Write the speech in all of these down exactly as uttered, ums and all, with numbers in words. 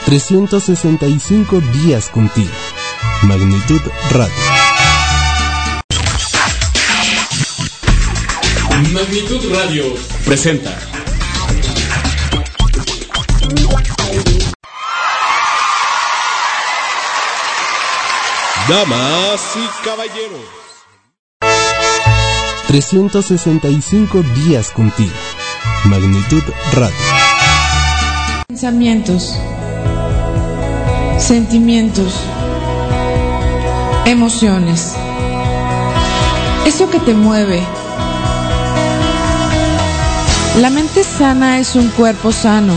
trescientos sesenta y cinco días contigo. Magnitud Radio. Magnitud Radio presenta Damas y caballeros, trescientos sesenta y cinco días contigo. Magnitud Radio. Pensamientos, sentimientos, emociones. Eso que te mueve. La mente sana es un cuerpo sano.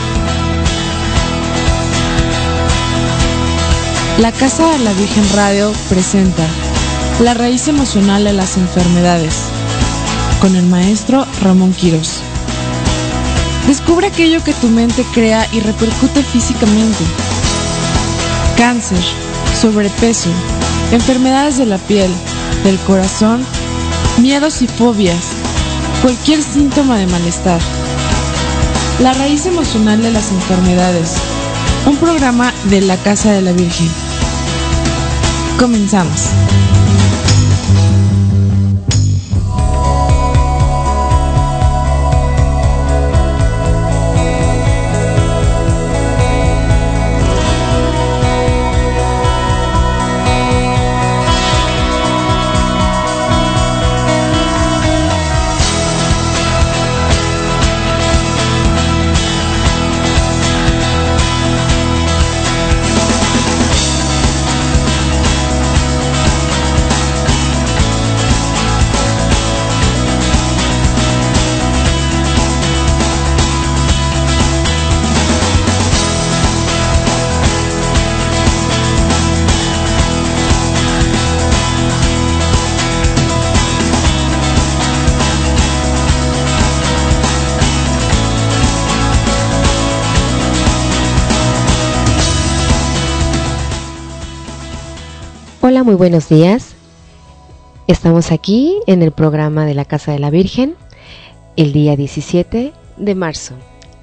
La Casa de la Virgen Radio presenta La raíz emocional de las enfermedades, con el maestro Ramón Quirós. Descubre aquello que tu mente crea y repercute físicamente. Cáncer, sobrepeso, enfermedades de la piel, del corazón, miedos y fobias, cualquier síntoma de malestar. La raíz emocional de las enfermedades, un programa de la Casa de la Virgen. Comenzamos. Hola, muy buenos días. Estamos aquí en el programa de la Casa de la Virgen el día diecisiete de marzo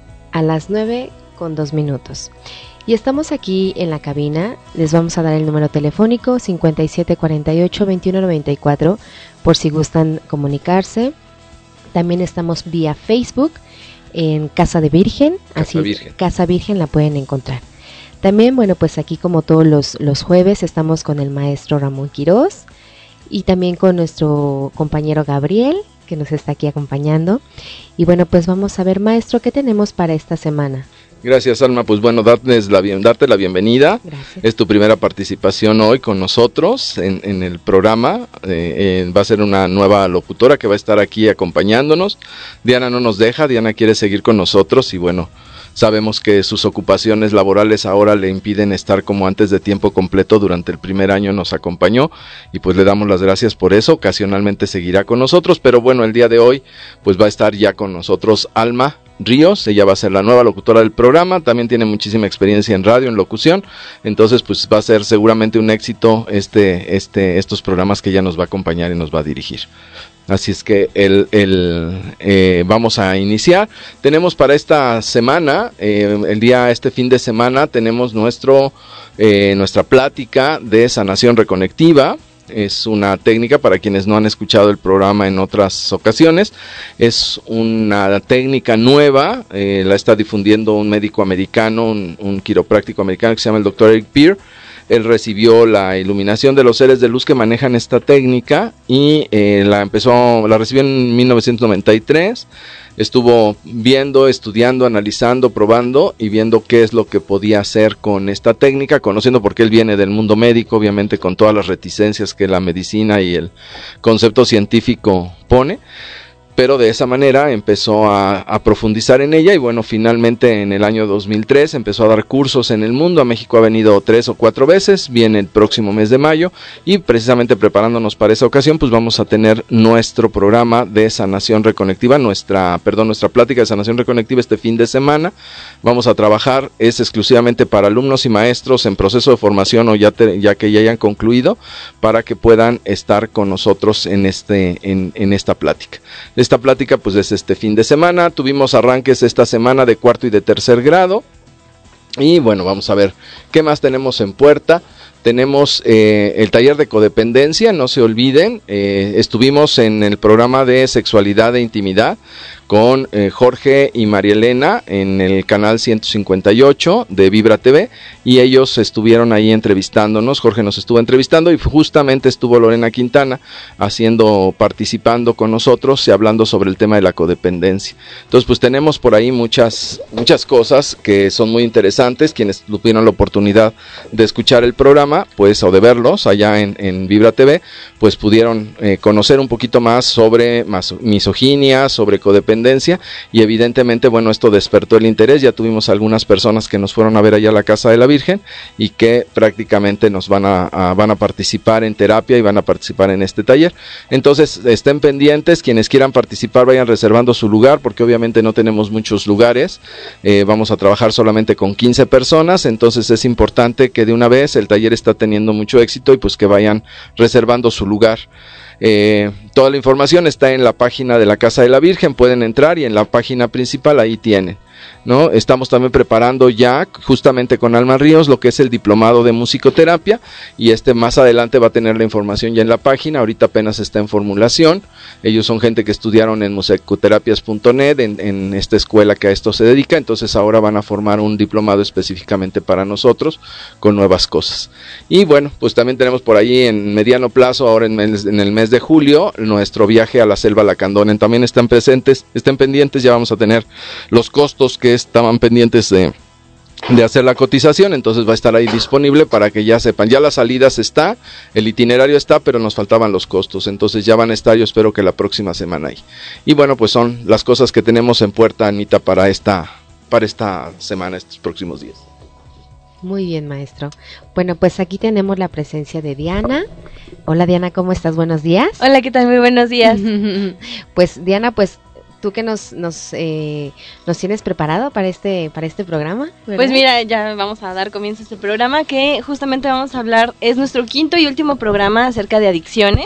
a las nueve con dos minutos. Y estamos aquí en la cabina. Les vamos a dar el número telefónico cincuenta y siete cuarenta y ocho veintiuno noventa y cuatro por si gustan comunicarse. También estamos vía Facebook en Casa de Virgen, Casa así Virgen. Casa Virgen la pueden encontrar. También, bueno, pues aquí como todos los, los jueves estamos con el maestro Ramón Quirós y también con nuestro compañero Gabriel, que nos está aquí acompañando. Y bueno, pues vamos a ver, maestro, ¿qué tenemos para esta semana? Gracias, Alma. Pues bueno, darles la bien, darte la bienvenida. Gracias. Es tu primera participación hoy con nosotros en, en el programa. Eh, eh, va a ser una nueva locutora que va a estar aquí acompañándonos. Diana no nos deja, Diana quiere seguir con nosotros y bueno, sabemos que sus ocupaciones laborales ahora le impiden estar como antes de tiempo completo. Durante el primer año nos acompañó y pues le damos las gracias por eso. Ocasionalmente seguirá con nosotros, pero bueno, el día de hoy pues va a estar ya con nosotros Alma Ríos. Ella va a ser la nueva locutora del programa. También tiene muchísima experiencia en radio, en locución. Entonces pues va a ser seguramente un éxito este, este, estos programas que ella nos va a acompañar y nos va a dirigir. Así es que el, el, eh, vamos a iniciar. Tenemos para esta semana, eh, el día, este fin de semana, tenemos nuestro, eh, nuestra plática de sanación reconectiva. Es una técnica, para quienes no han escuchado el programa en otras ocasiones, es una técnica nueva, eh, la está difundiendo un médico americano, un, un quiropráctico americano que se llama el doctor Eric Peer. Él recibió la iluminación de los seres de luz que manejan esta técnica y eh, la empezó, la recibió en mil novecientos noventa y tres. Estuvo viendo, estudiando, analizando, probando y viendo qué es lo que podía hacer con esta técnica, conociendo porque él viene del mundo médico, obviamente con todas las reticencias que la medicina y el concepto científico pone. Pero de esa manera empezó a, a profundizar en ella y bueno, finalmente en el año dos mil tres empezó a dar cursos en el mundo. A México ha venido tres o cuatro veces, viene el próximo mes de mayo y precisamente preparándonos para esa ocasión pues vamos a tener nuestro programa de sanación reconectiva, nuestra, perdón, nuestra plática de sanación reconectiva este fin de semana. Vamos a trabajar, es exclusivamente para alumnos y maestros en proceso de formación o ya, te, ya que ya hayan concluido, para que puedan estar con nosotros en, este, en, en esta plática. Esta plática pues es este fin de semana. Tuvimos arranques esta semana de cuarto y de tercer grado. Y bueno, vamos a ver qué más tenemos en puerta. Tenemos eh, el taller de codependencia, no se olviden, eh, estuvimos en el programa de sexualidad e intimidad con eh, Jorge y María Elena en el canal ciento cincuenta y ocho de Vibra T V, y ellos estuvieron ahí entrevistándonos. Jorge nos estuvo entrevistando y justamente estuvo Lorena Quintana haciendo, participando con nosotros y hablando sobre el tema de la codependencia. Entonces pues tenemos por ahí muchas, muchas cosas que son muy interesantes. Quienes tuvieron la oportunidad de escuchar el programa, pues, o de verlos allá en, en Vibra T V, pues pudieron eh, conocer un poquito más sobre mas, misoginia, sobre codependencia, y evidentemente, bueno, esto despertó el interés. Ya tuvimos algunas personas que nos fueron a ver allá a la Casa de la Virgen y que prácticamente nos van a, a, van a participar en terapia y van a participar en este taller. Entonces estén pendientes, quienes quieran participar vayan reservando su lugar, porque obviamente no tenemos muchos lugares. Eh, vamos a trabajar solamente con quince personas, entonces es importante que de una vez, el taller está teniendo mucho éxito, y pues que vayan reservando su lugar. Eh, toda la información está en la página de la Casa de la Virgen, pueden entrar y en la página principal ahí tienen, ¿no? Estamos también preparando ya, justamente con Alma Ríos, lo que es el diplomado de musicoterapia, y este más adelante va a tener la información ya en la página. Ahorita apenas está en formulación. Ellos son gente que estudiaron en musicoterapias punto net, en, en esta escuela que a esto se dedica, entonces ahora van a formar un diplomado específicamente para nosotros, con nuevas cosas. Y bueno, pues también tenemos por ahí en mediano plazo, ahora en, mes, en el mes de julio, nuestro viaje a la Selva Lacandón. También están presentes, estén pendientes, ya vamos a tener los costos que estaban pendientes de, de hacer la cotización, entonces va a estar ahí disponible para que ya sepan. Ya las salidas está, el itinerario está, pero nos faltaban los costos, entonces ya van a estar, yo espero que la próxima semana ahí. Y bueno, pues son las cosas que tenemos en puerta, Anita, para esta, para esta semana, estos próximos días. Muy bien, maestro. Bueno, pues aquí tenemos la presencia de Diana. Hola, Diana, ¿cómo estás? Buenos días. Hola, ¿qué tal? Muy buenos días. Pues Diana, pues tú que nos nos eh, nos tienes preparado para este para este programa, ¿verdad? Pues mira, ya vamos a dar comienzo a este programa, que justamente vamos a hablar, es nuestro quinto y último programa acerca de adicciones,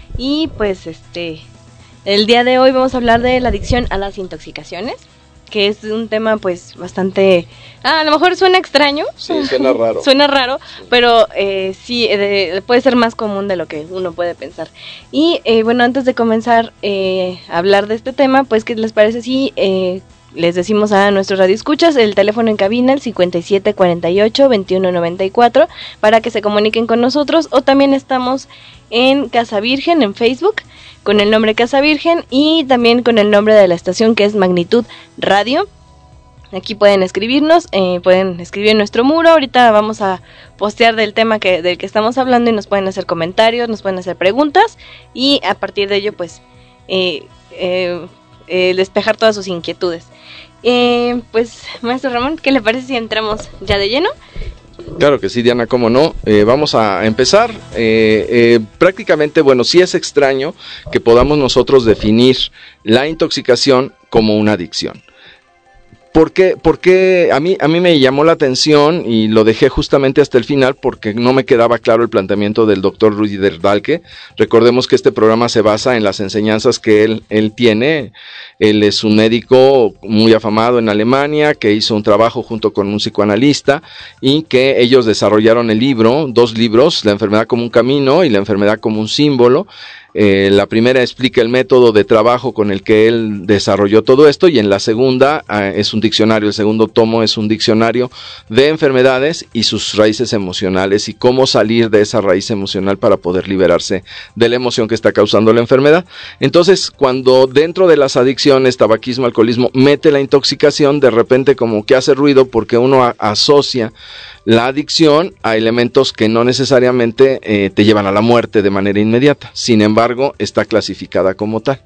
y pues este el día de hoy vamos a hablar de la adicción a las intoxicaciones, que es un tema pues bastante, ah, a lo mejor suena extraño. Sí, suena raro. Suena raro, pero eh, sí, eh, puede ser más común de lo que uno puede pensar. Y eh, bueno, antes de comenzar eh, a hablar de este tema, pues, ¿qué les parece si eh, les decimos a nuestros radioescuchas el teléfono en cabina, el cincuenta y siete cuarenta y ocho veintiuno noventa y cuatro, para que se comuniquen con nosotros? O también estamos en Casa Virgen, en Facebook, con el nombre Casa Virgen, y también con el nombre de la estación, que es Magnitud Radio. Aquí pueden escribirnos, eh, pueden escribir en nuestro muro. Ahorita vamos a postear del tema que del que estamos hablando, y nos pueden hacer comentarios, nos pueden hacer preguntas, y a partir de ello pues eh, eh, eh, despejar todas sus inquietudes. Eh, pues, maestro Ramón, ¿qué le parece si entramos ya de lleno? Claro que sí, Diana, cómo no. Eh, vamos a empezar. Eh, eh, prácticamente, bueno, sí es extraño que podamos nosotros definir la intoxicación como una adicción. ¿Por qué? Porque a mí, a mí me llamó la atención, y lo dejé justamente hasta el final porque no me quedaba claro el planteamiento del doctor Rüdiger Dahlke. Recordemos que este programa se basa en las enseñanzas que él, él tiene. Él es un médico muy afamado en Alemania, que hizo un trabajo junto con un psicoanalista, y que ellos desarrollaron el libro, dos libros, La enfermedad como un camino y La enfermedad como un símbolo. Eh, la primera explica el método de trabajo con el que él desarrolló todo esto, y en la segunda eh, es un diccionario, el segundo tomo es un diccionario de enfermedades y sus raíces emocionales, y cómo salir de esa raíz emocional para poder liberarse de la emoción que está causando la enfermedad. Entonces, cuando dentro de las adicciones, tabaquismo, alcoholismo, mete la intoxicación, de repente como que hace ruido, porque uno a- asocia la adicción a elementos que no necesariamente eh, te llevan a la muerte de manera inmediata. Sin embargo, está clasificada como tal.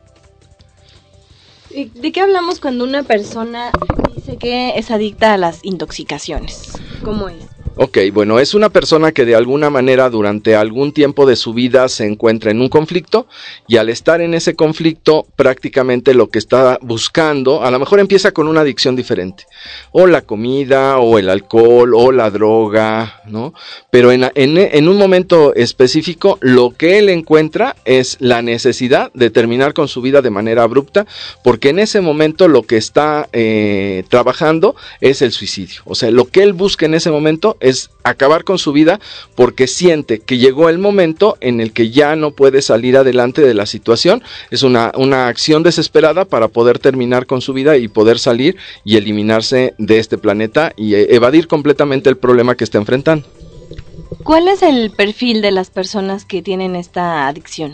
¿De qué hablamos cuando una persona dice que es adicta a las intoxicaciones? ¿Cómo es? Ok, bueno, es una persona que de alguna manera durante algún tiempo de su vida se encuentra en un conflicto y al estar en ese conflicto prácticamente lo que está buscando, a lo mejor empieza con una adicción diferente, o la comida, o el alcohol, o la droga, ¿no? Pero en, en, en un momento específico lo que él encuentra es la necesidad de terminar con su vida de manera abrupta, porque en ese momento lo que está eh, trabajando es el suicidio, o sea, lo que él busca en ese momento es acabar con su vida porque siente que llegó el momento en el que ya no puede salir adelante de la situación. Es una, una acción desesperada para poder terminar con su vida y poder salir y eliminarse de este planeta y evadir completamente el problema que está enfrentando. ¿Cuál es el perfil de las personas que tienen esta adicción?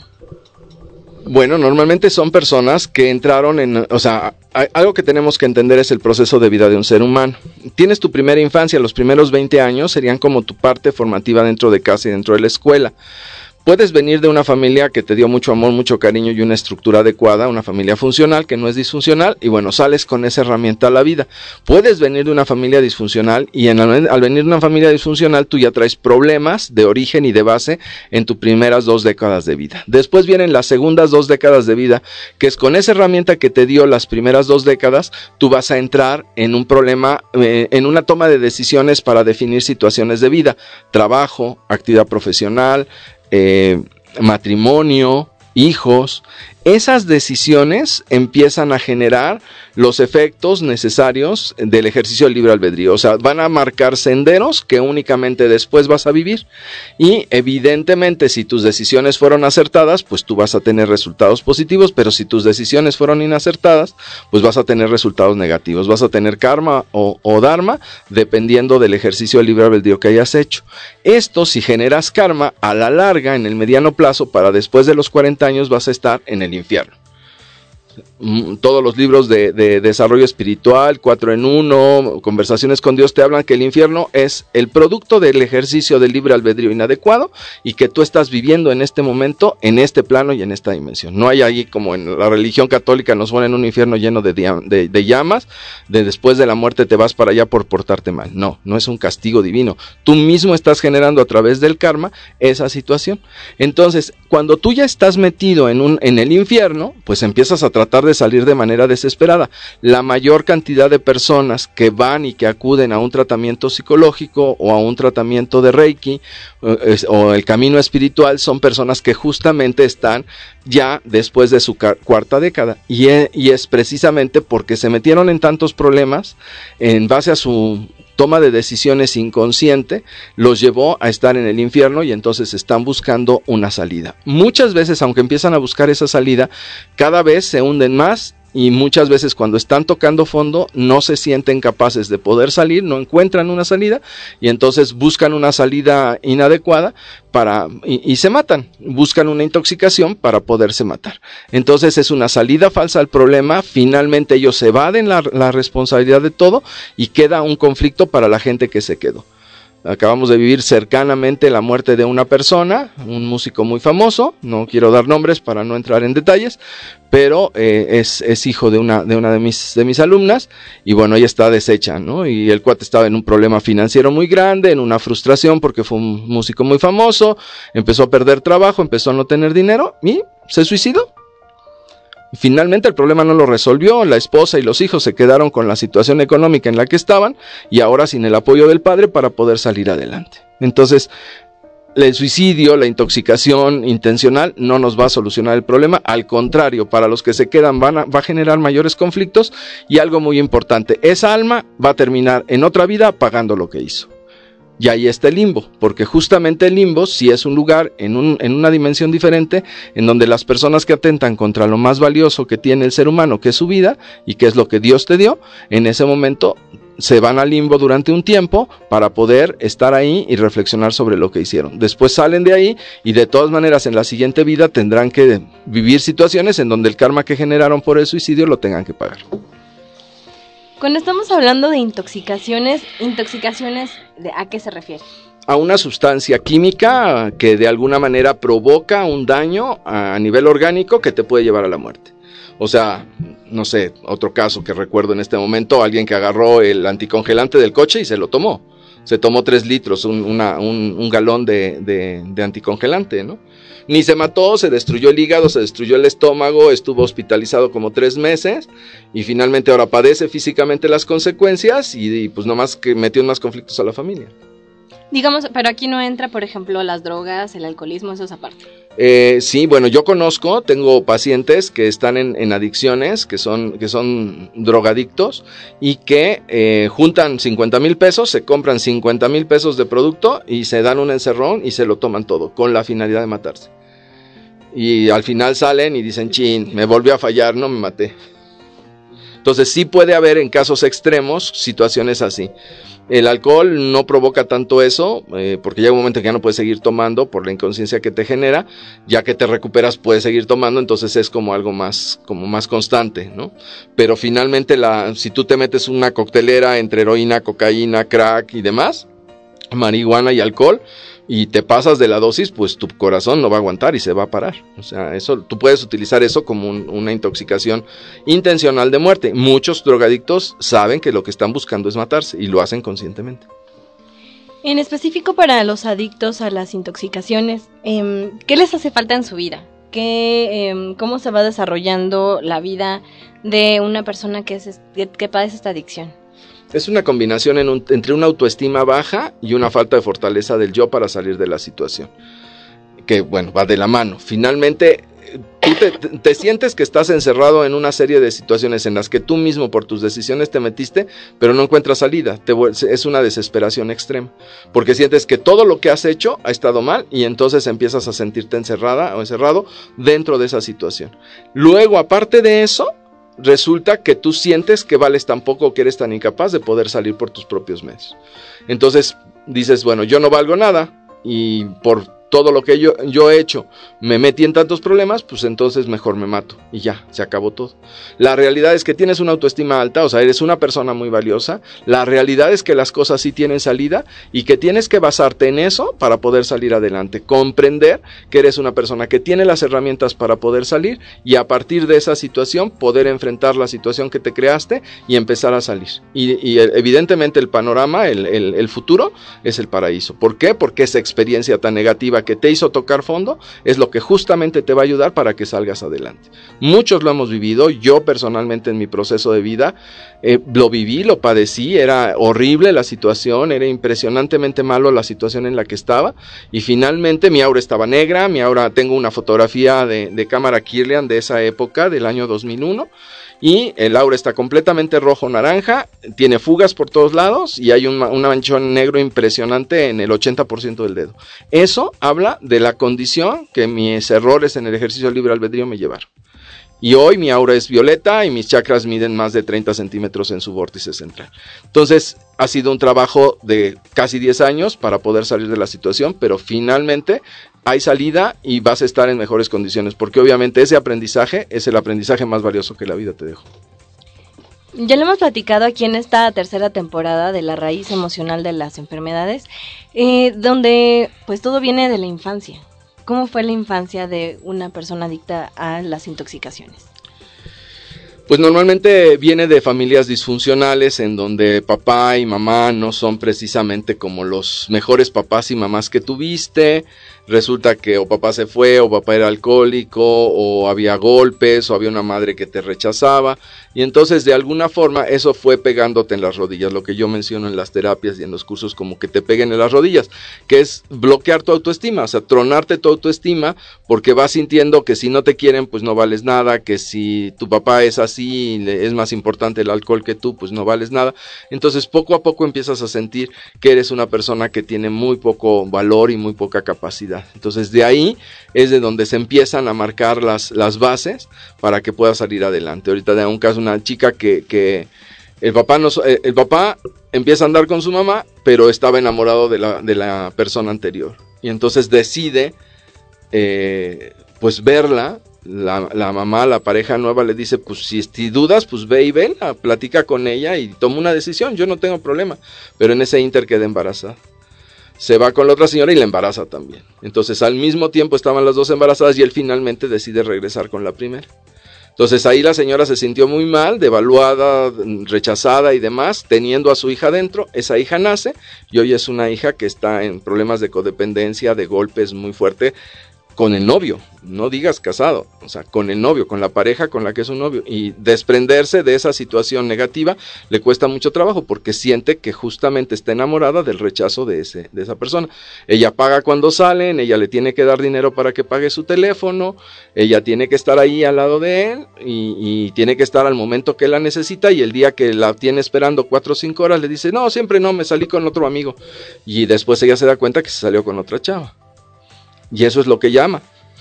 Bueno, normalmente son personas que entraron en, o sea, hay, algo que tenemos que entender es el proceso de vida de un ser humano. Tienes tu primera infancia, los primeros veinte años serían como tu parte formativa dentro de casa y dentro de la escuela. Puedes venir de una familia que te dio mucho amor, mucho cariño y una estructura adecuada, una familia funcional que no es disfuncional y bueno, sales con esa herramienta a la vida. Puedes venir de una familia disfuncional y en, al venir de una familia disfuncional tú ya traes problemas de origen y de base en tus primeras dos décadas de vida. Después vienen las segundas dos décadas de vida, que es con esa herramienta que te dio las primeras dos décadas, tú vas a entrar en un problema, eh, en una toma de decisiones para definir situaciones de vida, trabajo, actividad profesional, Eh, matrimonio, hijos. Esas decisiones empiezan a generar los efectos necesarios del ejercicio del libre albedrío, o sea, van a marcar senderos que únicamente después vas a vivir y evidentemente si tus decisiones fueron acertadas, pues tú vas a tener resultados positivos, pero si tus decisiones fueron inacertadas, pues vas a tener resultados negativos, vas a tener karma o, o dharma dependiendo del ejercicio del libre albedrío que hayas hecho. Esto, si generas karma, a la larga, en el mediano plazo, para después de los cuarenta años vas a estar en el infierno. Todos los libros de, de desarrollo espiritual, cuatro en uno, conversaciones con Dios te hablan que el infierno es el producto del ejercicio del libre albedrío inadecuado y que tú estás viviendo en este momento, en este plano y en esta dimensión. No hay ahí como en la religión católica nos ponen un infierno lleno de, de, de llamas, de después de la muerte te vas para allá por portarte mal. No, no es un castigo divino. Tú mismo estás generando a través del karma esa situación. Entonces, cuando tú ya estás metido en, un, en el infierno, pues empiezas a tratar de salir de manera desesperada. La mayor cantidad de personas que van y que acuden a un tratamiento psicológico o a un tratamiento de Reiki eh, o el camino espiritual son personas que justamente están ya después de su cuarta década y, e, y es precisamente porque se metieron en tantos problemas en base a su toma de decisiones inconsciente, los llevó a estar en el infierno y entonces están buscando una salida. Muchas veces, aunque empiezan a buscar esa salida, cada vez se hunden más y muchas veces cuando están tocando fondo no se sienten capaces de poder salir, no encuentran una salida y entonces buscan una salida inadecuada para y, y se matan, buscan una intoxicación para poderse matar. Entonces es una salida falsa al problema, finalmente ellos se evaden la, la responsabilidad de todo y queda un conflicto para la gente que se quedó. Acabamos de vivir cercanamente la muerte de una persona, un músico muy famoso, no quiero dar nombres para no entrar en detalles, pero eh, es, es hijo de una, de una de mis, de mis alumnas, y bueno, ella está deshecha, ¿no? Y el cuate estaba en un problema financiero muy grande, en una frustración porque fue un músico muy famoso, empezó a perder trabajo, empezó a no tener dinero y se suicidó. Finalmente el problema no lo resolvió, la esposa y los hijos se quedaron con la situación económica en la que estaban y ahora sin el apoyo del padre para poder salir adelante. Entonces, el suicidio, la intoxicación intencional no nos va a solucionar el problema, al contrario, para los que se quedan van a, va a generar mayores conflictos y algo muy importante, esa alma va a terminar en otra vida pagando lo que hizo. Y ahí está el limbo, porque justamente el limbo sí es un lugar en, un, en una dimensión diferente, en donde las personas que atentan contra lo más valioso que tiene el ser humano, que es su vida, y que es lo que Dios te dio, en ese momento se van al limbo durante un tiempo para poder estar ahí y reflexionar sobre lo que hicieron. Después salen de ahí y de todas maneras en la siguiente vida tendrán que vivir situaciones en donde el karma que generaron por el suicidio lo tengan que pagar. Cuando estamos hablando de intoxicaciones, ¿intoxicaciones de a qué se refiere? A una sustancia química que de alguna manera provoca un daño a nivel orgánico que te puede llevar a la muerte. O sea, no sé, otro caso que recuerdo en este momento, alguien que agarró el anticongelante del coche y se lo tomó. se tomó tres litros, un, una, un, un galón de, de, de anticongelante, ¿no? Ni se mató, se destruyó el hígado, se destruyó el estómago, estuvo hospitalizado como tres meses y finalmente ahora padece físicamente las consecuencias y, y pues nomás que metió en más conflictos a la familia. Digamos, pero aquí no entra, por ejemplo, las drogas, el alcoholismo, eso es aparte. Eh, sí, bueno, yo conozco, tengo pacientes que están en, en adicciones, que son, que son drogadictos y que eh, juntan cincuenta mil pesos, se compran cincuenta mil pesos de producto y se dan un encerrón y se lo toman todo con la finalidad de matarse. Y al final salen y dicen, chin, me volvió a fallar, no me maté. Entonces sí puede haber en casos extremos situaciones así. El alcohol no provoca tanto eso, eh, porque llega un momento en que ya no puedes seguir tomando por la inconsciencia que te genera, ya que te recuperas puedes seguir tomando, entonces es como algo más, como más constante, ¿no? Pero finalmente la, si tú te metes una coctelera entre heroína, cocaína, crack y demás, marihuana y alcohol, y te pasas de la dosis, pues tu corazón no va a aguantar y se va a parar. O sea, eso, tú puedes utilizar eso como un, una intoxicación intencional de muerte. Muchos drogadictos saben que lo que están buscando es matarse y lo hacen conscientemente. En específico para los adictos a las intoxicaciones, eh, ¿qué les hace falta en su vida? ¿Qué, eh, ¿Cómo se va desarrollando la vida de una persona que, es, que, que padece esta adicción? Es una combinación en un, entre una autoestima baja y una falta de fortaleza del yo para salir de la situación. Que, bueno, va de la mano. Finalmente, tú te, te sientes que estás encerrado en una serie de situaciones en las que tú mismo por tus decisiones te metiste, pero no encuentras salida. Te, es una desesperación extrema. Porque sientes que todo lo que has hecho ha estado mal y entonces empiezas a sentirte encerrada o encerrado dentro de esa situación. Luego, aparte de eso, resulta que tú sientes que vales tan poco, que eres tan incapaz de poder salir por tus propios medios. Entonces dices, bueno, yo no valgo nada y por todo lo que yo, yo he hecho me metí en tantos problemas, pues entonces mejor me mato y ya, se acabó todo. La realidad es que tienes una autoestima alta, o sea, eres una persona muy valiosa. La realidad es que las cosas sí tienen salida y que tienes que basarte en eso para poder salir adelante. Comprender que eres una persona que tiene las herramientas para poder salir y a partir de esa situación poder enfrentar la situación que te creaste y empezar a salir. Y, y evidentemente el panorama, el, el, el futuro es el paraíso. ¿Por qué? Porque esa experiencia tan negativa que te hizo tocar fondo es lo que justamente te va a ayudar para que salgas adelante. Muchos lo hemos vivido, yo personalmente en mi proceso de vida eh, lo viví, lo padecí, era horrible la situación, era impresionantemente malo la situación en la que estaba y finalmente mi aura estaba negra, mi aura, tengo una fotografía de, de cámara Kirlian de esa época, del año dos mil uno, y el aura está completamente rojo-naranja, tiene fugas por todos lados y hay un, un manchón negro impresionante en el ochenta por ciento del dedo. Eso habla de la condición que mis errores en el ejercicio libre albedrío me llevaron. Y hoy mi aura es violeta y mis chakras miden más de treinta centímetros en su vórtice central. Entonces ha sido un trabajo de casi diez años para poder salir de la situación, pero finalmente hay salida y vas a estar en mejores condiciones, porque obviamente ese aprendizaje es el aprendizaje más valioso que la vida te dejó. Ya lo hemos platicado aquí en esta tercera temporada de La Raíz Emocional de las Enfermedades, eh, donde pues todo viene de la infancia. ¿Cómo fue la infancia de una persona adicta a las intoxicaciones? Pues normalmente viene de familias disfuncionales en donde papá y mamá no son precisamente como los mejores papás y mamás que tuviste. Resulta que o papá se fue, o papá era alcohólico, o había golpes, o había una madre que te rechazaba, y entonces de alguna forma eso fue pegándote en las rodillas, lo que yo menciono en las terapias y en los cursos como que te peguen en las rodillas, que es bloquear tu autoestima, o sea, tronarte tu autoestima, porque vas sintiendo que si no te quieren, pues no vales nada, que si tu papá es así, es más importante el alcohol que tú, pues no vales nada. Entonces poco a poco empiezas a sentir que eres una persona que tiene muy poco valor y muy poca capacidad. Entonces de ahí es de donde se empiezan a marcar las, las bases para que puedas salir adelante. Ahorita de un caso, una chica que, que el papá no, el papá empieza a andar con su mamá, pero estaba enamorado de la, de la persona anterior. Y entonces decide eh, pues verla. La, la mamá, la pareja nueva le dice, pues si, si dudas, pues ve y vela, platica con ella y toma una decisión, yo no tengo problema. Pero en ese inter queda embarazada. Se va con la otra señora y la embaraza también. Entonces al mismo tiempo estaban las dos embarazadas y él finalmente decide regresar con la primera. Entonces ahí la señora se sintió muy mal, devaluada, rechazada y demás, teniendo a su hija dentro. Esa hija nace y hoy es una hija que está en problemas de codependencia, de golpes muy fuerte con el novio, no digas casado, o sea, con el novio, con la pareja con la que es un novio, y desprenderse de esa situación negativa le cuesta mucho trabajo porque siente que justamente está enamorada del rechazo de ese de esa persona. Ella paga cuando salen, ella le tiene que dar dinero para que pague su teléfono, ella tiene que estar ahí al lado de él y, y tiene que estar al momento que él la necesita, y el día que la tiene esperando cuatro o cinco horas le dice, no, siempre no, me salí con otro amigo, y después ella se da cuenta que se salió con otra chava. Y eso es lo que llama.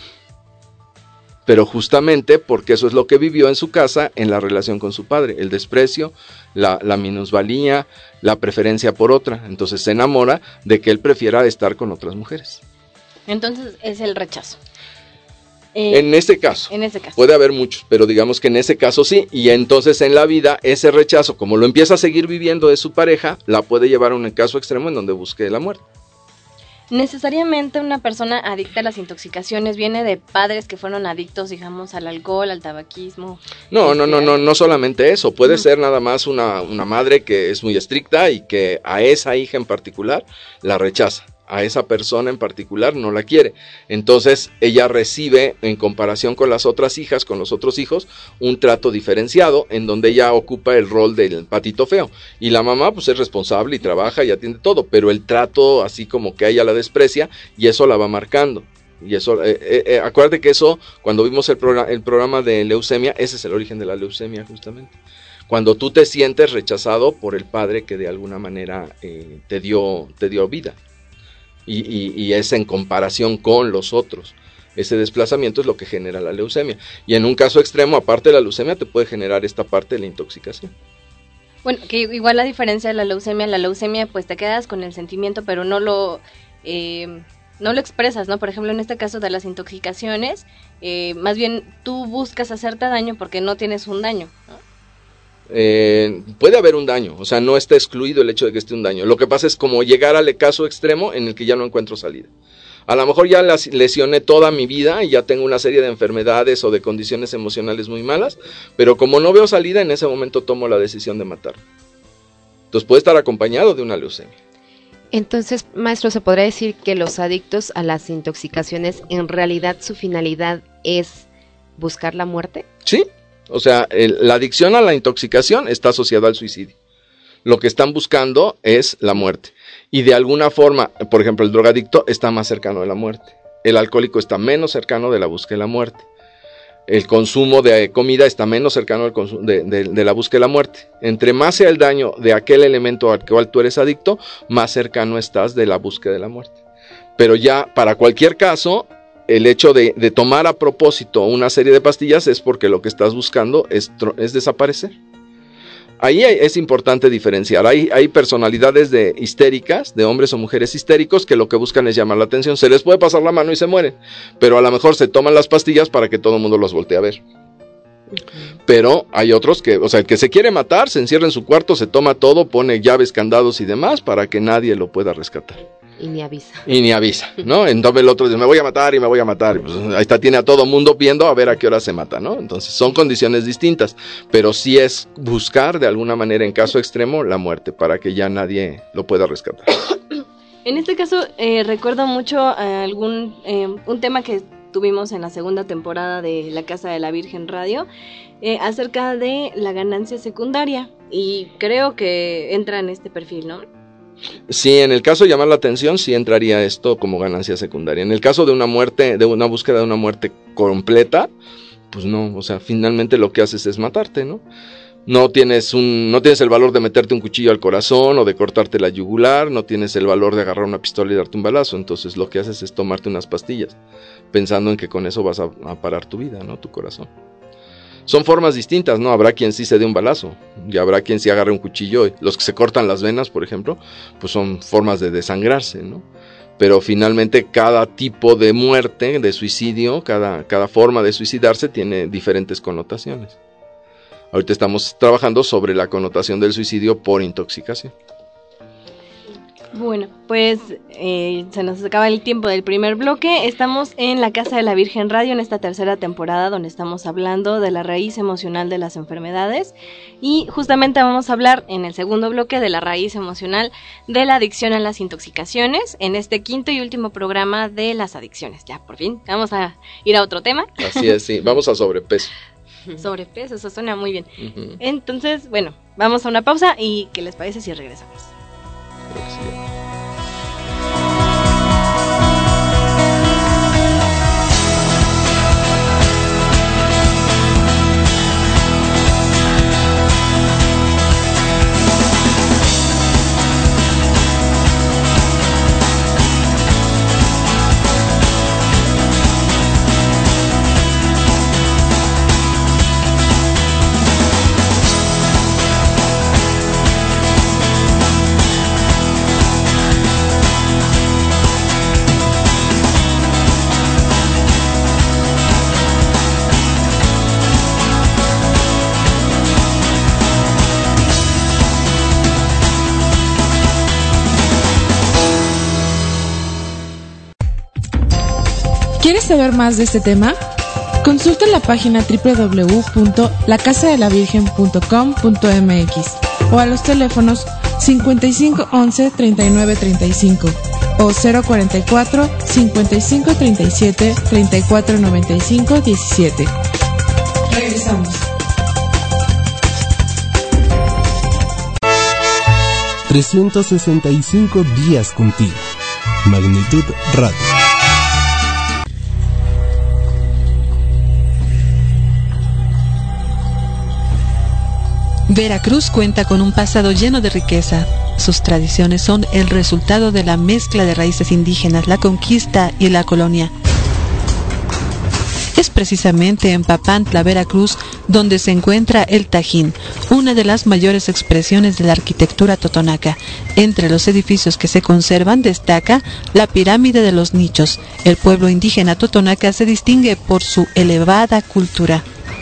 Pero justamente porque eso es lo que vivió en su casa, en la relación con su padre, el desprecio, la, la minusvalía, la preferencia por otra. Entonces se enamora de que él prefiera estar con otras mujeres. Entonces es el rechazo. Eh, en este caso, en ese caso. Puede haber muchos, pero digamos que en ese caso sí. Y entonces en la vida ese rechazo, como lo empieza a seguir viviendo de su pareja, la puede llevar a un caso extremo en donde busque la muerte. Necesariamente una persona adicta a las intoxicaciones viene de padres que fueron adictos, digamos, al alcohol, al tabaquismo. No, no, no, no, no solamente eso. Puede uh-huh. ser nada más una, una madre que es muy estricta y que a esa hija en particular la rechaza. A esa persona en particular no la quiere. Entonces ella recibe, en comparación con las otras hijas, con los otros hijos, un trato diferenciado en donde ella ocupa el rol del patito feo. Y la mamá pues es responsable y trabaja y atiende todo, pero el trato así como que a ella la desprecia y eso la va marcando. Y eso, eh, eh, eh, acuérdate que eso, cuando vimos el, programa, el programa de leucemia, ese es el origen de la leucemia justamente. Cuando tú te sientes rechazado por el padre que de alguna manera eh, te dio, te dio vida. Y, y, y es en comparación con los otros. Ese desplazamiento es lo que genera la leucemia. Y en un caso extremo, aparte de la leucemia, te puede generar esta parte de la intoxicación. Bueno, que igual la diferencia de la leucemia, la leucemia pues te quedas con el sentimiento, pero no lo eh, no lo expresas, ¿no? Por ejemplo, en este caso de las intoxicaciones, eh, más bien tú buscas hacerte daño porque no tienes un daño, ¿no? Eh, puede haber un daño, o sea, no está excluido el hecho de que esté un daño. Lo que pasa es como llegar al caso extremo en el que ya no encuentro salida. A lo mejor ya las lesioné toda mi vida y ya tengo una serie de enfermedades o de condiciones emocionales muy malas, pero como no veo salida, en ese momento tomo la decisión de matar. Entonces puede estar acompañado de una leucemia. Entonces, maestro, ¿se podría decir que los adictos a las intoxicaciones, en realidad su finalidad es buscar la muerte? Sí. O sea, el, la adicción a la intoxicación está asociada al suicidio. Lo que están buscando es la muerte. Y de alguna forma, por ejemplo, el drogadicto está más cercano de la muerte. El alcohólico está menos cercano de la búsqueda de la muerte. El consumo de comida está menos cercano del consumo de, de, de la búsqueda de la muerte. Entre más sea el daño de aquel elemento al cual tú eres adicto, más cercano estás de la búsqueda de la muerte. Pero ya, para cualquier caso, el hecho de, de tomar a propósito una serie de pastillas es porque lo que estás buscando es, es desaparecer. Ahí hay, es importante diferenciar. Hay, hay personalidades de histéricas, de hombres o mujeres histéricos, que lo que buscan es llamar la atención. Se les puede pasar la mano y se mueren, pero a lo mejor se toman las pastillas para que todo el mundo los voltee a ver. Pero hay otros que, o sea, el que se quiere matar, se encierra en su cuarto, se toma todo, pone llaves, candados y demás para que nadie lo pueda rescatar. Y ni avisa. Y ni avisa, ¿no? Entonces el otro dice, me voy a matar y me voy a matar. Pues ahí está, tiene a todo mundo viendo a ver a qué hora se mata, ¿no? Entonces son condiciones distintas, pero sí es buscar de alguna manera, en caso extremo, la muerte, para que ya nadie lo pueda rescatar. En este caso, eh, recuerdo mucho eh, algún eh, un tema que tuvimos en la segunda temporada de La Casa de la Virgen Radio, eh, acerca de la ganancia secundaria, y creo que entra en este perfil, ¿no? Sí, en el caso de llamar la atención, sí entraría esto como ganancia secundaria. En el caso de una muerte, de una búsqueda de una muerte completa, pues no, o sea, finalmente lo que haces es matarte, ¿no? No tienes un, no tienes el valor de meterte un cuchillo al corazón o de cortarte la yugular, no tienes el valor de agarrar una pistola y darte un balazo, entonces lo que haces es tomarte unas pastillas, pensando en que con eso vas a, a parar tu vida, ¿no? Tu corazón. Son formas distintas, ¿no? Habrá quien sí se dé un balazo y habrá quien sí agarre un cuchillo. Los que se cortan las venas, por ejemplo, pues son formas de desangrarse, ¿no? Pero finalmente cada tipo de muerte, de suicidio, cada, cada forma de suicidarse tiene diferentes connotaciones. Ahorita estamos trabajando sobre la connotación del suicidio por intoxicación. Bueno, pues eh, se nos acaba el tiempo del primer bloque. Estamos en la Casa de la Virgen Radio en esta tercera temporada donde estamos hablando de la raíz emocional de las enfermedades y justamente vamos a hablar en el segundo bloque de la raíz emocional de la adicción a las intoxicaciones en este quinto y último programa de las adicciones. Ya, por fin, vamos a ir a otro tema. Así es, sí, vamos a sobrepeso. Sobrepeso, eso suena muy bien. Uh-huh. Entonces, bueno, vamos a una pausa y ¿qué les parece si regresamos? Creo que sí. ¿Quieres saber más de este tema? Consulta la página doble u doble u doble u punto la casa de la virgen punto com punto m x o a los teléfonos cincuenta y cinco once treinta y nueve treinta y cinco o cero cuarenta y cuatro cincuenta y cinco treinta y siete treinta y cuatro noventa y cinco diecisiete. Regresamos. trescientos sesenta y cinco días contigo. Magnitud Radio. Veracruz cuenta con un pasado lleno de riqueza. Sus tradiciones son el resultado de la mezcla de raíces indígenas, la conquista y la colonia. Es precisamente en Papantla, Veracruz, donde se encuentra el Tajín, una de las mayores expresiones de la arquitectura totonaca. Entre los edificios que se conservan destaca la pirámide de los Nichos. El pueblo indígena totonaca se distingue por su elevada cultura.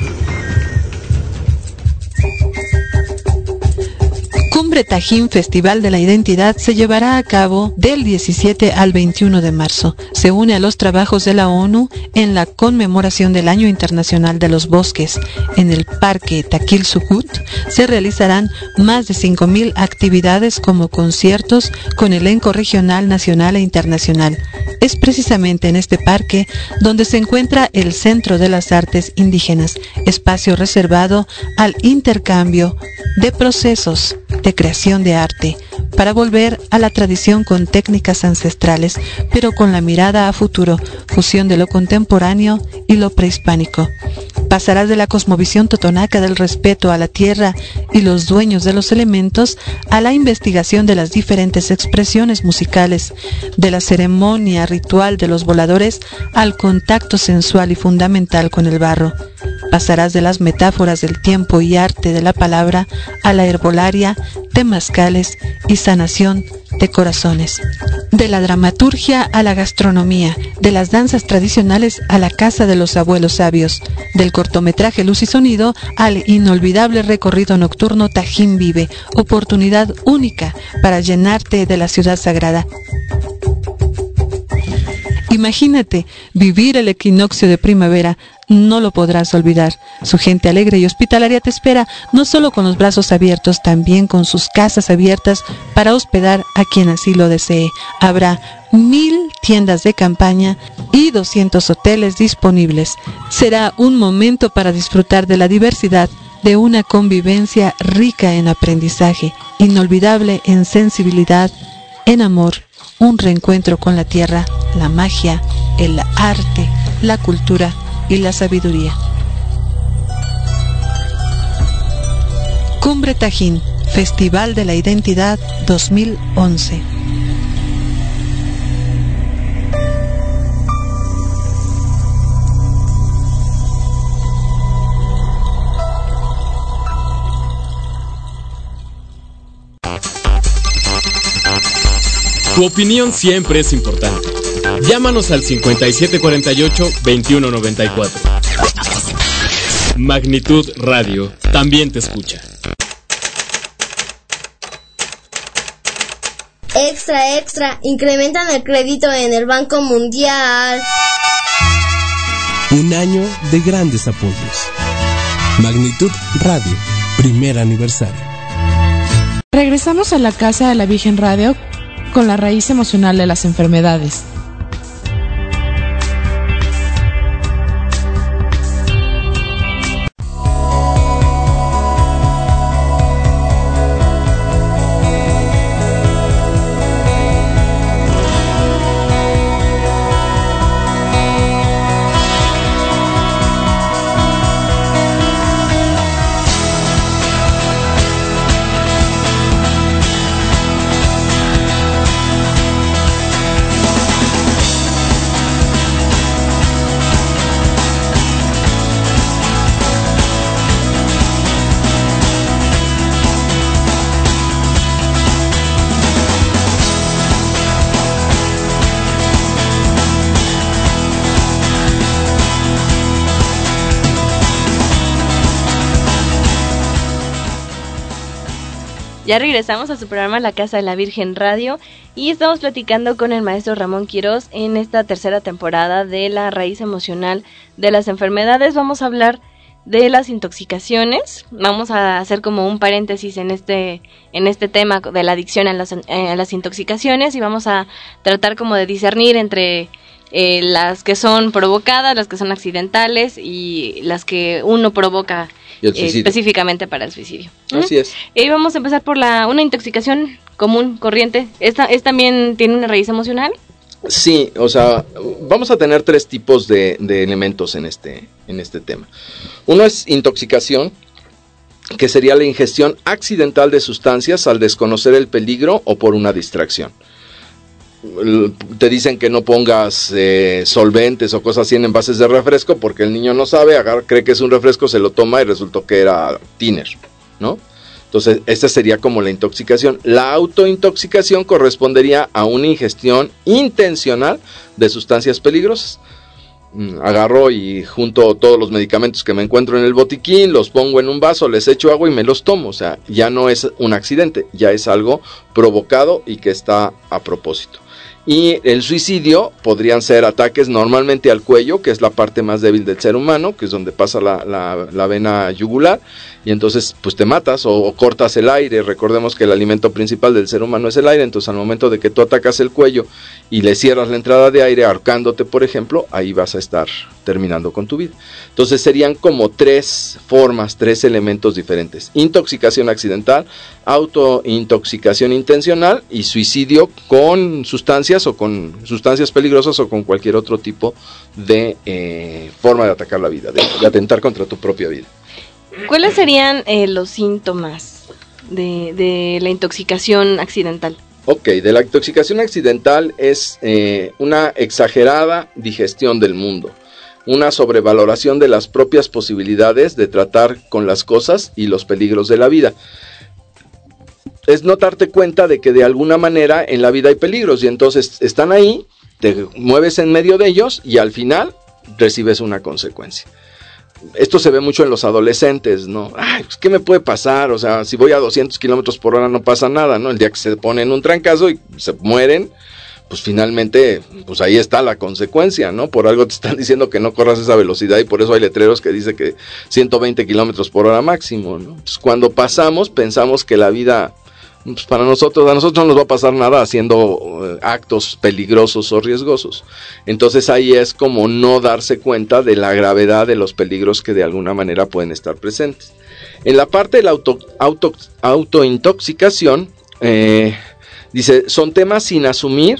Cumbre Tajín Festival de la Identidad se llevará a cabo del diecisiete al veintiuno de marzo. Se une a los trabajos de la ONU en la conmemoración del Año Internacional de los Bosques. En el Parque Taquilsucut se realizarán más de cinco mil actividades como conciertos con elenco regional, nacional e internacional. Es precisamente en este parque donde se encuentra el Centro de las Artes Indígenas, espacio reservado al intercambio de procesos de creación de arte, para volver a la tradición con técnicas ancestrales, pero con la mirada a futuro, fusión de lo contemporáneo y lo prehispánico. Pasarás de la cosmovisión totonaca del respeto a la tierra y los dueños de los elementos a la investigación de las diferentes expresiones musicales, de la ceremonia ritual de los voladores al contacto sensual y fundamental con el barro. Pasarás de las metáforas del tiempo y arte de la palabra a la herbolaria, temazcales y sanación de corazones. De la dramaturgia a la gastronomía, de las danzas tradicionales a la casa de los abuelos sabios, del cortometraje Luz y Sonido al inolvidable recorrido nocturno Tajín Vive, oportunidad única para llenarte de la ciudad sagrada. Imagínate vivir el equinoccio de primavera, no lo podrás olvidar. Su gente alegre y hospitalaria te espera, no solo con los brazos abiertos, también con sus casas abiertas para hospedar a quien así lo desee. Habrá mil tiendas de campaña y doscientos hoteles disponibles. Será un momento para disfrutar de la diversidad, de una convivencia rica en aprendizaje, inolvidable en sensibilidad, en amor, un reencuentro con la tierra, la magia, el arte, la cultura y la sabiduría. Cumbre Tajín, Festival de la Identidad dos mil once. Tu opinión siempre es importante. Llámanos al cincuenta y siete cuarenta y ocho, veintiuno noventa y cuatro. Magnitud Radio también te escucha. extra, extra, incrementan el crédito en el Banco Mundial. Un año de grandes apoyos. Magnitud Radio, primer aniversario. Regresamos a la Casa de la Virgen Radio con la raíz emocional de las enfermedades. Ya regresamos a su programa La Casa de la Virgen Radio y estamos platicando con el maestro Ramón Quirós en esta tercera temporada de La Raíz Emocional de las Enfermedades. Vamos a hablar de las intoxicaciones. Vamos a hacer como un paréntesis en este en este tema de la adicción a las, eh, a las intoxicaciones y vamos a tratar como de discernir entre eh, las que son provocadas, las que son accidentales y las que uno provoca eh, específicamente para el suicidio. Así es. Y vamos a empezar por la una intoxicación común, corriente. ¿Esta es también tiene una raíz emocional? Sí, o sea, vamos a tener tres tipos de, de elementos en este, en este tema. Uno es intoxicación, que sería la ingestión accidental de sustancias al desconocer el peligro o por una distracción. Te dicen que no pongas eh, solventes o cosas así en envases de refresco porque el niño no sabe, agarra, cree que es un refresco, se lo toma y resultó que era tiner, ¿no? Entonces, esta sería como la intoxicación. La autointoxicación correspondería a una ingestión intencional de sustancias peligrosas. Agarro y junto todos los medicamentos que me encuentro en el botiquín, los pongo en un vaso, les echo agua y me los tomo. O sea, ya no es un accidente, ya es algo provocado y que está a propósito. Y el suicidio podrían ser ataques normalmente al cuello, que es la parte más débil del ser humano, que es donde pasa la, la, la vena yugular, y entonces pues te matas o, o cortas el aire. Recordemos que el alimento principal del ser humano es el aire, entonces al momento de que tú atacas el cuello y le cierras la entrada de aire ahorcándote, por ejemplo, ahí vas a estar terminando con tu vida. Entonces serían como tres formas, tres elementos diferentes: intoxicación accidental, autointoxicación intencional y suicidio con sustancias o con sustancias peligrosas o con cualquier otro tipo de eh, forma de atacar la vida, de, de atentar contra tu propia vida. ¿Cuáles serían eh, los síntomas de, de la intoxicación accidental? Ok, de la intoxicación accidental es eh, una exagerada digestión del mundo, una sobrevaloración de las propias posibilidades de tratar con las cosas y los peligros de la vida. Es no darte cuenta de que de alguna manera en la vida hay peligros y entonces están ahí, te mueves en medio de ellos y al final recibes una consecuencia. Esto se ve mucho en los adolescentes, ¿no? Ay, pues, ¿qué me puede pasar? O sea, si voy a doscientos kilómetros por hora no pasa nada, ¿no? El día que se ponen un trancazo y se mueren, pues finalmente, pues ahí está la consecuencia, ¿no? Por algo te están diciendo que no corras esa velocidad y por eso hay letreros que dice que ciento veinte kilómetros por hora máximo, ¿no? Pues cuando pasamos pensamos que la vida, pues para nosotros, a nosotros no nos va a pasar nada haciendo uh, actos peligrosos o riesgosos. Entonces ahí es como no darse cuenta de la gravedad de los peligros que de alguna manera pueden estar presentes. En la parte de la auto, auto, autointoxicación, eh, dice, son temas sin asumir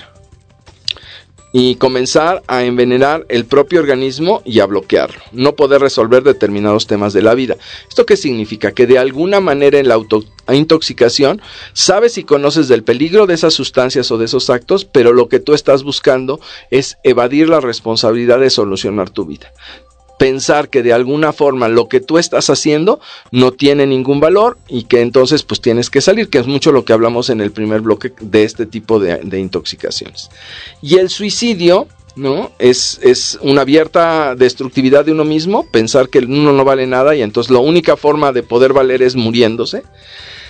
y comenzar a envenenar el propio organismo y a bloquearlo, no poder resolver determinados temas de la vida. ¿Esto qué significa? Que de alguna manera en la autointoxicación sabes y conoces del peligro de esas sustancias o de esos actos, pero lo que tú estás buscando es evadir la responsabilidad de solucionar tu vida. Pensar que de alguna forma lo que tú estás haciendo no tiene ningún valor y que entonces pues tienes que salir, que es mucho lo que hablamos en el primer bloque de este tipo de, de intoxicaciones. Y el suicidio, ¿no? Es, es una abierta destructividad de uno mismo, pensar que uno no vale nada y entonces la única forma de poder valer es muriéndose.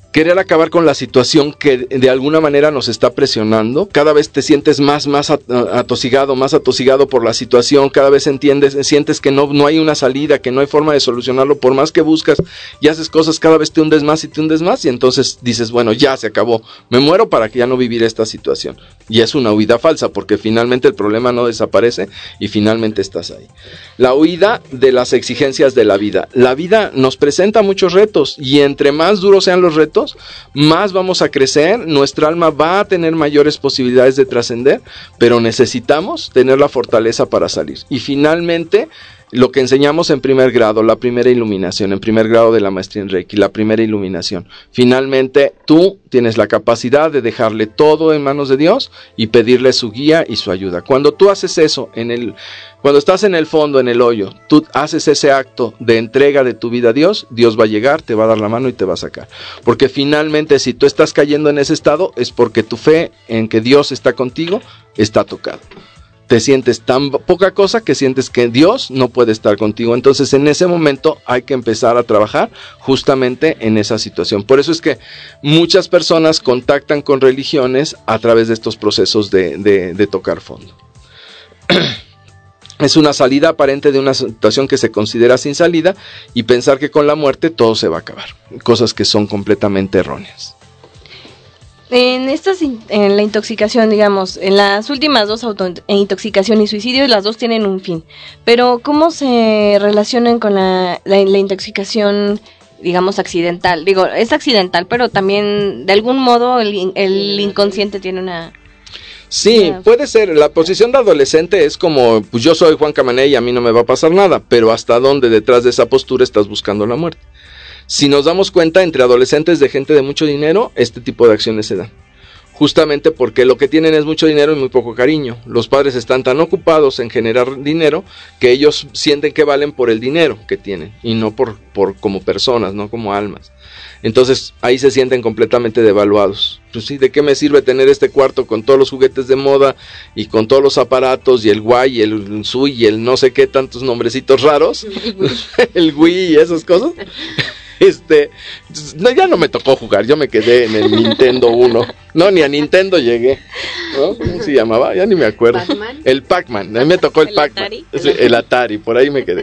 querer acabar con la situación que de alguna manera nos está presionando. Cada vez te sientes más, más atosigado, más atosigado por la situación, cada vez entiendes, sientes que no, no hay una salida, que no hay forma de solucionarlo, por más que buscas y haces cosas, cada vez te hundes más y te hundes más, y entonces dices, bueno, ya se acabó, me muero para que ya no vivir esta situación. Y es una huida falsa, porque finalmente el problema no desaparece y finalmente estás ahí. La huida de las exigencias de la vida. La vida nos presenta muchos retos, y entre más duros sean los retos, más vamos a crecer, nuestra alma va a tener mayores posibilidades de trascender, pero necesitamos tener la fortaleza para salir. Y finalmente, lo que enseñamos en primer grado, la primera iluminación, en primer grado de la maestría en Reiki, la primera iluminación. Finalmente, tú tienes la capacidad de dejarle todo en manos de Dios y pedirle su guía y su ayuda. Cuando tú haces eso, en el, cuando estás en el fondo, en el hoyo, tú haces ese acto de entrega de tu vida a Dios, Dios va a llegar, te va a dar la mano y te va a sacar. Porque finalmente, si tú estás cayendo en ese estado, es porque tu fe en que Dios está contigo está tocado. Te sientes tan poca cosa que sientes que Dios no puede estar contigo. Entonces en ese momento hay que empezar a trabajar justamente en esa situación. Por eso es que muchas personas contactan con religiones a través de estos procesos de, de, de tocar fondo. Es una salida aparente de una situación que se considera sin salida, y pensar que con la muerte todo se va a acabar. Cosas que son completamente erróneas. En estas, en la intoxicación, digamos, en las últimas dos, auto, en intoxicación y suicidio, las dos tienen un fin. Pero ¿cómo se relacionan con la, la, la intoxicación, digamos, accidental? Digo, es accidental, pero también de algún modo el, el inconsciente tiene una... Sí, puede ser. La posición de adolescente es como, pues yo soy Juan Camané y a mí no me va a pasar nada, pero hasta dónde detrás de esa postura estás buscando la muerte. Si nos damos cuenta, entre adolescentes de gente de mucho dinero, este tipo de acciones se dan. Justamente porque lo que tienen es mucho dinero y muy poco cariño. Los padres están tan ocupados en generar dinero que ellos sienten que valen por el dinero que tienen y no por, por como personas, no como almas. Entonces ahí se sienten completamente devaluados. Pues sí, ¿de qué me sirve tener este cuarto con todos los juguetes de moda y con todos los aparatos y el guay y el sui y el no sé qué tantos nombrecitos raros? El Wii y esas cosas. Este, no, ya no me tocó jugar, yo me quedé en el Nintendo uno. No, ni a Nintendo llegué, ¿no? ¿Cómo se llamaba? Ya ni me acuerdo. ¿Pac-Man? El Pac-Man, a mí me tocó el, el Pac-Man. Atari. Sí, el Atari, por ahí me quedé.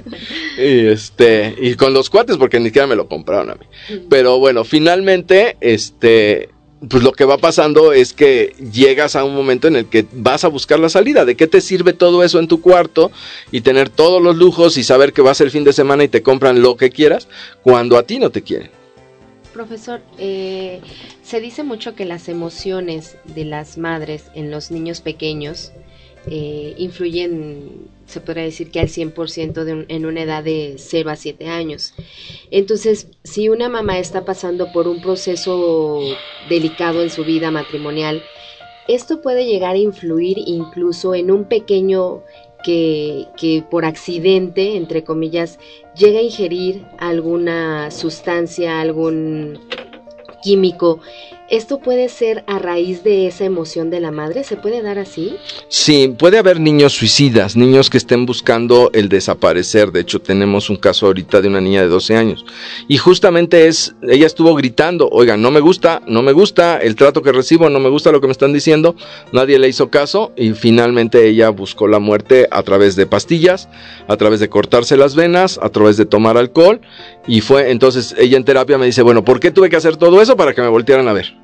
Y este, y con los cuates porque ni siquiera me lo compraron a mí. Pero bueno, finalmente, este, pues lo que va pasando es que llegas a un momento en el que vas a buscar la salida. ¿De qué te sirve todo eso en tu cuarto y tener todos los lujos y saber que vas el fin de semana y te compran lo que quieras cuando a ti no te quieren? Profesor, eh, se dice mucho que las emociones de las madres en los niños pequeños eh, influyen, se podría decir que al cien por ciento de un, en una edad de cero a siete años. Entonces, si una mamá está pasando por un proceso delicado en su vida matrimonial, esto puede llegar a influir incluso en un pequeño que, que por accidente, entre comillas, llega a ingerir alguna sustancia, algún químico. ¿Esto puede ser a raíz de esa emoción de la madre? ¿Se puede dar así? Sí, puede haber niños suicidas, niños que estén buscando el desaparecer. De hecho, tenemos un caso ahorita de una niña de doce años. Y justamente es, ella estuvo gritando, oigan, no me gusta, no me gusta el trato que recibo, no me gusta lo que me están diciendo. Nadie le hizo caso y finalmente ella buscó la muerte a través de pastillas, a través de cortarse las venas, a través de tomar alcohol. Y fue, entonces ella en terapia me dice, bueno, ¿por qué tuve que hacer todo eso? Para que me voltearan a ver.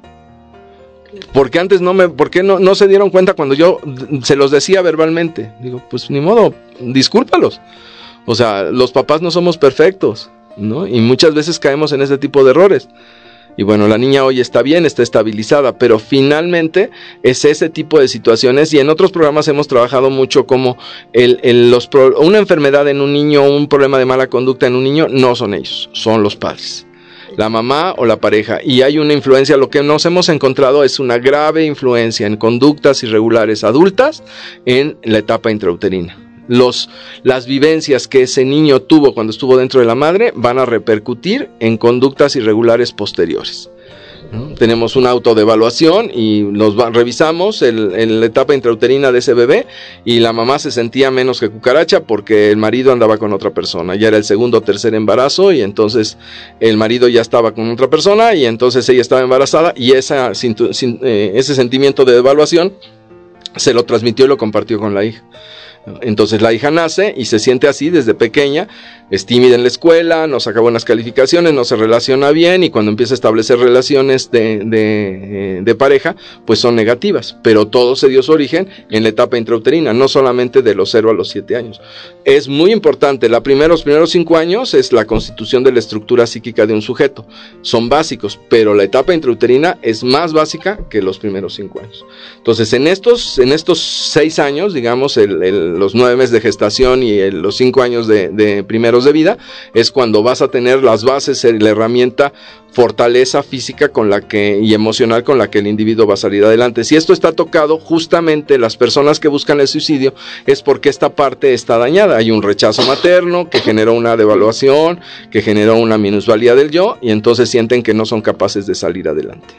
Porque antes no me, ¿por qué no, no se dieron cuenta cuando yo se los decía verbalmente? Digo, pues ni modo, discúlpalos. O sea, los papás no somos perfectos, ¿no? Y muchas veces caemos en ese tipo de errores. Y bueno, la niña hoy está bien, está estabilizada, pero finalmente es ese tipo de situaciones. Y en otros programas hemos trabajado mucho como el, el, los pro, una enfermedad en un niño, un problema de mala conducta en un niño, no son ellos, son los padres. La mamá o la pareja, y hay una influencia, lo que nos hemos encontrado es una grave influencia en conductas irregulares adultas en la etapa intrauterina. Los, las vivencias que ese niño tuvo cuando estuvo dentro de la madre van a repercutir en conductas irregulares posteriores. ¿no? Tenemos una autodevaluación y nos va, revisamos el, el, la etapa intrauterina de ese bebé y la mamá se sentía menos que cucaracha porque el marido andaba con otra persona, ya era el segundo o tercer embarazo y entonces el marido ya estaba con otra persona y entonces ella estaba embarazada y esa, sin, sin, eh, ese sentimiento de devaluación se lo transmitió y lo compartió con la hija. Entonces la hija nace y se siente así desde pequeña, es tímida en la escuela, no saca buenas calificaciones, no se relaciona bien y cuando empieza a establecer relaciones de, de, de pareja, pues son negativas, pero todo se dio su origen en la etapa intrauterina, no solamente de los cero a los siete años. Es muy importante, la primera, los primeros cinco años es la constitución de la estructura psíquica de un sujeto, son básicos, pero la etapa intrauterina es más básica que los primeros cinco años. Entonces en estos, en estos seis años, digamos, el, el, los nueve meses de gestación y el, los cinco años de, de primeros de vida, es cuando vas a tener las bases, la herramienta, fortaleza física con la que y emocional con la que el individuo va a salir adelante. Si esto está tocado, justamente las personas que buscan el suicidio es porque esta parte está dañada. Hay un rechazo materno que generó una devaluación, que generó una minusvalía del yo y entonces sienten que no son capaces de salir adelante.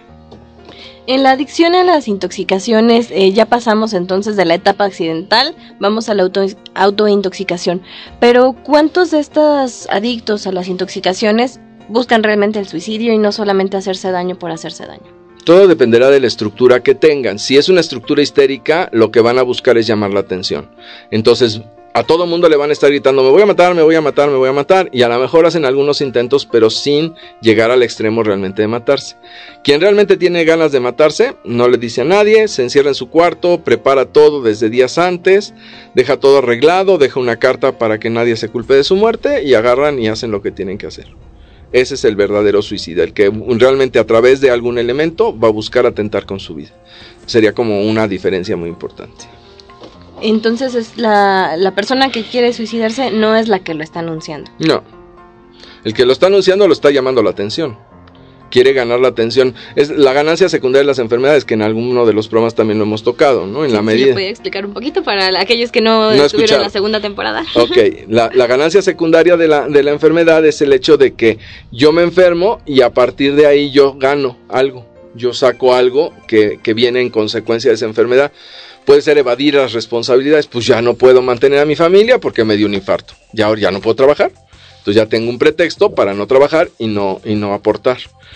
En la adicción a las intoxicaciones eh, ya pasamos entonces de la etapa accidental, vamos a la auto, autointoxicación, pero ¿cuántos de estos adictos a las intoxicaciones buscan realmente el suicidio y no solamente hacerse daño por hacerse daño? Todo dependerá de la estructura que tengan. Si es una estructura histérica, lo que van a buscar es llamar la atención. Entonces, a todo mundo le van a estar gritando, me voy a matar, me voy a matar, me voy a matar, y a lo mejor hacen algunos intentos, pero sin llegar al extremo realmente de matarse. Quien realmente tiene ganas de matarse, no le dice a nadie, se encierra en su cuarto, prepara todo desde días antes, deja todo arreglado, deja una carta para que nadie se culpe de su muerte, y agarran y hacen lo que tienen que hacer. Ese es el verdadero suicida, el que realmente a través de algún elemento va a buscar atentar con su vida. Sería como una diferencia muy importante. Entonces es la, la persona que quiere suicidarse no es la que lo está anunciando. No, el que lo está anunciando lo está llamando la atención. Quiere ganar la atención. Es la ganancia secundaria de las enfermedades, que en alguno de los programas también lo hemos tocado, ¿no? En sí, la medida. ¿Sí puede explicar un poquito para aquellos que no, no estuvieron en la segunda temporada? Ok, la, la ganancia secundaria de la, de la enfermedad es el hecho de que yo me enfermo y a partir de ahí yo gano algo. Yo saco algo que, que viene en consecuencia de esa enfermedad. Puede ser evadir las responsabilidades, pues ya no puedo mantener a mi familia porque me dio un infarto. Ya ahora ya no puedo trabajar. Entonces ya tengo un pretexto para no trabajar y no, y no aportar.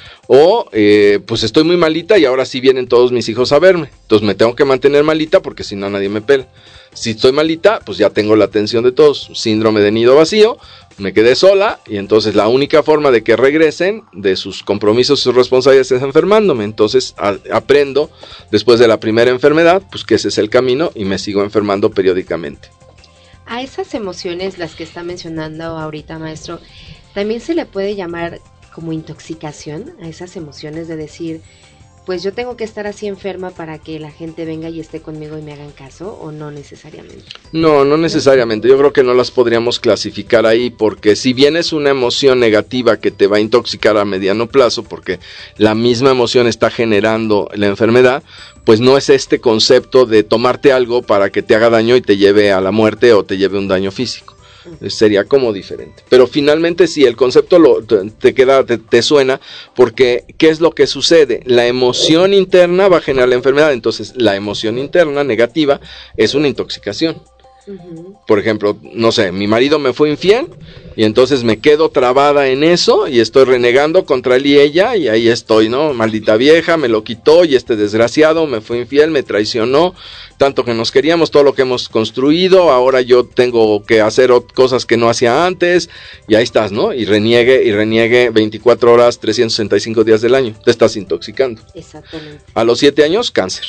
O eh, pues estoy muy malita y ahora sí vienen todos mis hijos a verme. Entonces me tengo que mantener malita porque si no nadie me pela. Si estoy malita, pues ya tengo la atención de todos. Síndrome de nido vacío, me quedé sola y entonces la única forma de que regresen de sus compromisos, sus responsabilidades es enfermándome. Entonces a, aprendo después de la primera enfermedad, pues que ese es el camino y me sigo enfermando periódicamente. A esas emociones, las que está mencionando ahorita, maestro, también se le puede llamar como intoxicación a esas emociones de decir, pues yo tengo que estar así enferma para que la gente venga y esté conmigo y me hagan caso, o no necesariamente. No, no necesariamente. Yo creo que no las podríamos clasificar ahí, porque si bien es una emoción negativa que te va a intoxicar a mediano plazo, porque la misma emoción está generando la enfermedad, pues no es este concepto de tomarte algo para que te haga daño y te lleve a la muerte o te lleve un daño físico. Sería como diferente, pero finalmente sí, el concepto lo, te, te queda, te, te suena, porque ¿qué es lo que sucede? La emoción interna va a generar la enfermedad, entonces la emoción interna negativa es una intoxicación. Uh-huh. Por ejemplo, no sé, mi marido me fue infiel y entonces me quedo trabada en eso y estoy renegando contra él y ella y ahí estoy, ¿no? Maldita vieja, me lo quitó y este desgraciado me fue infiel, me traicionó, tanto que nos queríamos, todo lo que hemos construido, ahora yo tengo que hacer cosas que no hacía antes y ahí estás, ¿no? Y reniegue y reniegue veinticuatro horas, trescientos sesenta y cinco días del año, te estás intoxicando. Exactamente. A los siete años, cáncer.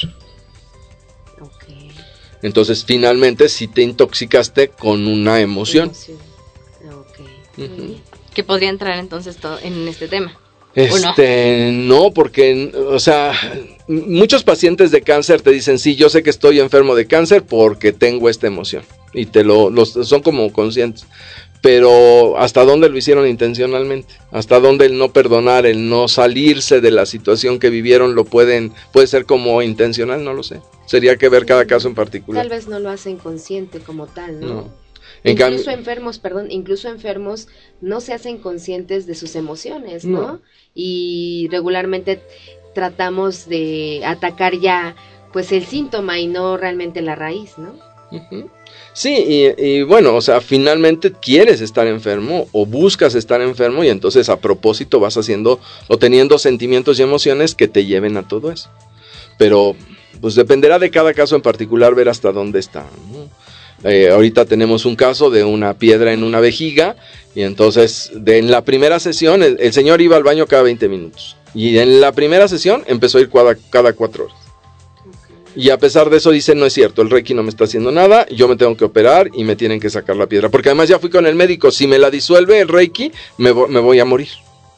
Entonces, finalmente, sí te intoxicaste con una emoción. emoción. Okay. Uh-huh. ¿Qué podría entrar entonces todo en este tema? Este, no? no, porque, o sea, muchos pacientes de cáncer te dicen, sí, yo sé que estoy enfermo de cáncer porque tengo esta emoción. Y te lo, los, son como conscientes. Pero ¿hasta dónde lo hicieron intencionalmente? ¿Hasta dónde el no perdonar, el no salirse de la situación que vivieron lo pueden, puede ser como intencional? No lo sé. Sería que ver cada caso en particular. Tal vez no lo hacen consciente como tal, ¿no? No. En incluso cambio, enfermos, perdón, incluso enfermos no se hacen conscientes de sus emociones, ¿no? no. Y regularmente tratamos de atacar ya pues el síntoma y no realmente la raíz, ¿no? Uh-huh. Sí, y, y bueno, o sea, finalmente quieres estar enfermo o buscas estar enfermo y entonces a propósito vas haciendo o teniendo sentimientos y emociones que te lleven a todo eso. Pero pues dependerá de cada caso en particular ver hasta dónde está, ¿no? Eh, ahorita tenemos un caso de una piedra en una vejiga y entonces de, en la primera sesión el, el señor iba al baño cada veinte minutos y en la primera sesión empezó a ir cada, cada cuatro horas. Y a pesar de eso dice, no es cierto, el Reiki no me está haciendo nada, yo me tengo que operar y me tienen que sacar la piedra. Porque además ya fui con el médico, si me la disuelve el Reiki, me, vo- me voy a morir.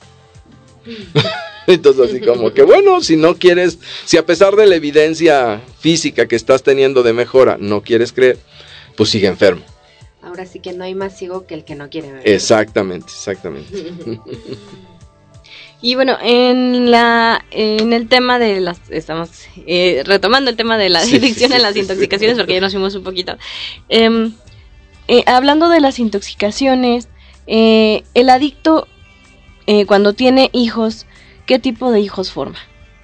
Entonces así como que bueno, si no quieres, si a pesar de la evidencia física que estás teniendo de mejora, no quieres creer, pues sigue enfermo. Ahora sí que no hay más ciego que el que no quiere ver. Exactamente, exactamente. Y bueno, en la en el tema de las, estamos eh, retomando el tema de la sí, adicción sí, en las sí, intoxicaciones, sí. porque ya nos fuimos un poquito. Eh, eh, hablando de las intoxicaciones, eh, el adicto eh, cuando tiene hijos, ¿qué tipo de hijos forma?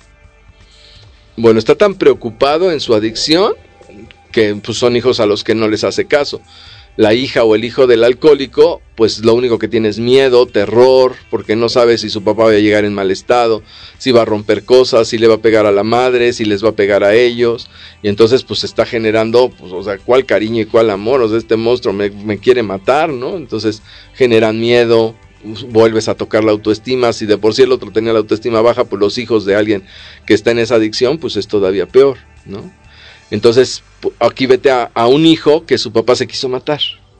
Bueno, está tan preocupado en su adicción que pues, son hijos a los que no les hace caso. La hija o el hijo del alcohólico, pues lo único que tiene es miedo, terror, porque no sabe si su papá va a llegar en mal estado, si va a romper cosas, si le va a pegar a la madre, si les va a pegar a ellos, y entonces pues está generando, pues o sea, cuál cariño y cuál amor, o sea, este monstruo me, me quiere matar, ¿no? Entonces generan miedo, vuelves a tocar la autoestima, si de por sí el otro tenía la autoestima baja, pues los hijos de alguien que está en esa adicción, pues es todavía peor, ¿no? Entonces, aquí vete a, a un hijo que su papá se quiso matar.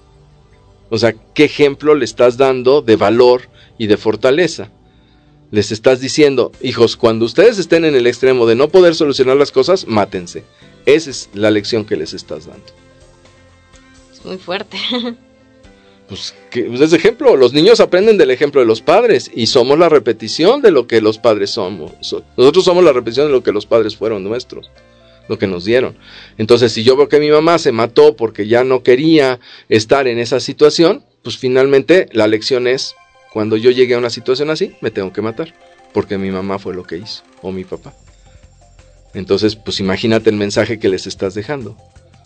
O sea, ¿qué ejemplo le estás dando de valor y de fortaleza? Les estás diciendo, hijos, cuando ustedes estén en el extremo de no poder solucionar las cosas, mátense. Esa es la lección que les estás dando. Es muy fuerte. Pues, que, pues es ejemplo, los niños aprenden del ejemplo de los padres y somos la repetición de lo que los padres somos. Nosotros somos la repetición de lo que los padres fueron nuestros. Lo que nos dieron. Entonces, si yo veo que mi mamá se mató porque ya no quería estar en esa situación, pues finalmente la lección es, cuando yo llegue a una situación así, me tengo que matar, porque mi mamá fue lo que hizo, o mi papá. Entonces, pues imagínate el mensaje que les estás dejando.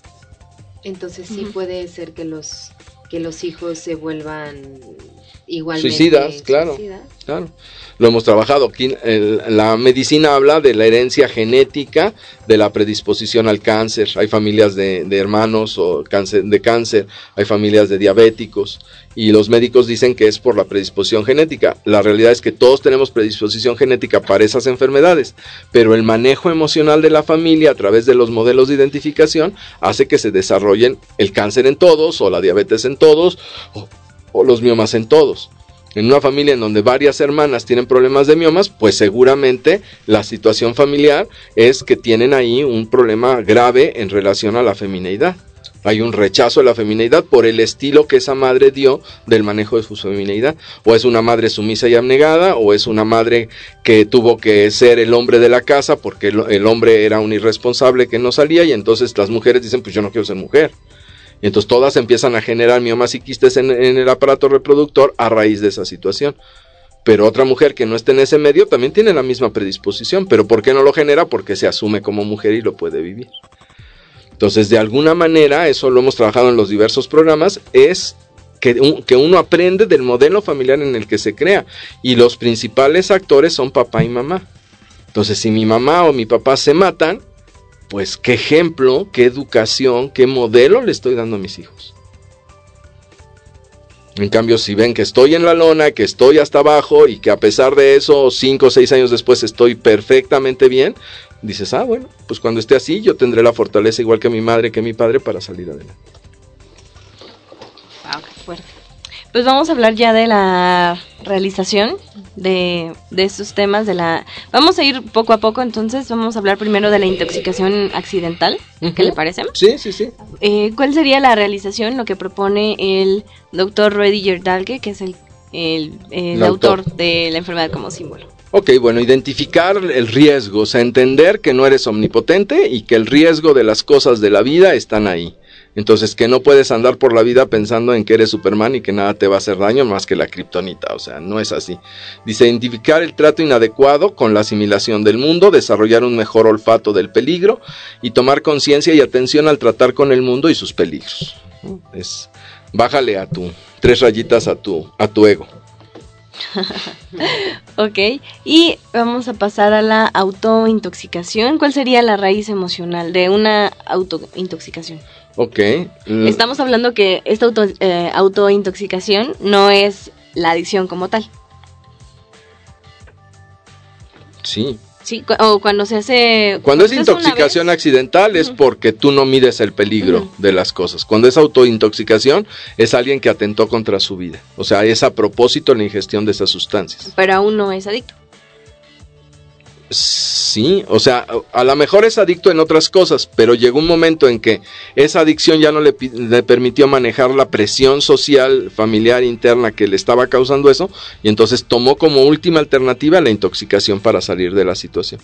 Entonces sí uh-huh. puede ser que los que los hijos se vuelvan igualmente suicidas, claro, suicidas. Claro. Lo hemos trabajado aquí, el, la medicina habla de la herencia genética, de la predisposición al cáncer. Hay familias de, de hermanos o cáncer, de cáncer, hay familias de diabéticos y los médicos dicen que es por la predisposición genética. La realidad es que todos tenemos predisposición genética para esas enfermedades, pero el manejo emocional de la familia a través de los modelos de identificación hace que se desarrollen el cáncer en todos o la diabetes en todos o, o los miomas en todos. En una familia en donde varias hermanas tienen problemas de miomas, pues seguramente la situación familiar es que tienen ahí un problema grave en relación a la femineidad. Hay un rechazo a la femineidad por el estilo que esa madre dio del manejo de su femineidad. O es una madre sumisa y abnegada, o es una madre que tuvo que ser el hombre de la casa porque el, el hombre era un irresponsable que no salía y entonces las mujeres dicen, pues yo no quiero ser mujer. Y entonces todas empiezan a generar miomas y quistes en, en el aparato reproductor a raíz de esa situación. Pero otra mujer que no esté en ese medio también tiene la misma predisposición. ¿Pero por qué no lo genera? Porque se asume como mujer y lo puede vivir. Entonces, de alguna manera, eso lo hemos trabajado en los diversos programas, es que, un, que uno aprende del modelo familiar en el que se crea. Y los principales actores son papá y mamá. Entonces, si mi mamá o mi papá se matan, pues qué ejemplo, qué educación, qué modelo le estoy dando a mis hijos. En cambio, si ven que estoy en la lona, que estoy hasta abajo y que a pesar de eso, cinco o seis años después estoy perfectamente bien, dices, ah, bueno, pues cuando esté así yo tendré la fortaleza igual que mi madre, que mi padre para salir adelante. Wow, qué fuerte. Pues vamos a hablar ya de la realización de, de estos temas, de la vamos a ir poco a poco, entonces vamos a hablar primero de la intoxicación accidental, uh-huh. ¿Qué le parece? Sí, sí, sí. Eh, ¿Cuál sería la realización? Lo que propone el doctor Rediger Dahlke, que es el, el, el, el autor. autor de la enfermedad como símbolo. Ok, bueno, identificar el riesgo, o sea, entender que no eres omnipotente y que el riesgo de las cosas de la vida están ahí. Entonces, que no puedes andar por la vida pensando en que eres Superman y que nada te va a hacer daño más que la kriptonita, o sea, no es así. Dice, identificar el trato inadecuado con la asimilación del mundo, desarrollar un mejor olfato del peligro y tomar conciencia y atención al tratar con el mundo y sus peligros. Es, bájale a tu, tres rayitas a tu, a tu ego. Ok, y vamos a pasar a la autointoxicación. ¿Cuál sería la raíz emocional de una autointoxicación? Ok. Estamos hablando que esta auto, eh, autointoxicación no es la adicción como tal. Sí. Sí, cu- o cuando se hace... Cuando es intoxicación accidental es porque tú no mides el peligro uh-huh. de las cosas. Cuando es autointoxicación es alguien que atentó contra su vida. O sea, es a propósito la ingestión de esas sustancias. Pero aún no es adicto. Sí, o sea, a lo mejor es adicto en otras cosas, pero llegó un momento en que esa adicción ya no le, le permitió manejar la presión social, familiar, interna que le estaba causando eso, y entonces tomó como última alternativa la intoxicación para salir de la situación.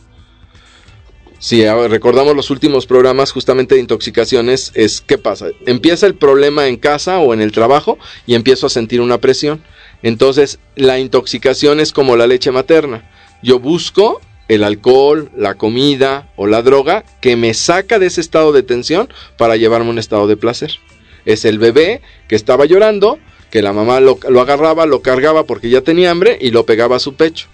Si recordamos los últimos programas justamente de intoxicaciones, es ¿qué pasa? Empieza el problema en casa o en el trabajo y empiezo a sentir una presión. Entonces, la intoxicación es como la leche materna. Yo busco el alcohol, la comida o la droga que me saca de ese estado de tensión para llevarme a un estado de placer. Es el bebé que estaba llorando, que la mamá lo, lo agarraba, lo cargaba porque ya tenía hambre y lo pegaba a su pecho.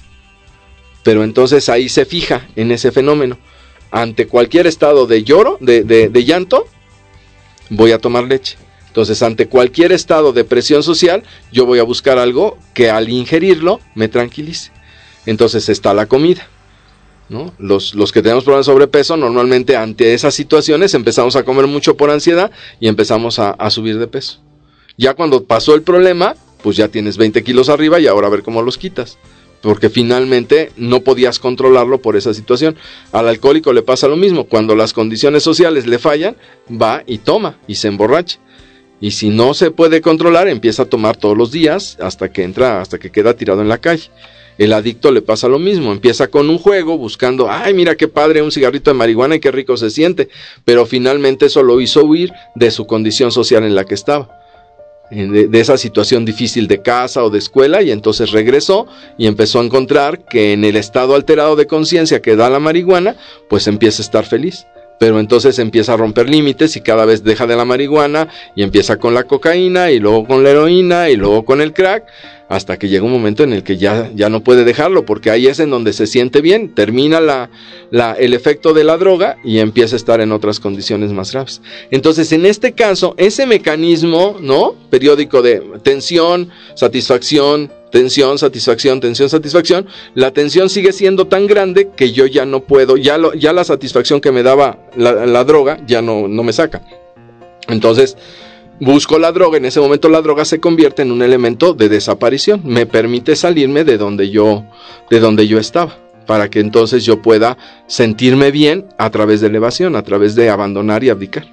Pero entonces ahí se fija en ese fenómeno. Ante cualquier estado de lloro, de, de, de llanto, voy a tomar leche. Entonces, ante cualquier estado de presión social, yo voy a buscar algo que al ingerirlo me tranquilice. Entonces está la comida, ¿no? Los, los que tenemos problemas de sobrepeso, normalmente ante esas situaciones empezamos a comer mucho por ansiedad y empezamos a, a subir de peso. Ya cuando pasó el problema, pues ya tienes veinte kilos arriba y ahora a ver cómo los quitas. Porque finalmente no podías controlarlo por esa situación. Al alcohólico le pasa lo mismo. Cuando las condiciones sociales le fallan, va y toma y se emborracha. Y si no se puede controlar, empieza a tomar todos los días hasta que entra, hasta que queda tirado en la calle. El adicto le pasa lo mismo, empieza con un juego buscando, ay mira qué padre, un cigarrito de marihuana y qué rico se siente, pero finalmente eso lo hizo huir de su condición social en la que estaba, de, de esa situación difícil de casa o de escuela, y entonces regresó y empezó a encontrar que en el estado alterado de conciencia que da la marihuana, pues empieza a estar feliz. Pero entonces empieza a romper límites y cada vez deja de la marihuana y empieza con la cocaína y luego con la heroína y luego con el crack, hasta que llega un momento en el que ya, ya no puede dejarlo, porque ahí es en donde se siente bien, termina la, la, el efecto de la droga y empieza a estar en otras condiciones más graves. Entonces, en este caso, ese mecanismo, ¿no?, periódico de tensión, satisfacción, tensión, satisfacción, tensión, satisfacción, la tensión sigue siendo tan grande que yo ya no puedo, ya, lo, ya la satisfacción que me daba la, la droga ya no, no me saca. Entonces, busco la droga, en ese momento la droga se convierte en un elemento de desaparición, me permite salirme de donde yo, de donde yo estaba, para que entonces yo pueda sentirme bien a través de elevación, a través de abandonar y abdicar.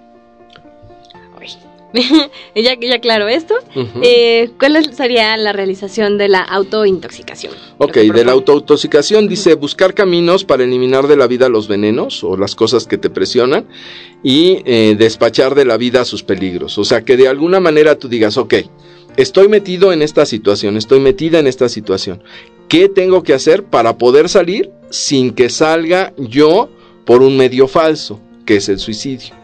ya, ya claro esto, uh-huh. eh, ¿cuál sería la realización de la autointoxicación? Ok, de la autointoxicación dice buscar caminos para eliminar de la vida los venenos o las cosas que te presionan y eh, despachar de la vida sus peligros. O sea, que de alguna manera tú digas, ok, estoy metido en esta situación, estoy metida en esta situación. ¿Qué tengo que hacer para poder salir sin que salga yo por un medio falso, que es el suicidio?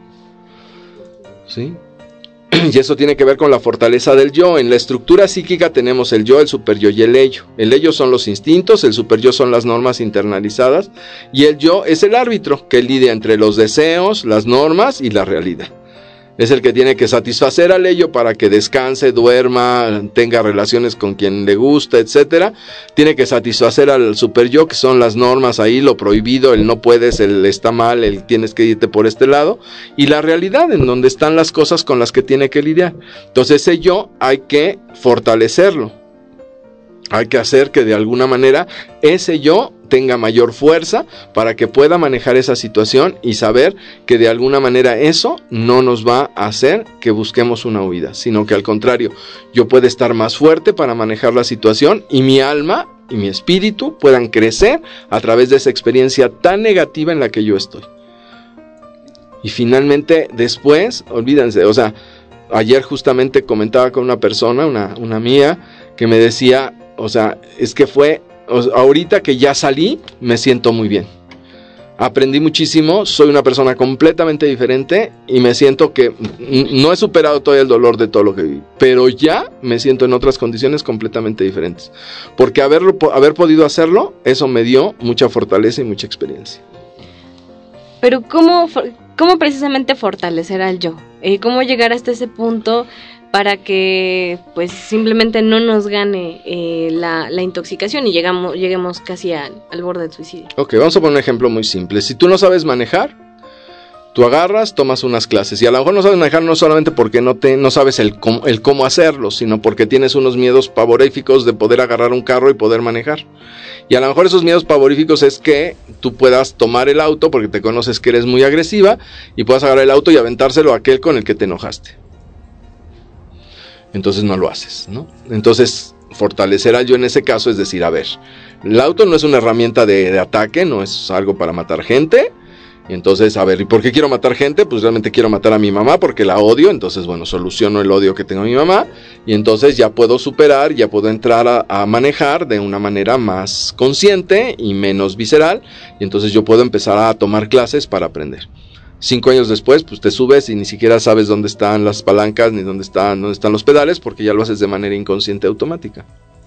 ¿Sí? Y eso tiene que ver con la fortaleza del yo. En la estructura psíquica tenemos el yo, el superyo y el ello. El ello son los instintos, el superyo son las normas internalizadas y el yo es el árbitro que lidia entre los deseos, las normas y la realidad. Es el que tiene que satisfacer al ello para que descanse, duerma, tenga relaciones con quien le gusta, etcétera. Tiene que satisfacer al superyo, que son las normas ahí, lo prohibido, el no puedes, el está mal, el tienes que irte por este lado. Y la realidad, en donde están las cosas con las que tiene que lidiar. Entonces ese yo hay que fortalecerlo. Hay que hacer que de alguna manera ese yo tenga mayor fuerza para que pueda manejar esa situación y saber que de alguna manera eso no nos va a hacer que busquemos una huida, sino que al contrario, yo puedo estar más fuerte para manejar la situación y mi alma y mi espíritu puedan crecer a través de esa experiencia tan negativa en la que yo estoy. Y finalmente, después, olvídense, o sea, ayer justamente comentaba con una persona, una, una mía, que me decía, o sea, es que fue, o sea, ahorita que ya salí, me siento muy bien. Aprendí muchísimo, soy una persona completamente diferente y me siento que no he superado todavía el dolor de todo lo que viví, pero ya me siento en otras condiciones completamente diferentes. Porque haberlo, haber podido hacerlo, eso me dio mucha fortaleza y mucha experiencia. Pero ¿cómo, cómo precisamente fortalecer al yo? Eh, ¿Cómo llegar hasta ese punto para que pues simplemente no nos gane eh, la, la intoxicación y llegamos, lleguemos casi al, al borde del suicidio? Ok, vamos a poner un ejemplo muy simple. Si tú no sabes manejar, tú agarras, tomas unas clases, y a lo mejor no sabes manejar no solamente porque no, te, no sabes el cómo, el cómo hacerlo, sino porque tienes unos miedos pavoríficos de poder agarrar un carro y poder manejar. Y a lo mejor esos miedos pavoríficos es que tú puedas tomar el auto porque te conoces que eres muy agresiva y puedas agarrar el auto y aventárselo a aquel con el que te enojaste. Entonces no lo haces, ¿no? Entonces fortalecer al yo en ese caso es decir, a ver, el auto no es una herramienta de, de ataque, no es algo para matar gente. Y entonces, a ver, ¿y por qué quiero matar gente? Pues realmente quiero matar a mi mamá porque la odio. Entonces, bueno, soluciono el odio que tengo a mi mamá. Y entonces ya puedo superar, ya puedo entrar a, a manejar de una manera más consciente y menos visceral. Y entonces yo puedo empezar a tomar clases para aprender. Cinco años después, pues te subes y ni siquiera sabes dónde están las palancas ni dónde están, dónde están los pedales porque ya lo haces de manera inconsciente automática,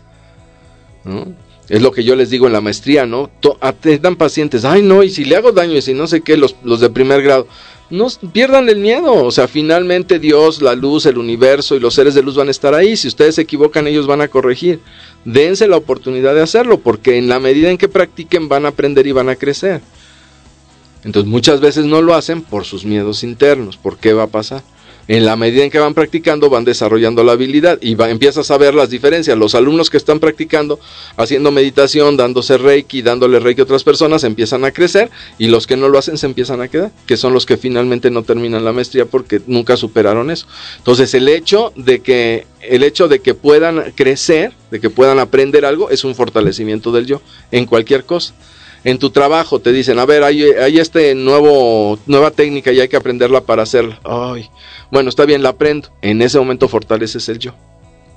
¿no? Es lo que yo les digo en la maestría, ¿no? Atendan pacientes, ay no, y si le hago daño, y si no sé qué, los, los de primer grado, no pierdan el miedo, o sea, finalmente Dios, la luz, el universo y los seres de luz van a estar ahí, si ustedes se equivocan, ellos van a corregir, dense la oportunidad de hacerlo, porque en la medida en que practiquen van a aprender y van a crecer. Entonces muchas veces no lo hacen por sus miedos internos. ¿Por qué va a pasar? En la medida en que van practicando, van desarrollando la habilidad y va, empiezas a ver las diferencias. Los alumnos que están practicando, haciendo meditación, dándose reiki, dándole reiki a otras personas, empiezan a crecer, y los que no lo hacen se empiezan a quedar, que son los que finalmente no terminan la maestría porque nunca superaron eso. Entonces el hecho de que, el hecho de que puedan crecer, de que puedan aprender algo, es un fortalecimiento del yo, en cualquier cosa. En tu trabajo te dicen, a ver, hay, hay este nuevo, nueva técnica y hay que aprenderla para hacerla. Ay, bueno, está bien, la aprendo. En ese momento fortaleces el yo.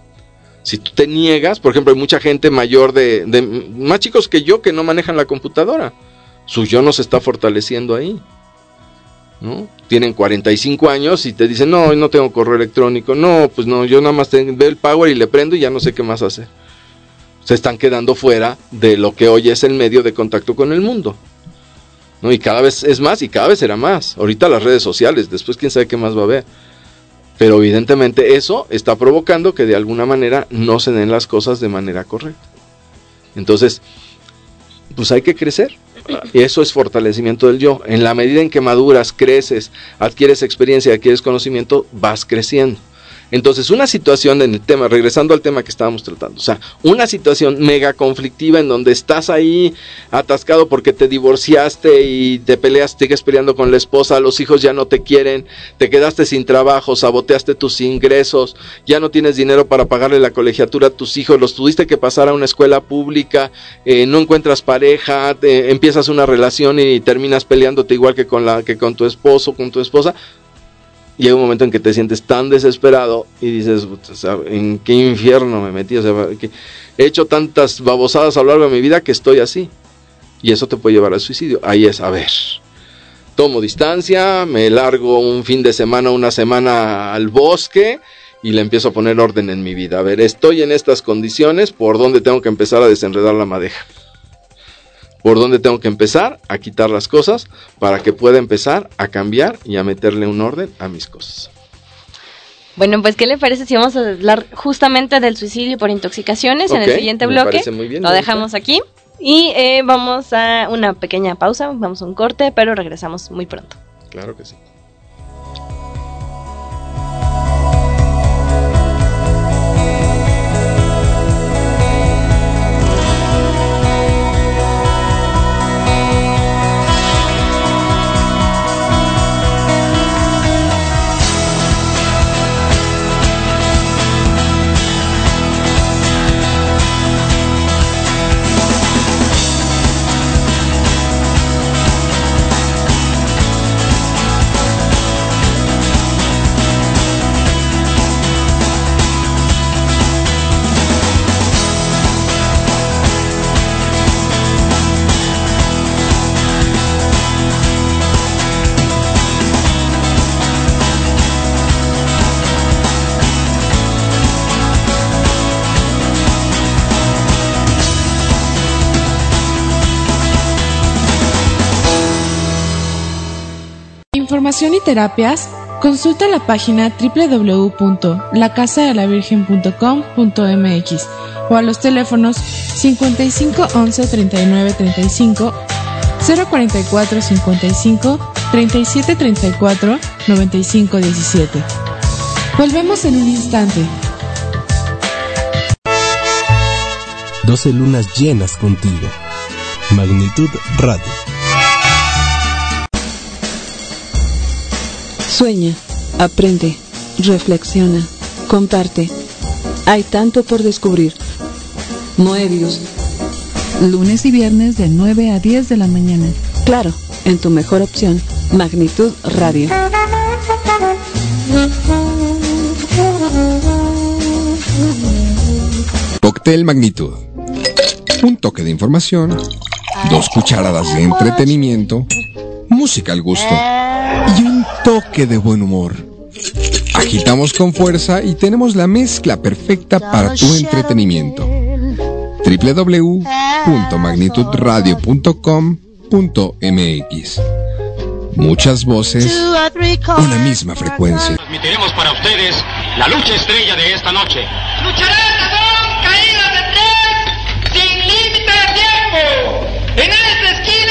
Si tú te niegas, por ejemplo, hay mucha gente mayor de, de más chicos que yo que no manejan la computadora. Su yo no se está fortaleciendo ahí, ¿no? Tienen cuarenta y cinco años y te dicen, no, no tengo correo electrónico. No, pues no, yo nada más tengo, veo el power y le prendo y ya no sé qué más hacer. Se están quedando fuera de lo que hoy es el medio de contacto con el mundo, ¿no? Y cada vez es más y cada vez será más. Ahorita las redes sociales, después quién sabe qué más va a haber. Pero evidentemente eso está provocando que de alguna manera no se den las cosas de manera correcta. Entonces, pues hay que crecer. Eso es fortalecimiento del yo. En la medida en que maduras, creces, adquieres experiencia, adquieres conocimiento, vas creciendo. Entonces, una situación en el tema, regresando al tema que estábamos tratando, o sea, una situación mega conflictiva en donde estás ahí atascado porque te divorciaste y te peleas, sigues peleando con la esposa, los hijos ya no te quieren, te quedaste sin trabajo, saboteaste tus ingresos, ya no tienes dinero para pagarle la colegiatura a tus hijos, los tuviste que pasar a una escuela pública, eh, no encuentras pareja, te, empiezas una relación y terminas peleándote igual que con, la, que con tu esposo, con tu esposa. Llega un momento en que te sientes tan desesperado y dices, o sea, ¿en qué infierno me metí? O sea, que he hecho tantas babosadas a lo largo de mi vida que estoy así. Y eso te puede llevar al suicidio. Ahí es, a ver, tomo distancia, me largo un fin de semana, una semana al bosque y le empiezo a poner orden en mi vida. A ver, estoy en estas condiciones, ¿por dónde tengo que empezar a desenredar la madeja? ¿Por dónde tengo que empezar a quitar las cosas para que pueda empezar a cambiar y a meterle un orden a mis cosas? Bueno, pues ¿qué le parece si vamos a hablar justamente del suicidio por intoxicaciones okay, en el siguiente bloque? Me parece muy bien. Lo dejamos aquí y eh, vamos a una pequeña pausa, vamos a un corte, pero regresamos muy pronto. Claro que sí. información y terapias, consulta la página doble u doble u doble u punto la casa de la virgen punto com punto m x o a los teléfonos cincuenta y cinco once treinta y nueve treinta y cinco, cero cuarenta y cuatro cincuenta y cinco, treinta y siete treinta y cuatro, noventa y cinco diecisiete. Volvemos en un instante. doce lunas llenas contigo. Magnitud Radio. Sueña, aprende, reflexiona, comparte. Hay tanto por descubrir. Moebius. Lunes y viernes de nueve a diez de la mañana. Claro, en tu mejor opción, Magnitud Radio. Cóctel Magnitud. Un toque de información, dos cucharadas de entretenimiento, música al gusto y un toque de buen humor. Agitamos con fuerza y tenemos la mezcla perfecta para tu entretenimiento. doble u doble u doble u punto magnitud radio punto com punto m x. Muchas voces, una misma frecuencia. Transmitiremos para ustedes la lucha estrella de esta noche. Lucharán a dos caídas de tres sin límite de tiempo. En esta esquina.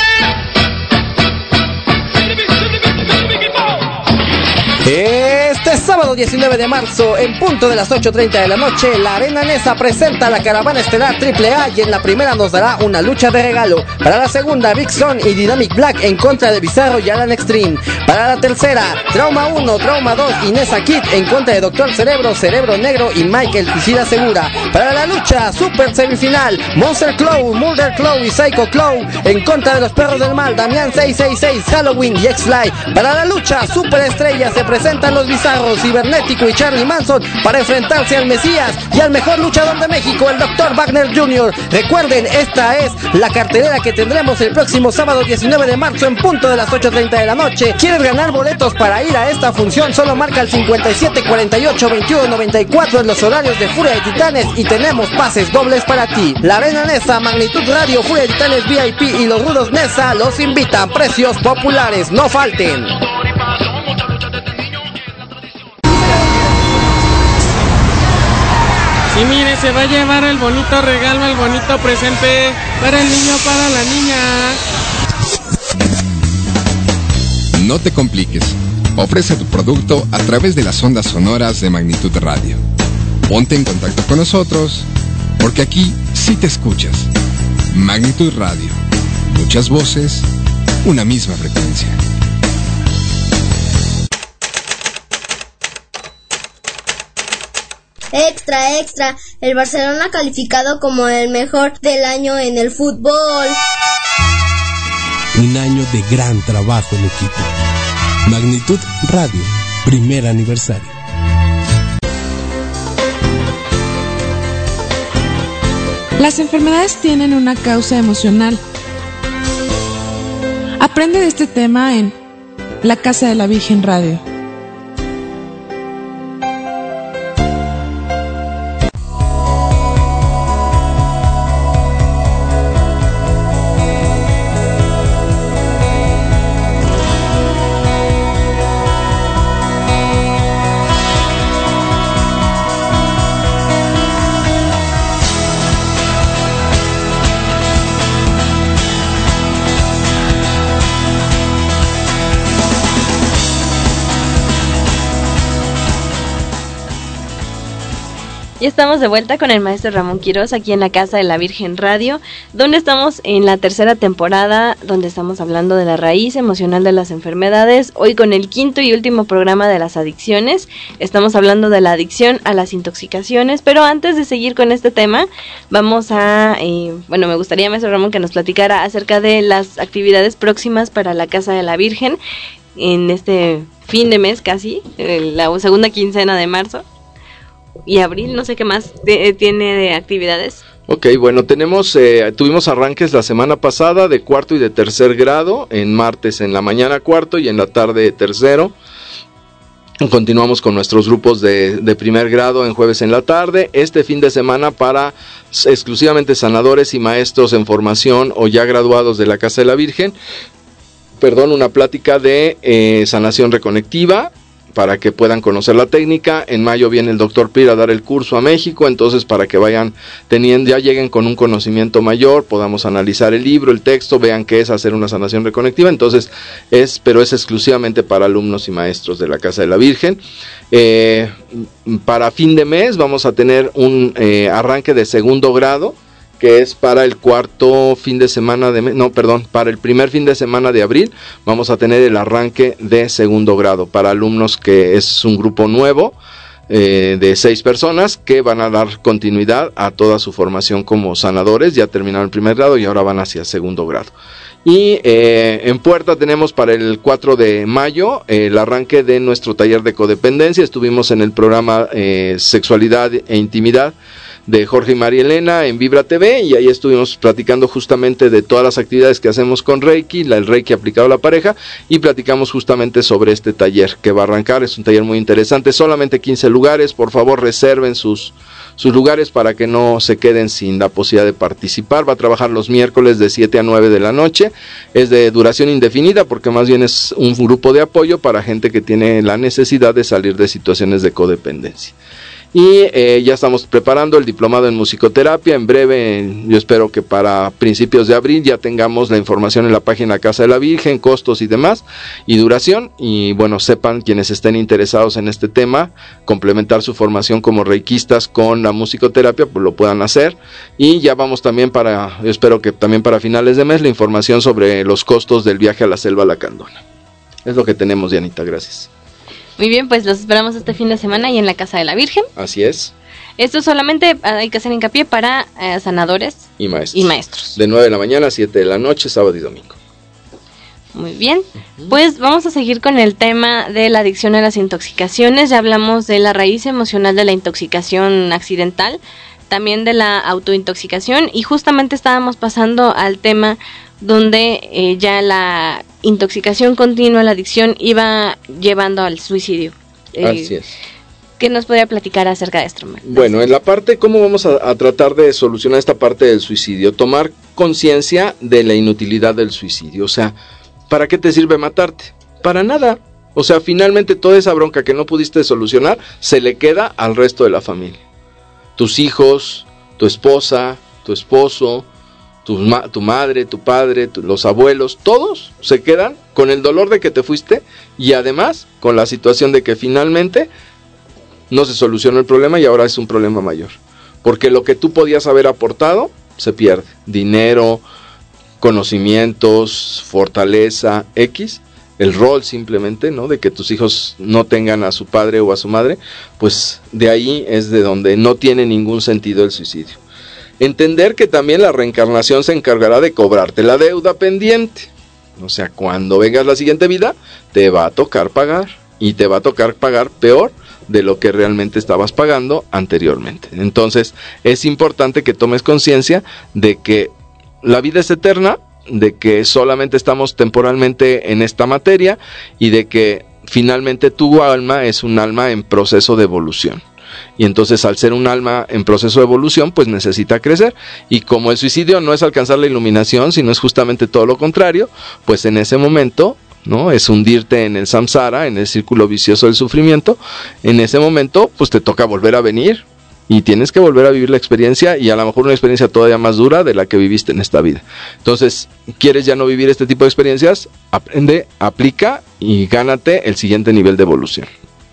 Este sábado diecinueve de marzo, en punto de las ocho treinta de la noche, la Arena Nesa presenta la Caravana Estelar triple A y en la primera nos dará una lucha de regalo. Para la segunda, Big Son y Dynamic Black en contra de Bizarro y Alan Extreme. Para la tercera, Trauma uno, Trauma dos y Nesa Kid en contra de Doctor Cerebro, Cerebro Negro y Michael Piscina Segura. Para la lucha super semifinal, Monster Claw, Murder Claw y Psycho Claw en contra de los Perros del Mal, Damián seiscientos sesenta y seis, Halloween y X-Fly. Para la lucha super estrella se presentan los Bizarros, Cibernético y Charlie Manson para enfrentarse al Mesías y al mejor luchador de México, el doctor Wagner junior Recuerden, esta es la cartelera que tendremos el próximo sábado diecinueve de marzo en punto de las ocho treinta de la noche. ¿Quieres ganar boletos para ir a esta función? Solo marca el cincuenta y siete cuarenta y ocho veintiuno noventa y cuatro en los horarios de Furia de Titanes y tenemos pases dobles para ti. La Arena Nesa, Magnitud Radio, Furia de Titanes V I P y los Rudos Nesa los invitan. Precios populares, no falten. Y mire, se va a llevar el bonito regalo, el bonito presente para el niño, para la niña. No te compliques. Ofrece tu producto a través de las ondas sonoras de Magnitud Radio. Ponte en contacto con nosotros, porque aquí sí te escuchas. Magnitud Radio. Muchas voces, una misma frecuencia. Extra, extra, el Barcelona calificado como el mejor del año en el fútbol. Un año de gran trabajo en equipo. Magnitud Radio, primer aniversario. Las enfermedades tienen una causa emocional. Aprende de este tema en La Casa de la Virgen Radio. Ya estamos de vuelta con el maestro Ramón Quiroz aquí en la Casa de la Virgen Radio, donde estamos en la tercera temporada, donde estamos hablando de la raíz emocional de las enfermedades. Hoy con el quinto y último programa de las adicciones, estamos hablando de la adicción a las intoxicaciones, pero antes de seguir con este tema, vamos a, eh, bueno, me gustaría, maestro Ramón, que nos platicara acerca de las actividades próximas para la Casa de la Virgen en este fin de mes casi, la segunda quincena de marzo. Y abril, no sé qué más t- tiene de actividades. Ok, bueno, tenemos, eh, tuvimos arranques la semana pasada de cuarto y de tercer grado, en martes en la mañana cuarto y en la tarde tercero. Continuamos con nuestros grupos de, de primer grado en jueves en la tarde. Este fin de semana para exclusivamente sanadores y maestros en formación o ya graduados de la Casa de la Virgen. perdón, una plática de eh, sanación reconectiva, para que puedan conocer la técnica. En mayo viene el doctor Pir a dar el curso a México, entonces para que vayan teniendo, ya lleguen con un conocimiento mayor, podamos analizar el libro, el texto, vean qué es hacer una sanación reconectiva. Entonces es, pero es exclusivamente para alumnos y maestros de la Casa de la Virgen. Eh, para fin de mes vamos a tener un eh, arranque de segundo grado, que es para el cuarto fin de semana de, no, perdón, para el primer fin de semana de abril, vamos a tener el arranque de segundo grado, para alumnos que es un grupo nuevo, eh, de seis personas, que van a dar continuidad a toda su formación como sanadores. Ya terminaron el primer grado y ahora van hacia segundo grado. Y eh, en puerta tenemos para el cuatro de mayo eh, el arranque de nuestro taller de codependencia. Estuvimos en el programa eh, Sexualidad e Intimidad de Jorge y María Elena en Vibra T V, y ahí estuvimos platicando justamente de todas las actividades que hacemos con Reiki, la, el Reiki aplicado a la pareja, y platicamos justamente sobre este taller que va a arrancar. Es un taller muy interesante, solamente quince lugares, por favor reserven sus, sus lugares para que no se queden sin la posibilidad de participar. Va a trabajar los miércoles de siete a nueve de la noche, es de duración indefinida porque más bien es un grupo de apoyo para gente que tiene la necesidad de salir de situaciones de codependencia. Y eh, ya estamos preparando el diplomado en musicoterapia. En breve, yo espero que para principios de abril ya tengamos la información en la página Casa de la Virgen, costos y demás, y duración. Y bueno, sepan quienes estén interesados en este tema, complementar su formación como reikistas con la musicoterapia, pues lo puedan hacer. Y ya vamos también para, yo espero que también para finales de mes, la información sobre los costos del viaje a la Selva Lacandona. Es lo que tenemos, Dianita, gracias. Muy bien, pues los esperamos este fin de semana y en la Casa de la Virgen. Así es. Esto solamente hay que hacer hincapié para eh, sanadores y maestros. y maestros. De nueve de la mañana a siete de la noche, sábado y domingo. Muy bien, uh-huh. Pues vamos a seguir con el tema de la adicción a las intoxicaciones. Ya hablamos de la raíz emocional de la intoxicación accidental, también de la autointoxicación, y justamente estábamos pasando al tema donde eh, ya la intoxicación continua, la adicción, iba llevando al suicidio. Eh, Así es. ¿Qué nos podría platicar acerca de esto, Marta? Bueno, en la parte, ¿cómo vamos a, a tratar de solucionar esta parte del suicidio? Tomar conciencia de la inutilidad del suicidio. O sea, ¿para qué te sirve matarte? Para nada. O sea, finalmente toda esa bronca que no pudiste solucionar se le queda al resto de la familia. Tus hijos, tu esposa, tu esposo, Tu, ma- tu madre, tu padre, tu, los abuelos, todos se quedan con el dolor de que te fuiste, y además con la situación de que finalmente no se solucionó el problema y ahora es un problema mayor, porque lo que tú podías haber aportado se pierde, dinero, conocimientos, fortaleza, X, el rol simplemente, ¿no? De que tus hijos no tengan a su padre o a su madre, pues de ahí es de donde no tiene ningún sentido el suicidio. Entender que también la reencarnación se encargará de cobrarte la deuda pendiente. O sea, cuando vengas la siguiente vida, te va a tocar pagar. Y te va a tocar pagar peor de lo que realmente estabas pagando anteriormente. Entonces, es importante que tomes conciencia de que la vida es eterna, de que solamente estamos temporalmente en esta materia, y de que finalmente tu alma es un alma en proceso de evolución. Y entonces, al ser un alma en proceso de evolución, pues necesita crecer. Y como el suicidio no es alcanzar la iluminación, sino es justamente todo lo contrario, pues en ese momento, ¿no? Es hundirte en el samsara, en el círculo vicioso del sufrimiento. En ese momento, pues te toca volver a venir y tienes que volver a vivir la experiencia, y a lo mejor una experiencia todavía más dura de la que viviste en esta vida. Entonces, ¿quieres ya no vivir este tipo de experiencias? Aprende, aplica y gánate el siguiente nivel de evolución.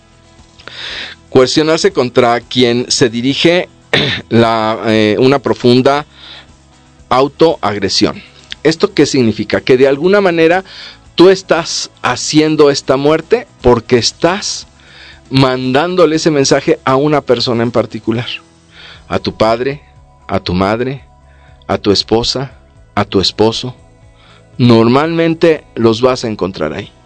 Cuestionarse contra quien se dirige la, eh, una profunda autoagresión. ¿Esto qué significa? Que de alguna manera tú estás haciendo esta muerte porque estás mandándole ese mensaje a una persona en particular. A tu padre, a tu madre, a tu esposa, a tu esposo. Normalmente los vas a encontrar ahí.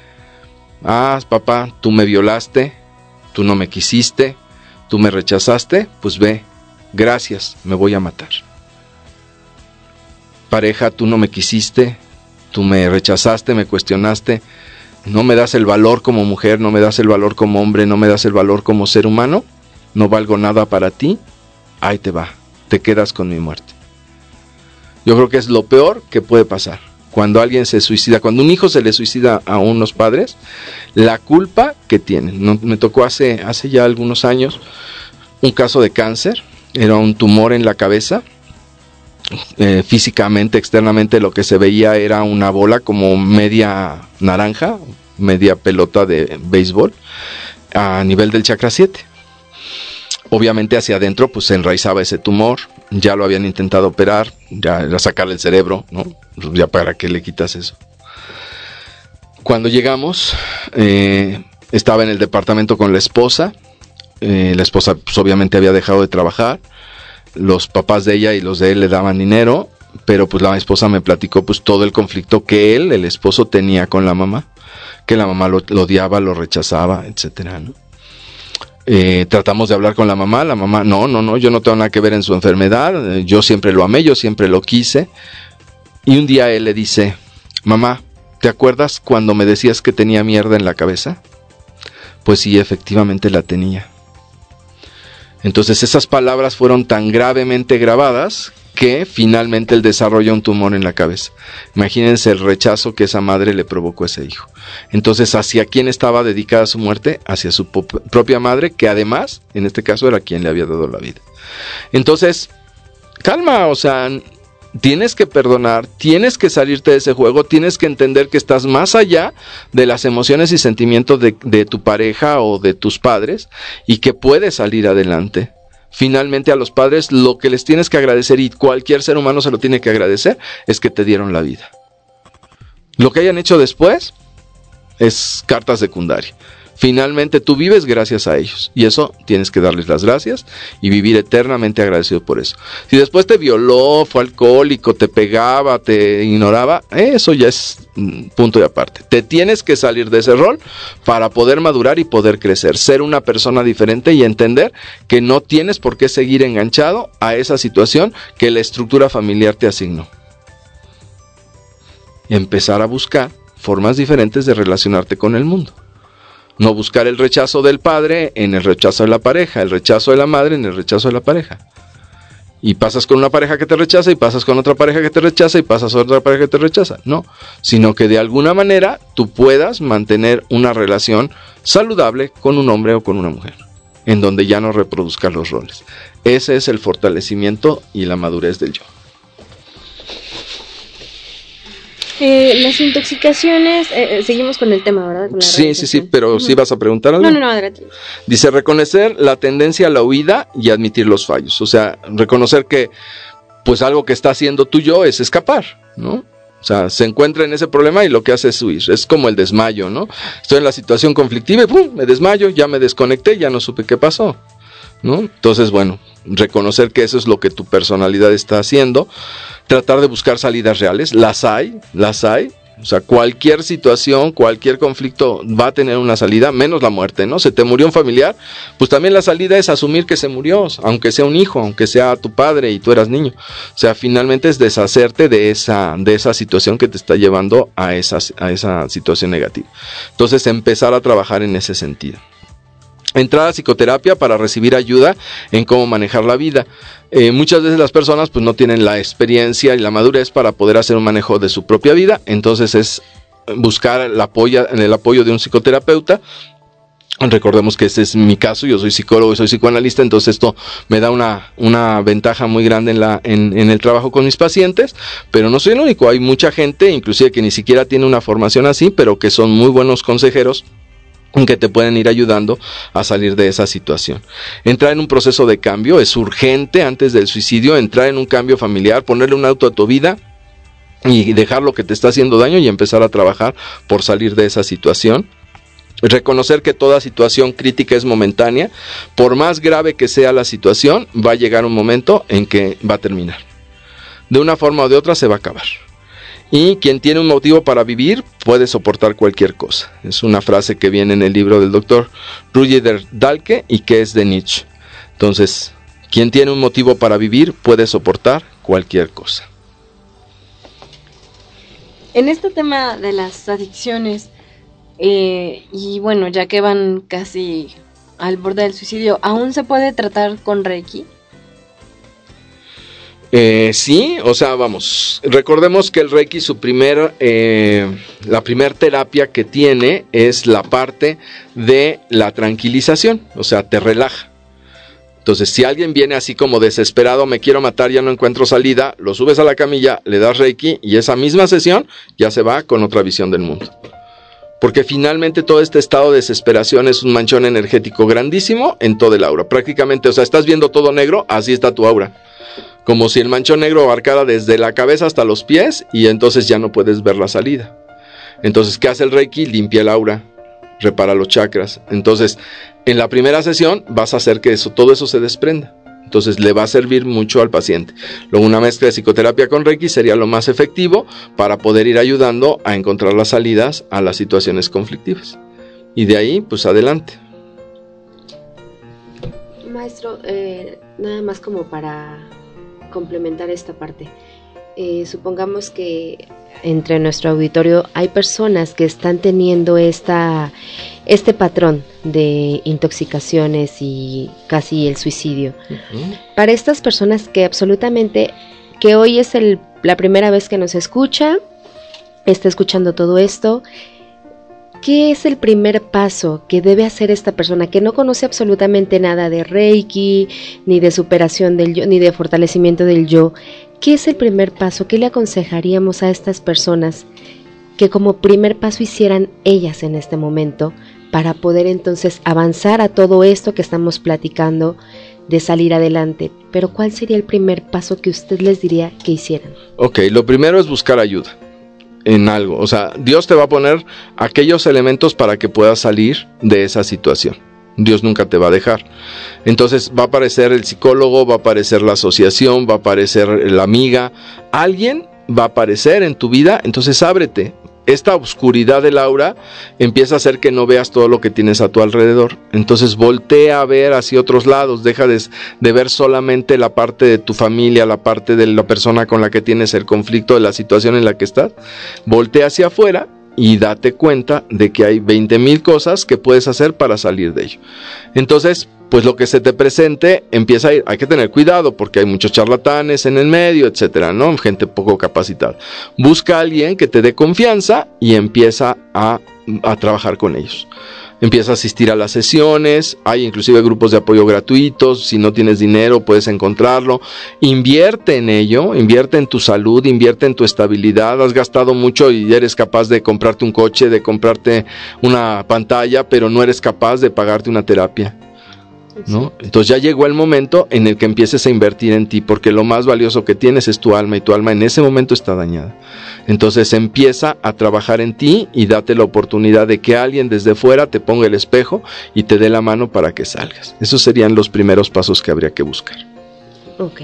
Ah, papá, tú me violaste. Tú no me quisiste, tú me rechazaste, pues ve, gracias, me voy a matar. Pareja, tú no me quisiste, tú me rechazaste, me cuestionaste, no me das el valor como mujer, no me das el valor como hombre, no me das el valor como ser humano, no valgo nada para ti, ahí te va, te quedas con mi muerte. Yo creo que es lo peor que puede pasar. cuando alguien se suicida, cuando un hijo se le suicida a unos padres, la culpa que tienen. No, me tocó hace, hace ya algunos años un caso de cáncer, era un tumor en la cabeza, eh, físicamente, externamente lo que se veía era una bola como media naranja, media pelota de béisbol, a nivel del chakra siete. Obviamente hacia adentro pues se enraizaba ese tumor, ya lo habían intentado operar, ya era sacarle el cerebro, ¿no? Ya para qué le quitas eso. Cuando llegamos, eh, estaba en el departamento con la esposa, eh, la esposa pues obviamente había dejado de trabajar, los papás de ella y los de él le daban dinero, pero pues la esposa me platicó pues todo el conflicto que él, el esposo, tenía con la mamá, que la mamá lo, lo odiaba, lo rechazaba, etcétera, ¿no? Eh, tratamos de hablar con la mamá, la mamá, no, no, no, yo no tengo nada que ver en su enfermedad, eh, yo siempre lo amé, yo siempre lo quise. Y un día él le dice, mamá, ¿te acuerdas cuando me decías que tenía mierda en la cabeza? Pues sí, efectivamente la tenía. Entonces esas palabras fueron tan gravemente grabadas que finalmente él desarrolla un tumor en la cabeza. Imagínense el rechazo que esa madre le provocó a ese hijo. Entonces, ¿hacia quién estaba dedicada su muerte? Hacia su pop- propia madre, que además, en este caso, era quien le había dado la vida. Entonces, calma, o sea, tienes que perdonar, tienes que salirte de ese juego, tienes que entender que estás más allá de las emociones y sentimientos de, de tu pareja o de tus padres y que puedes salir adelante. Finalmente a los padres lo que les tienes que agradecer, y cualquier ser humano se lo tiene que agradecer, es que te dieron la vida. Lo que hayan hecho después es carta secundaria. Finalmente tú vives gracias a ellos y eso tienes que darles las gracias y vivir eternamente agradecido por eso. Si después te violó, fue alcohólico, te pegaba, te ignoraba, eso ya es punto y aparte. Te tienes que salir de ese rol para poder madurar y poder crecer, ser una persona diferente y entender que no tienes por qué seguir enganchado a esa situación que la estructura familiar te asignó. Y empezar a buscar formas diferentes de relacionarte con el mundo. No buscar el rechazo del padre en el rechazo de la pareja, el rechazo de la madre en el rechazo de la pareja. Y pasas con una pareja que te rechaza, y pasas con otra pareja que te rechaza, y pasas con otra pareja que te rechaza. No, sino que de alguna manera tú puedas mantener una relación saludable con un hombre o con una mujer, en donde ya no reproduzcas los roles. Ese es el fortalecimiento y la madurez del yo. Eh, las intoxicaciones, eh, seguimos con el tema, ¿verdad? Sí, sí, sí, pero ¿sí vas a preguntar algo? No, no, no, adelante. Dice, reconocer la tendencia a la huida y admitir los fallos. O sea, reconocer que pues algo que está haciendo tu yo es escapar, ¿no? O sea, se encuentra en ese problema y lo que hace es huir. Es como el desmayo, ¿no? Estoy en la situación conflictiva y ¡pum!, me desmayo, ya me desconecté, ya no supe qué pasó, ¿no? Entonces, bueno, reconocer que eso es lo que tu personalidad está haciendo. Tratar de buscar salidas reales, las hay, las hay, o sea, cualquier situación, cualquier conflicto va a tener una salida, menos la muerte, ¿no? Se te murió un familiar, pues también la salida es asumir que se murió, aunque sea un hijo, aunque sea tu padre y tú eras niño. O sea, finalmente es deshacerte de esa, de esa situación que te está llevando a esa, a esa situación negativa. Entonces, empezar a trabajar en ese sentido. Entrar a psicoterapia para recibir ayuda en cómo manejar la vida. Eh, muchas veces las personas pues no tienen la experiencia y la madurez para poder hacer un manejo de su propia vida, entonces es buscar el apoyo, el apoyo de un psicoterapeuta. Recordemos que ese es mi caso, yo soy psicólogo y soy psicoanalista, entonces esto me da una, una ventaja muy grande en, la, en, en el trabajo con mis pacientes, pero no soy el único, hay mucha gente, inclusive que ni siquiera tiene una formación así, pero que son muy buenos consejeros que te pueden ir ayudando a salir de esa situación. Entrar en un proceso de cambio es urgente antes del suicidio, entrar en un cambio familiar, ponerle un alto a tu vida y dejar lo que te está haciendo daño y empezar a trabajar por salir de esa situación. Reconocer que toda situación crítica es momentánea, por más grave que sea la situación, va a llegar un momento en que va a terminar. De una forma o de otra se va a acabar. Y quien tiene un motivo para vivir puede soportar cualquier cosa. Es una frase que viene en el libro del doctor Rüdiger Dahlke y que es de Nietzsche. Entonces, quien tiene un motivo para vivir puede soportar cualquier cosa. En este tema de las adicciones, eh, y bueno, ya que van casi al borde del suicidio, ¿aún se puede tratar con Reiki? Eh, sí, o sea, vamos, recordemos que el Reiki, su primer, eh, la primer terapia que tiene es la parte de la tranquilización, o sea, te relaja. Entonces, si alguien viene así como desesperado, me quiero matar, ya no encuentro salida, lo subes a la camilla, le das Reiki y esa misma sesión ya se va con otra visión del mundo. Porque finalmente todo este estado de desesperación es un manchón energético grandísimo en todo el aura. Prácticamente, o sea, estás viendo todo negro, así está tu aura. Como si el manchón negro abarcara desde la cabeza hasta los pies y entonces ya no puedes ver la salida. Entonces, ¿qué hace el Reiki? Limpia el aura, repara los chakras. Entonces, en la primera sesión vas a hacer que eso, todo eso se desprenda. Entonces, le va a servir mucho al paciente. Luego, una mezcla de psicoterapia con Reiki sería lo más efectivo para poder ir ayudando a encontrar las salidas a las situaciones conflictivas. Y de ahí, pues adelante. Maestro, eh, nada más como para complementar esta parte. Eh, supongamos que entre nuestro auditorio hay personas que están teniendo esta, este patrón de intoxicaciones y casi el suicidio. Uh-huh. Para estas personas que absolutamente, que hoy es el, la primera vez que nos escucha, está escuchando todo esto, ¿qué es el primer paso que debe hacer esta persona que no conoce absolutamente nada de Reiki, ni de superación del yo, ni de fortalecimiento del yo? ¿Qué es el primer paso? ¿Qué le aconsejaríamos a estas personas que como primer paso hicieran ellas en este momento para poder entonces avanzar a todo esto que estamos platicando de salir adelante? Pero ¿cuál sería el primer paso que usted les diría que hicieran? Ok, lo primero es buscar ayuda en algo, o sea, Dios te va a poner aquellos elementos para que puedas salir de esa situación. Dios nunca te va a dejar. Entonces va a aparecer el psicólogo, va a aparecer la asociación, va a aparecer la amiga, alguien va a aparecer en tu vida, entonces ábrete. Esta oscuridad del aura empieza a hacer que no veas todo lo que tienes a tu alrededor. Entonces voltea a ver hacia otros lados, deja de, de ver solamente la parte de tu familia, la parte de la persona con la que tienes el conflicto, de la situación en la que estás. Voltea hacia afuera y date cuenta de que hay veinte mil cosas que puedes hacer para salir de ello. Entonces, pues lo que se te presente empieza a ir, hay que tener cuidado porque hay muchos charlatanes en el medio, etcétera, ¿no? Gente poco capacitada. Busca a alguien que te dé confianza y empieza a, a trabajar con ellos. Empieza a asistir a las sesiones, hay inclusive grupos de apoyo gratuitos, si no tienes dinero puedes encontrarlo, invierte en ello, invierte en tu salud, invierte en tu estabilidad, has gastado mucho y eres capaz de comprarte un coche, de comprarte una pantalla, pero no eres capaz de pagarte una terapia, ¿no? Entonces ya llegó el momento en el que empieces a invertir en ti, porque lo más valioso que tienes es tu alma y tu alma en ese momento está dañada. Entonces empieza a trabajar en ti y date la oportunidad de que alguien desde fuera te ponga el espejo y te dé la mano para que salgas. Esos serían los primeros pasos que habría que buscar. Ok.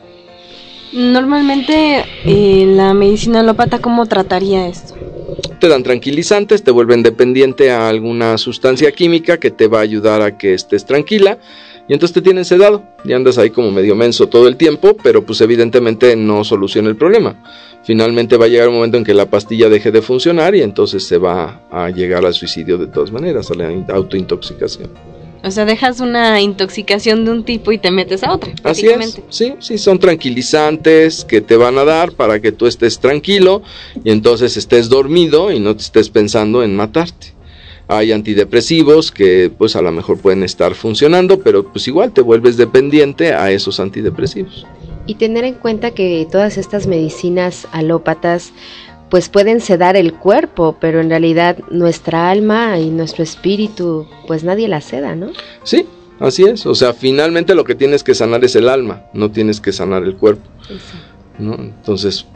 Normalmente eh, la medicina alópata, ¿cómo trataría esto? Te dan tranquilizantes, te vuelven dependiente a alguna sustancia química que te va a ayudar a que estés tranquila y entonces te tienen sedado y andas ahí como medio menso todo el tiempo, pero pues evidentemente no soluciona el problema. Finalmente va a llegar un momento en que la pastilla deje de funcionar y entonces se va a llegar al suicidio de todas maneras, a la autointoxicación. O sea, dejas una intoxicación de un tipo y te metes a otra. Así es, sí, sí, son tranquilizantes que te van a dar para que tú estés tranquilo y entonces estés dormido y no te estés pensando en matarte. Hay antidepresivos que pues a lo mejor pueden estar funcionando, pero pues igual te vuelves dependiente a esos antidepresivos. Y tener en cuenta que todas estas medicinas alópatas pues pueden sedar el cuerpo, pero en realidad nuestra alma y nuestro espíritu, pues nadie la seda, ¿no? Sí, así es. O sea, finalmente lo que tienes que sanar es el alma, no tienes que sanar el cuerpo, ¿no? Entonces,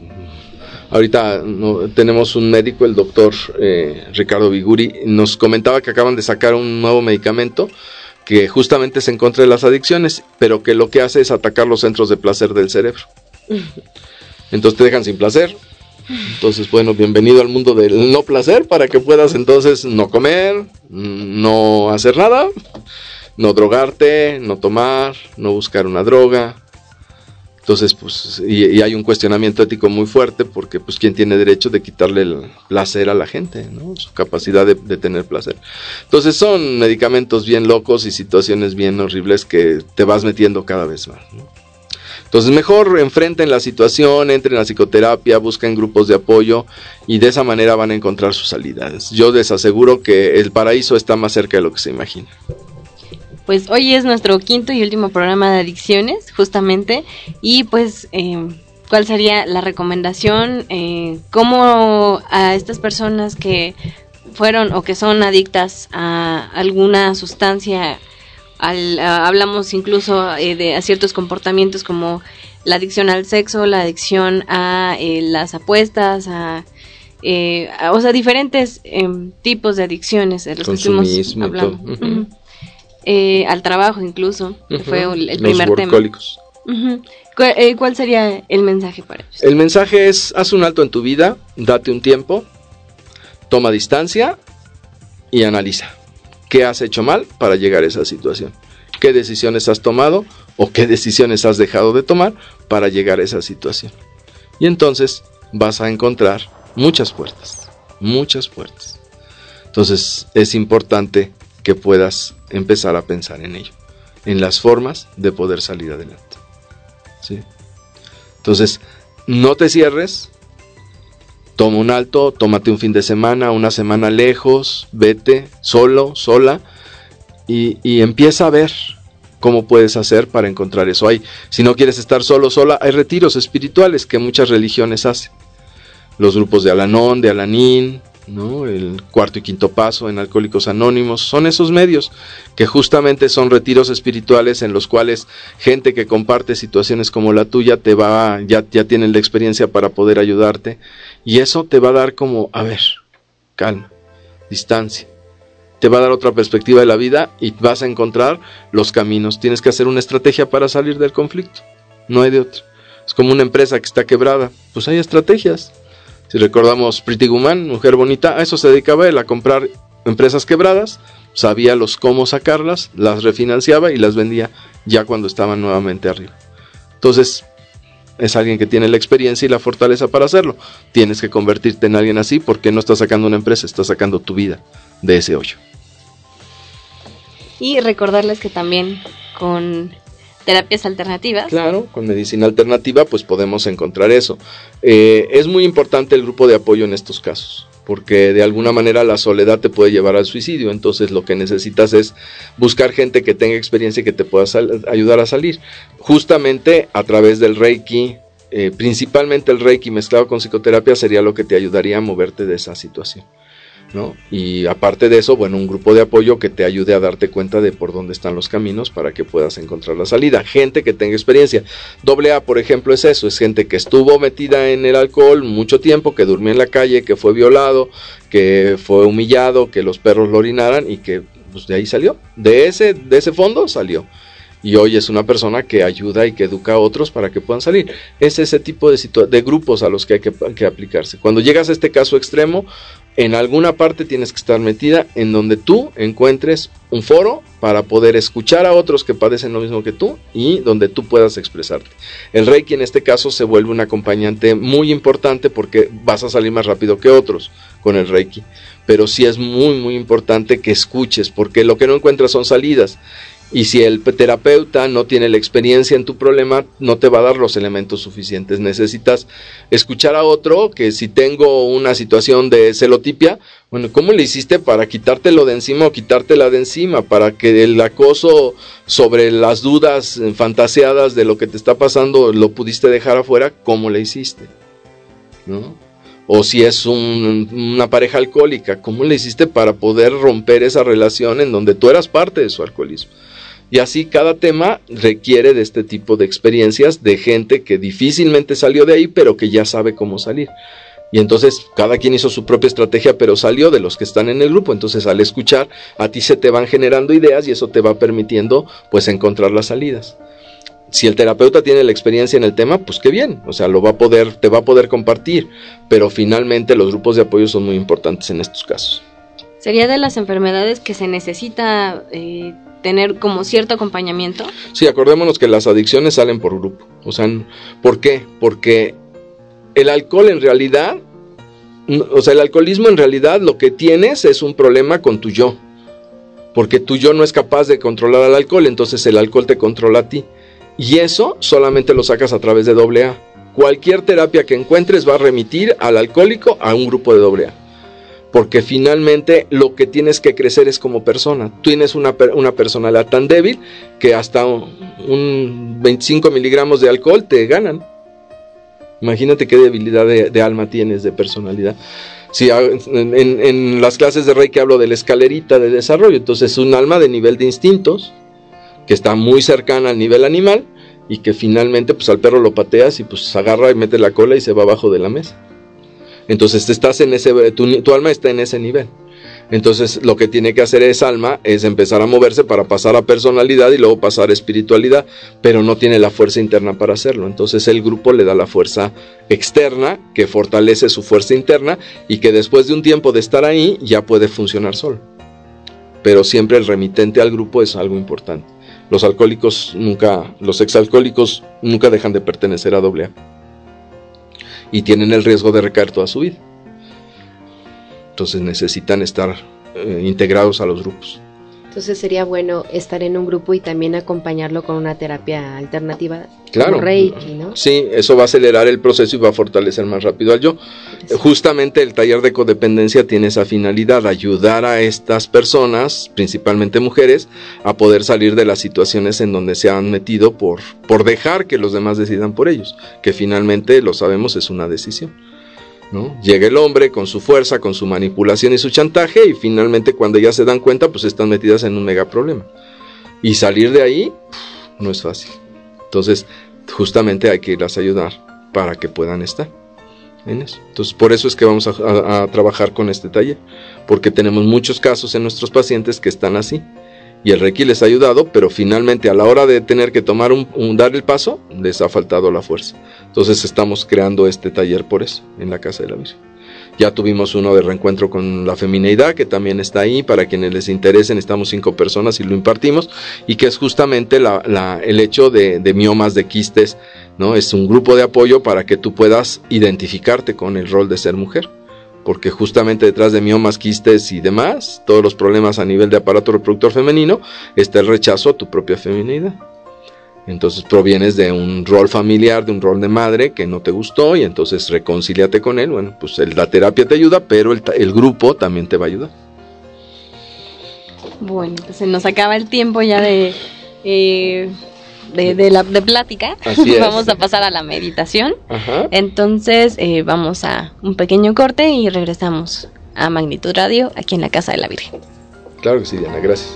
ahorita no, tenemos un médico, el doctor eh, Ricardo Viguri, nos comentaba que acaban de sacar un nuevo medicamento que justamente es en contra de las adicciones, pero que lo que hace es atacar los centros de placer del cerebro. Entonces te dejan sin placer. Entonces, bueno, bienvenido al mundo del no placer para que puedas entonces no comer, no hacer nada, no drogarte, no tomar, no buscar una droga. Entonces, pues, y, y hay un cuestionamiento ético muy fuerte porque, pues, ¿quién tiene derecho de quitarle el placer a la gente, ¿no? Su capacidad de, de tener placer. Entonces, son medicamentos bien locos y situaciones bien horribles que te vas metiendo cada vez más, ¿no? Entonces mejor enfrenten la situación, entren a psicoterapia, busquen grupos de apoyo y de esa manera van a encontrar sus salidas. Yo les aseguro que el paraíso está más cerca de lo que se imagina. Pues hoy es nuestro quinto y último programa de adicciones, justamente, y pues, eh, ¿cuál sería la recomendación? Eh, ¿Cómo a estas personas que fueron o que son adictas a alguna sustancia, al, a, hablamos incluso eh, de a ciertos comportamientos como la adicción al sexo, la adicción a eh, las apuestas, a, eh, a, o sea, diferentes eh, tipos de adicciones de los que estuvimos hablando, uh-huh. eh, al trabajo incluso, uh-huh. que fue el, el primer los tema. Uh-huh. ¿Cuál, eh, ¿Cuál sería el mensaje para ellos? El mensaje es, haz un alto en tu vida, date un tiempo, toma distancia y analiza qué has hecho mal para llegar a esa situación, qué decisiones has tomado o qué decisiones has dejado de tomar para llegar a esa situación. Y entonces vas a encontrar muchas puertas, muchas puertas. Entonces es importante que puedas empezar a pensar en ello, en las formas de poder salir adelante. ¿Sí? Entonces, no te cierres. Toma un alto, tómate un fin de semana, una semana lejos, vete solo, sola y, y empieza a ver cómo puedes hacer para encontrar eso. Hay, si no quieres estar solo, sola, hay retiros espirituales que muchas religiones hacen. Los grupos de Al-Anon, de Al-Anin, ¿no? El cuarto y quinto paso en Alcohólicos Anónimos, son esos medios que justamente son retiros espirituales en los cuales gente que comparte situaciones como la tuya te va, ya, ya tienen la experiencia para poder ayudarte. Y eso te va a dar como, a ver, calma, distancia. Te va a dar otra perspectiva de la vida y vas a encontrar los caminos. Tienes que hacer una estrategia para salir del conflicto. No hay de otra. Es como una empresa que está quebrada. Pues hay estrategias. Si recordamos Pretty Woman, Mujer Bonita, a eso se dedicaba él, a comprar empresas quebradas. Sabía los cómo sacarlas, las refinanciaba y las vendía ya cuando estaban nuevamente arriba. Entonces, es alguien que tiene la experiencia y la fortaleza para hacerlo. Tienes que convertirte en alguien así porque no estás sacando una empresa, estás sacando tu vida de ese hoyo. Y recordarles que también con terapias alternativas. Claro, con medicina alternativa pues podemos encontrar eso. Eh, es muy importante el grupo de apoyo en estos casos, porque de alguna manera la soledad te puede llevar al suicidio. Entonces lo que necesitas es buscar gente que tenga experiencia y que te pueda sal- ayudar a salir, justamente a través del Reiki. Eh, principalmente el Reiki mezclado con psicoterapia sería lo que te ayudaría a moverte de esa situación, ¿no? Y aparte de eso, bueno, un grupo de apoyo que te ayude a darte cuenta de por dónde están los caminos para que puedas encontrar la salida. Gente que tenga experiencia. Doble A, por ejemplo, es eso, es gente que estuvo metida en el alcohol mucho tiempo, que durmió en la calle, que fue violado, que fue humillado, que los perros lo orinaran y que pues, de ahí salió. De ese, de ese fondo salió. Y hoy es una persona que ayuda y que educa a otros para que puedan salir. Es ese tipo de, situa- de grupos a los que hay que, que aplicarse. Cuando llegas a este caso extremo, en alguna parte tienes que estar metida en donde tú encuentres un foro para poder escuchar a otros que padecen lo mismo que tú y donde tú puedas expresarte. El Reiki en este caso se vuelve un acompañante muy importante porque vas a salir más rápido que otros con el Reiki. Pero sí es muy muy importante que escuches, porque lo que no encuentras son salidas. Y si el terapeuta no tiene la experiencia en tu problema, no te va a dar los elementos suficientes. Necesitas escuchar a otro, que si tengo una situación de celotipia, bueno, ¿cómo le hiciste para quitártelo de encima o quitártela de encima? Para que el acoso sobre las dudas fantaseadas de lo que te está pasando lo pudiste dejar afuera, ¿cómo le hiciste? ¿No? O si es un, una pareja alcohólica, ¿cómo le hiciste para poder romper esa relación en donde tú eras parte de su alcoholismo? Y así cada tema requiere de este tipo de experiencias de gente que difícilmente salió de ahí, pero que ya sabe cómo salir. Y entonces cada quien hizo su propia estrategia, pero salió de los que están en el grupo. Entonces al escuchar, a ti se te van generando ideas y eso te va permitiendo pues encontrar las salidas. Si el terapeuta tiene la experiencia en el tema, pues qué bien, o sea, lo va a poder, te va a poder compartir, pero finalmente los grupos de apoyo son muy importantes en estos casos. ¿Sería de las enfermedades que se necesita eh, tener como cierto acompañamiento? Sí, acordémonos que las adicciones salen por grupo. O sea, ¿por qué? Porque el alcohol en realidad, o sea, el alcoholismo en realidad lo que tienes es un problema con tu yo. Porque tu yo no es capaz de controlar al alcohol, entonces el alcohol te controla a ti. Y eso solamente lo sacas a través de doble A. Cualquier terapia que encuentres va a remitir al alcohólico a un grupo de doble A. Porque finalmente lo que tienes que crecer es como persona. Tú tienes una, una personalidad tan débil que hasta un, un veinticinco miligramos de alcohol te ganan. Imagínate qué debilidad de, de alma tienes, de personalidad. Si en, en, en las clases de Reiki hablo de la escalerita de desarrollo, entonces es un alma de nivel de instintos, que está muy cercana al nivel animal, y que finalmente pues al perro lo pateas y pues agarra y mete la cola y se va abajo de la mesa. Entonces estás en ese, tu, tu alma está en ese nivel. Entonces lo que tiene que hacer esa alma es empezar a moverse para pasar a personalidad y luego pasar a espiritualidad, pero no tiene la fuerza interna para hacerlo. Entonces el grupo le da la fuerza externa que fortalece su fuerza interna y que después de un tiempo de estar ahí ya puede funcionar solo. Pero siempre el remitente al grupo es algo importante. Los alcohólicos nunca, los exalcohólicos nunca dejan de pertenecer a doble A y tienen el riesgo de recaer toda su vida. Entonces necesitan estar eh, integrados a los grupos. Entonces sería bueno estar en un grupo y también acompañarlo con una terapia alternativa, claro, como Reiki, ¿no? Sí, eso va a acelerar el proceso y va a fortalecer más rápido al yo. Sí. Justamente el taller de codependencia tiene esa finalidad, ayudar a estas personas, principalmente mujeres, a poder salir de las situaciones en donde se han metido por, por dejar que los demás decidan por ellos, que finalmente, lo sabemos, es una decisión, ¿no? Llega el hombre con su fuerza, con su manipulación y su chantaje, y finalmente cuando ya se dan cuenta pues están metidas en un mega problema, y salir de ahí no es fácil. Entonces justamente hay que irlas a ayudar para que puedan estar en eso. Entonces por eso es que vamos a, a, a trabajar con este taller, porque tenemos muchos casos en nuestros pacientes que están así y el Reiki les ha ayudado, pero finalmente a la hora de tener que tomar un, un dar el paso, les ha faltado la fuerza. Entonces estamos creando este taller por eso, en la Casa de la Virgen. Ya tuvimos uno de reencuentro con la femineidad, que también está ahí, para quienes les interesen, estamos cinco personas y lo impartimos, y que es justamente la, la, el hecho de, de miomas, de quistes, ¿no? Es un grupo de apoyo para que tú puedas identificarte con el rol de ser mujer. Porque justamente detrás de miomas, quistes y demás, todos los problemas a nivel de aparato reproductor femenino, está el rechazo a tu propia feminidad. Entonces provienes de un rol familiar, de un rol de madre que no te gustó, y entonces reconcíliate con él. Bueno, pues el, la terapia te ayuda, pero el, el grupo también te va a ayudar. Bueno, pues se nos acaba el tiempo ya de... Eh... De, de la de plática. Así es. Vamos a pasar a la meditación. Ajá. Entonces eh, vamos a un pequeño corte y regresamos a Magnitud Radio aquí en la Casa de la Virgen. Claro que sí, Diana, gracias.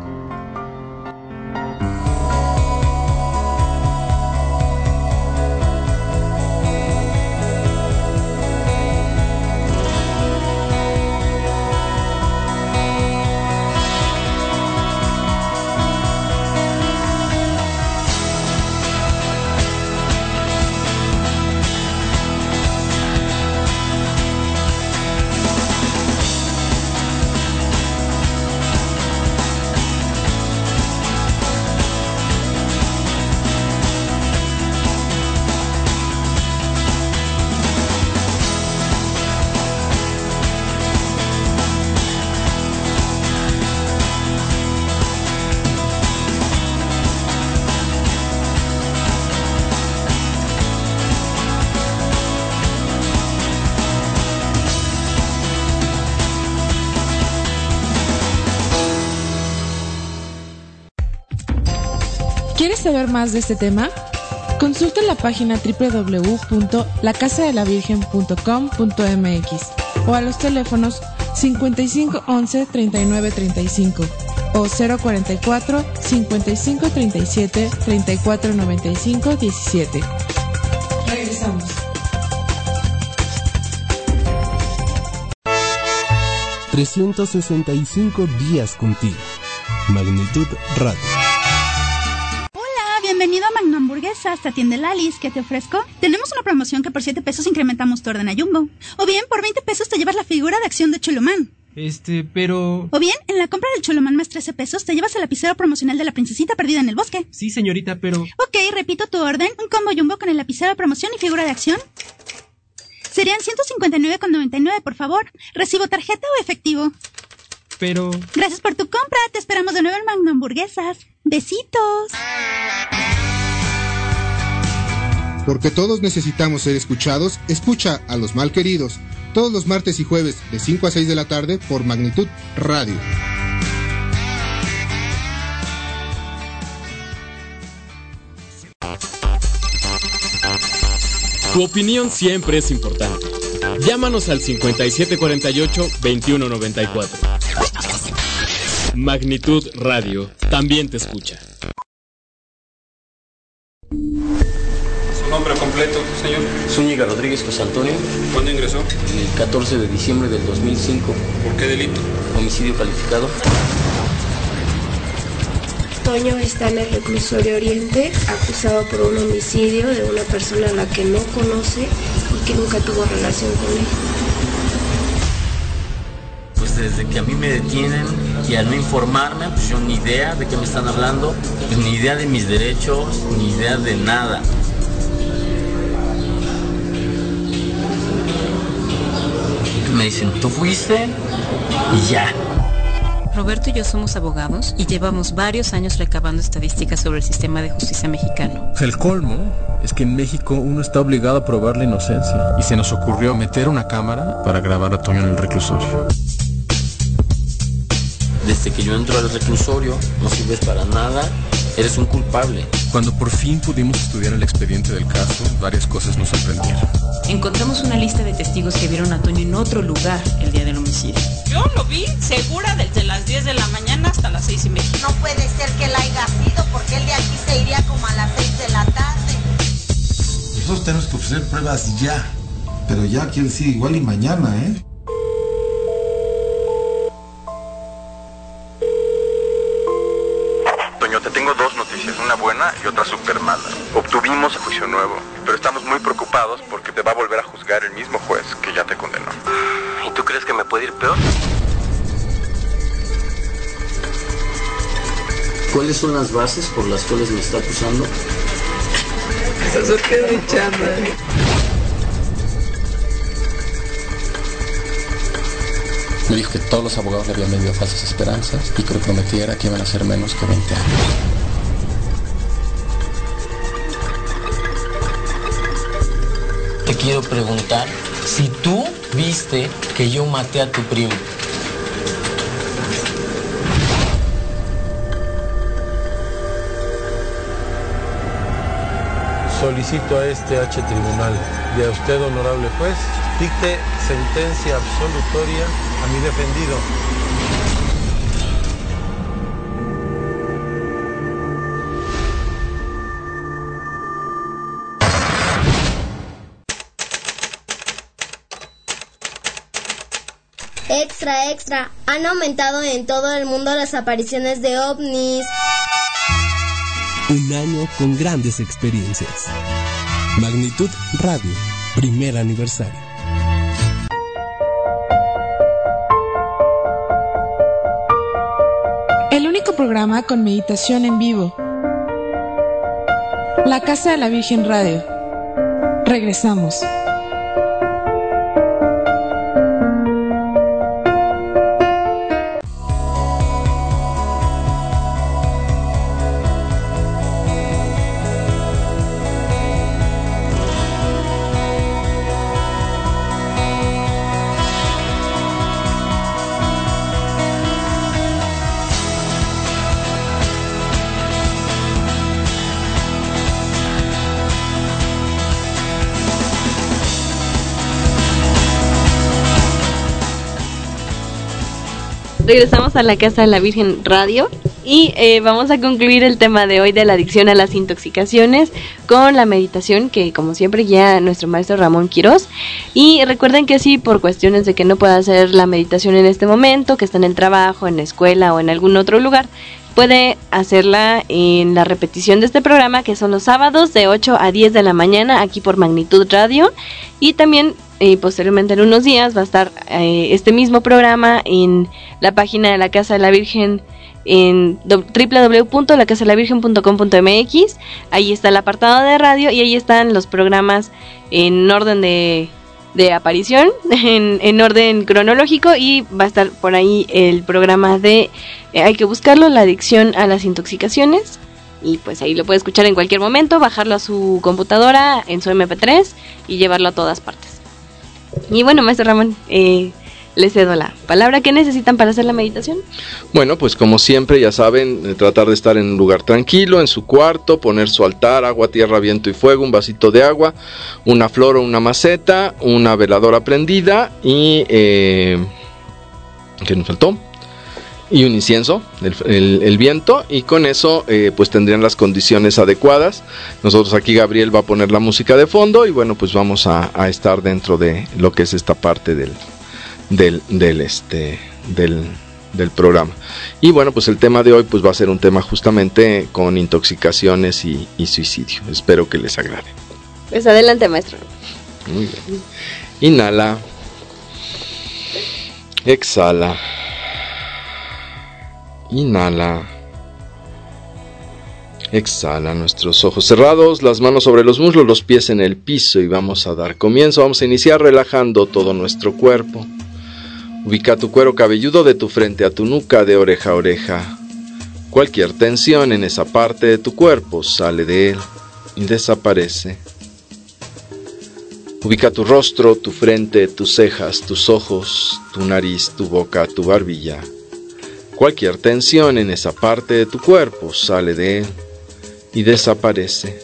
¿Quieres saber más de este tema? Consulta la página doble u doble u doble u punto la casa de la virgen punto com punto m x o a los teléfonos cincuenta y cinco once treinta y nueve treinta y cinco o cero cuarenta y cuatro cincuenta y cinco treinta y siete treinta y cuatro noventa y cinco diecisiete. Regresamos. trescientos sesenta y cinco días contigo. Magnitud Radio. Bienvenido a Magno Hamburguesas, te atiende Lalis. ¿Qué te ofrezco? Tenemos una promoción que por siete pesos incrementamos tu orden a Jumbo. O bien, por veinte pesos te llevas la figura de acción de Cholomán. Este, pero... O bien, en la compra del Cholomán más trece pesos te llevas el lapicero promocional de la princesita perdida en el bosque. Sí, señorita, pero... Ok, repito tu orden, un combo Jumbo con el lapicero de promoción y figura de acción. Serían ciento cincuenta y nueve con noventa y nueve, por favor. ¿Recibo tarjeta o efectivo? Pero... Gracias por tu compra, te esperamos de nuevo en Magno Hamburguesas. Besitos. Porque todos necesitamos ser escuchados, escucha a Los Malqueridos, todos los martes y jueves de cinco a seis de la tarde por Magnitud Radio. Tu opinión siempre es importante. Llámanos al cincuenta y siete cuarenta y ocho, veintiuno noventa y cuatro. Magnitud Radio también te escucha. ¿Su nombre completo, señor? Zúñiga Rodríguez José Antonio. ¿Cuándo ingresó? El catorce de diciembre del dos mil cinco. ¿Por qué delito? Homicidio calificado. Toño está en el reclusorio Oriente, acusado por un homicidio de una persona a la que no conoce y que nunca tuvo relación con él. Pues desde que a mí me detienen y al no informarme, pues yo ni idea de qué me están hablando, pues ni idea de mis derechos, ni idea de nada. Me dicen, tú fuiste y ya. Roberto y yo somos abogados y llevamos varios años recabando estadísticas sobre el sistema de justicia mexicano. El colmo es que en México uno está obligado a probar la inocencia. Y se nos ocurrió meter una cámara para grabar a Toño en el reclusorio. Desde que yo entro al reclusorio, no sirves para nada, eres un culpable. Cuando por fin pudimos estudiar el expediente del caso, varias cosas nos sorprendieron. Encontramos una lista de testigos que vieron a Toño en otro lugar el día del homicidio. Yo lo vi segura desde las diez de la mañana hasta las seis y media. No puede ser que él haya sido, porque él de aquí se iría como a las seis de la tarde. Nosotros tenemos que ofrecer pruebas ya, pero ya quiere decir igual y mañana, ¿eh? Toño, te tengo dos noticias, una buena y otra súper mala. Obtuvimos juicio nuevo, pero estamos muy preocupados porque te va a volver a juzgar el mismo juez que ya te condenó. ¿Y tú crees que me puede ir peor? ¿Cuáles son las bases por las cuales me está acusando? Eso es que es mi chamba. Me dijo que todos los abogados le habían vendido falsas esperanzas y que le prometiera que iban a ser menos que veinte años. Te quiero preguntar si tú viste que yo maté a tu primo. Solicito a este H tribunal y a usted, honorable juez, dicte sentencia absolutoria a mi defendido. Extra, extra. Han aumentado en todo el mundo las apariciones de ovnis. Un año con grandes experiencias. Magnitud Radio, primer aniversario. El único programa con meditación en vivo. La Casa de la Virgen Radio. Regresamos. Regresamos a la Casa de la Virgen Radio y eh, vamos a concluir el tema de hoy de la adicción a las intoxicaciones con la meditación que como siempre guía nuestro maestro Ramón Quirós. Y recuerden que si por cuestiones de que no pueda hacer la meditación en este momento, que está en el trabajo, en la escuela o en algún otro lugar, puede hacerla en la repetición de este programa, que son los sábados de ocho a diez de la mañana aquí por Magnitud Radio. Y también eh, posteriormente en unos días va a estar eh, este mismo programa en la página de la Casa de la Virgen en doble u doble u doble u punto la casa de la virgen punto com punto m x. Ahí está el apartado de radio y ahí están los programas en orden de, de aparición, en, en orden cronológico, y va a estar por ahí el programa de, eh, hay que buscarlo, la adicción a las intoxicaciones. y pues ahí lo puede escuchar en cualquier momento, bajarlo a su computadora en su eme pe tres y llevarlo a todas partes. Y bueno, maestro Ramón, eh, les cedo la palabra. ¿Qué necesitan para hacer la meditación? Bueno, pues como siempre, ya saben, eh, tratar de estar en un lugar tranquilo, en su cuarto, poner su altar, agua, tierra, viento y fuego, un vasito de agua, una flor o una maceta, una veladora prendida y... Eh, ¿qué nos faltó? Y un incienso, el, el, el viento, y con eso eh, pues tendrían las condiciones adecuadas. Nosotros aquí Gabriel va a poner la música de fondo y bueno, pues vamos a, a estar dentro de lo que es esta parte del... del del este del, del programa. Y bueno, pues el tema de hoy pues va a ser un tema justamente con intoxicaciones y, y suicidio. Espero que les agrade. Pues adelante, maestro. Muy bien. Inhala. Exhala. Inhala. Exhala, nuestros ojos cerrados, las manos sobre los muslos, los pies en el piso y vamos a dar comienzo. Vamos a iniciar relajando todo nuestro cuerpo. Ubica tu cuero cabelludo de tu frente a tu nuca, de oreja a oreja. Cualquier tensión en esa parte de tu cuerpo sale de él y desaparece. Ubica tu rostro, tu frente, tus cejas, tus ojos, tu nariz, tu boca, tu barbilla. Cualquier tensión en esa parte de tu cuerpo sale de él y desaparece.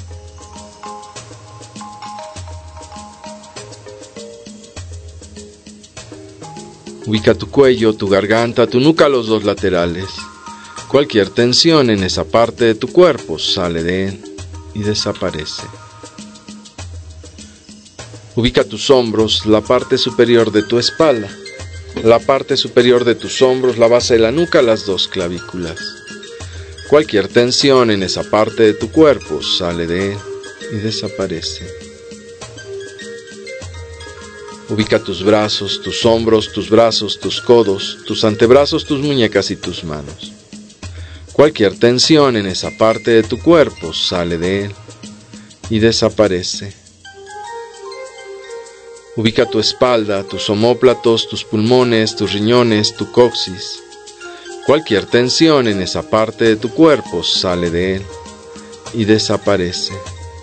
Ubica tu cuello, tu garganta, tu nuca, los dos laterales. Cualquier tensión en esa parte de tu cuerpo sale de él y desaparece. Ubica tus hombros, la parte superior de tu espalda, la parte superior de tus hombros, la base de la nuca, las dos clavículas. Cualquier tensión en esa parte de tu cuerpo sale de él y desaparece. Ubica tus brazos, tus hombros, tus brazos, tus codos, tus antebrazos, tus muñecas y tus manos. Cualquier tensión en esa parte de tu cuerpo sale de él y desaparece. Ubica tu espalda, tus omóplatos, tus pulmones, tus riñones, tu coxis. Cualquier tensión en esa parte de tu cuerpo sale de él y desaparece.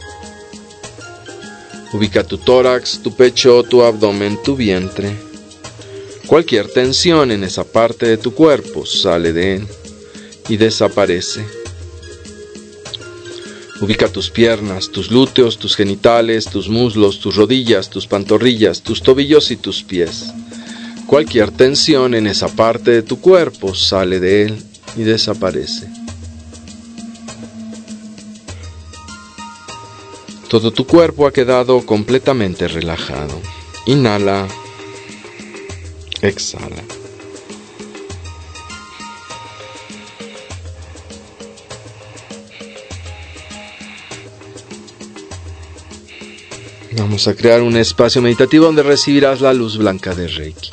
Ubica tu tórax, tu pecho, tu abdomen, tu vientre. Cualquier tensión en esa parte de tu cuerpo sale de él y desaparece. Ubica tus piernas, tus glúteos, tus genitales, tus muslos, tus rodillas, tus pantorrillas, tus tobillos y tus pies. Cualquier tensión en esa parte de tu cuerpo sale de él y desaparece. Todo tu cuerpo ha quedado completamente relajado. Inhala. Exhala. Vamos a crear un espacio meditativo donde recibirás la luz blanca de Reiki.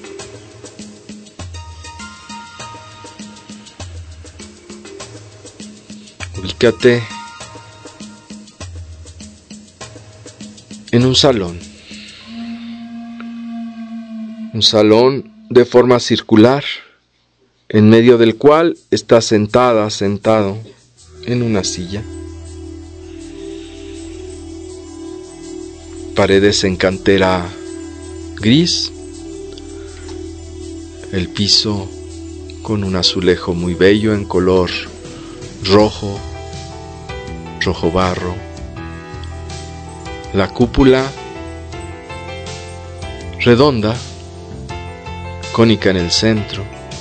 Ubícate en un salón, un salón de forma circular, en medio del cual estás sentada, sentado en una silla. Paredes en cantera gris, el piso con un azulejo muy bello en color rojo, rojo barro. La cúpula redonda, cónica en el centro.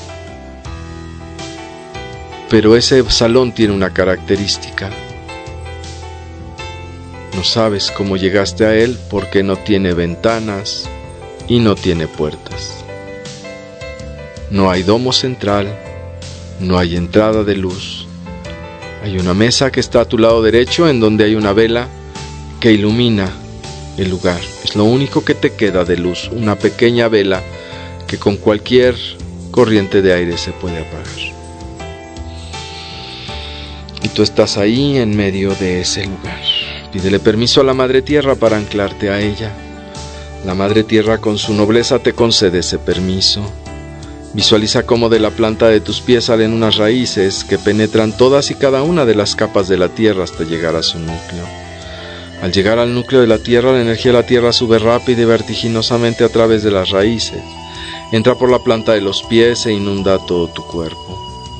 Pero ese salón tiene una característica. No sabes cómo llegaste a él porque no tiene ventanas y no tiene puertas. No hay domo central, no hay entrada de luz. Hay una mesa que está a tu lado derecho en donde hay una vela que ilumina el lugar. Es lo único que te queda de luz, una pequeña vela que con cualquier corriente de aire se puede apagar. Y tú estás ahí en medio de ese lugar. Pídele permiso a la Madre Tierra para anclarte a ella. La Madre Tierra con su nobleza te concede ese permiso. Visualiza cómo de la planta de tus pies salen unas raíces que penetran todas y cada una de las capas de la tierra hasta llegar a su núcleo. Al llegar al núcleo de la tierra, la energía de la tierra sube rápida y vertiginosamente a través de las raíces. Entra por la planta de los pies e inunda todo tu cuerpo.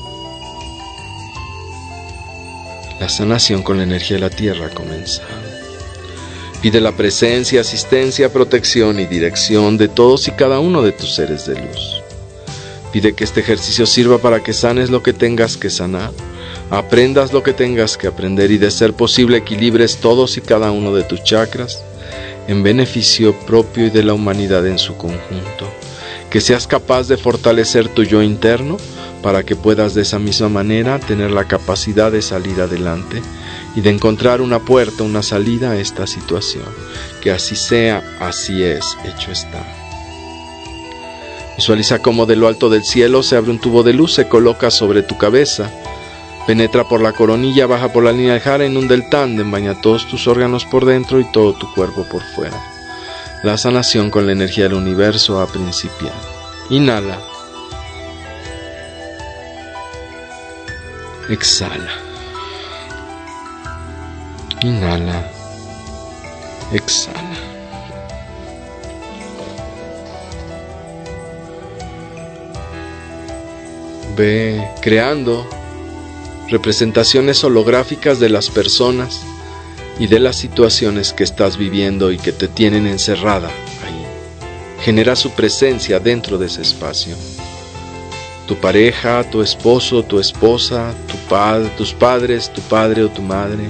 La sanación con la energía de la tierra comienza. Pide la presencia, asistencia, protección y dirección de todos y cada uno de tus seres de luz. Pide que este ejercicio sirva para que sanes lo que tengas que sanar, aprendas lo que tengas que aprender y, de ser posible, equilibres todos y cada uno de tus chakras en beneficio propio y de la humanidad en su conjunto. Que seas capaz de fortalecer tu yo interno para que puedas de esa misma manera tener la capacidad de salir adelante y de encontrar una puerta, una salida a esta situación. Que así sea, así es, hecho está. Visualiza cómo de lo alto del cielo se abre un tubo de luz, se coloca sobre tu cabeza, penetra por la coronilla, baja por la línea del jara, inunda el tándem, baña todos tus órganos por dentro y todo tu cuerpo por fuera. La sanación con la energía del universo ha principiado. Inhala. Exhala. Inhala. Exhala. Ve creando representaciones holográficas de las personas y de las situaciones que estás viviendo y que te tienen encerrada ahí. Genera su presencia dentro de ese espacio. Tu pareja, tu esposo, tu esposa, tu padre, tus padres, tu padre o tu madre.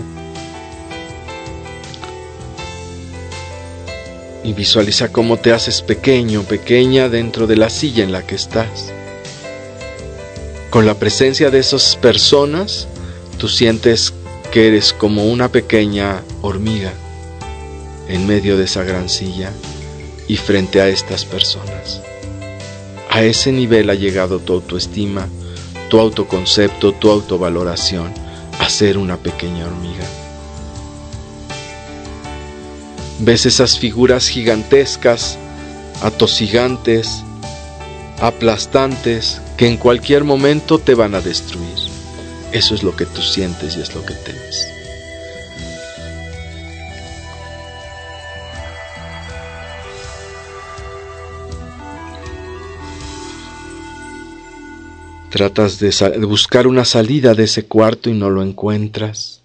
Y visualiza cómo te haces pequeño, pequeña dentro de la silla en la que estás. Con la presencia de esas personas, tú sientes que eres como una pequeña hormiga en medio de esa gran silla y frente a estas personas. A ese nivel ha llegado tu autoestima, tu autoconcepto, tu autovaloración, a ser una pequeña hormiga. Ves esas figuras gigantescas, atosigantes, aplastantes, que en cualquier momento te van a destruir. Eso es lo que tú sientes y es lo que temes. Tratas de, de buscar una salida de ese cuarto y no lo encuentras.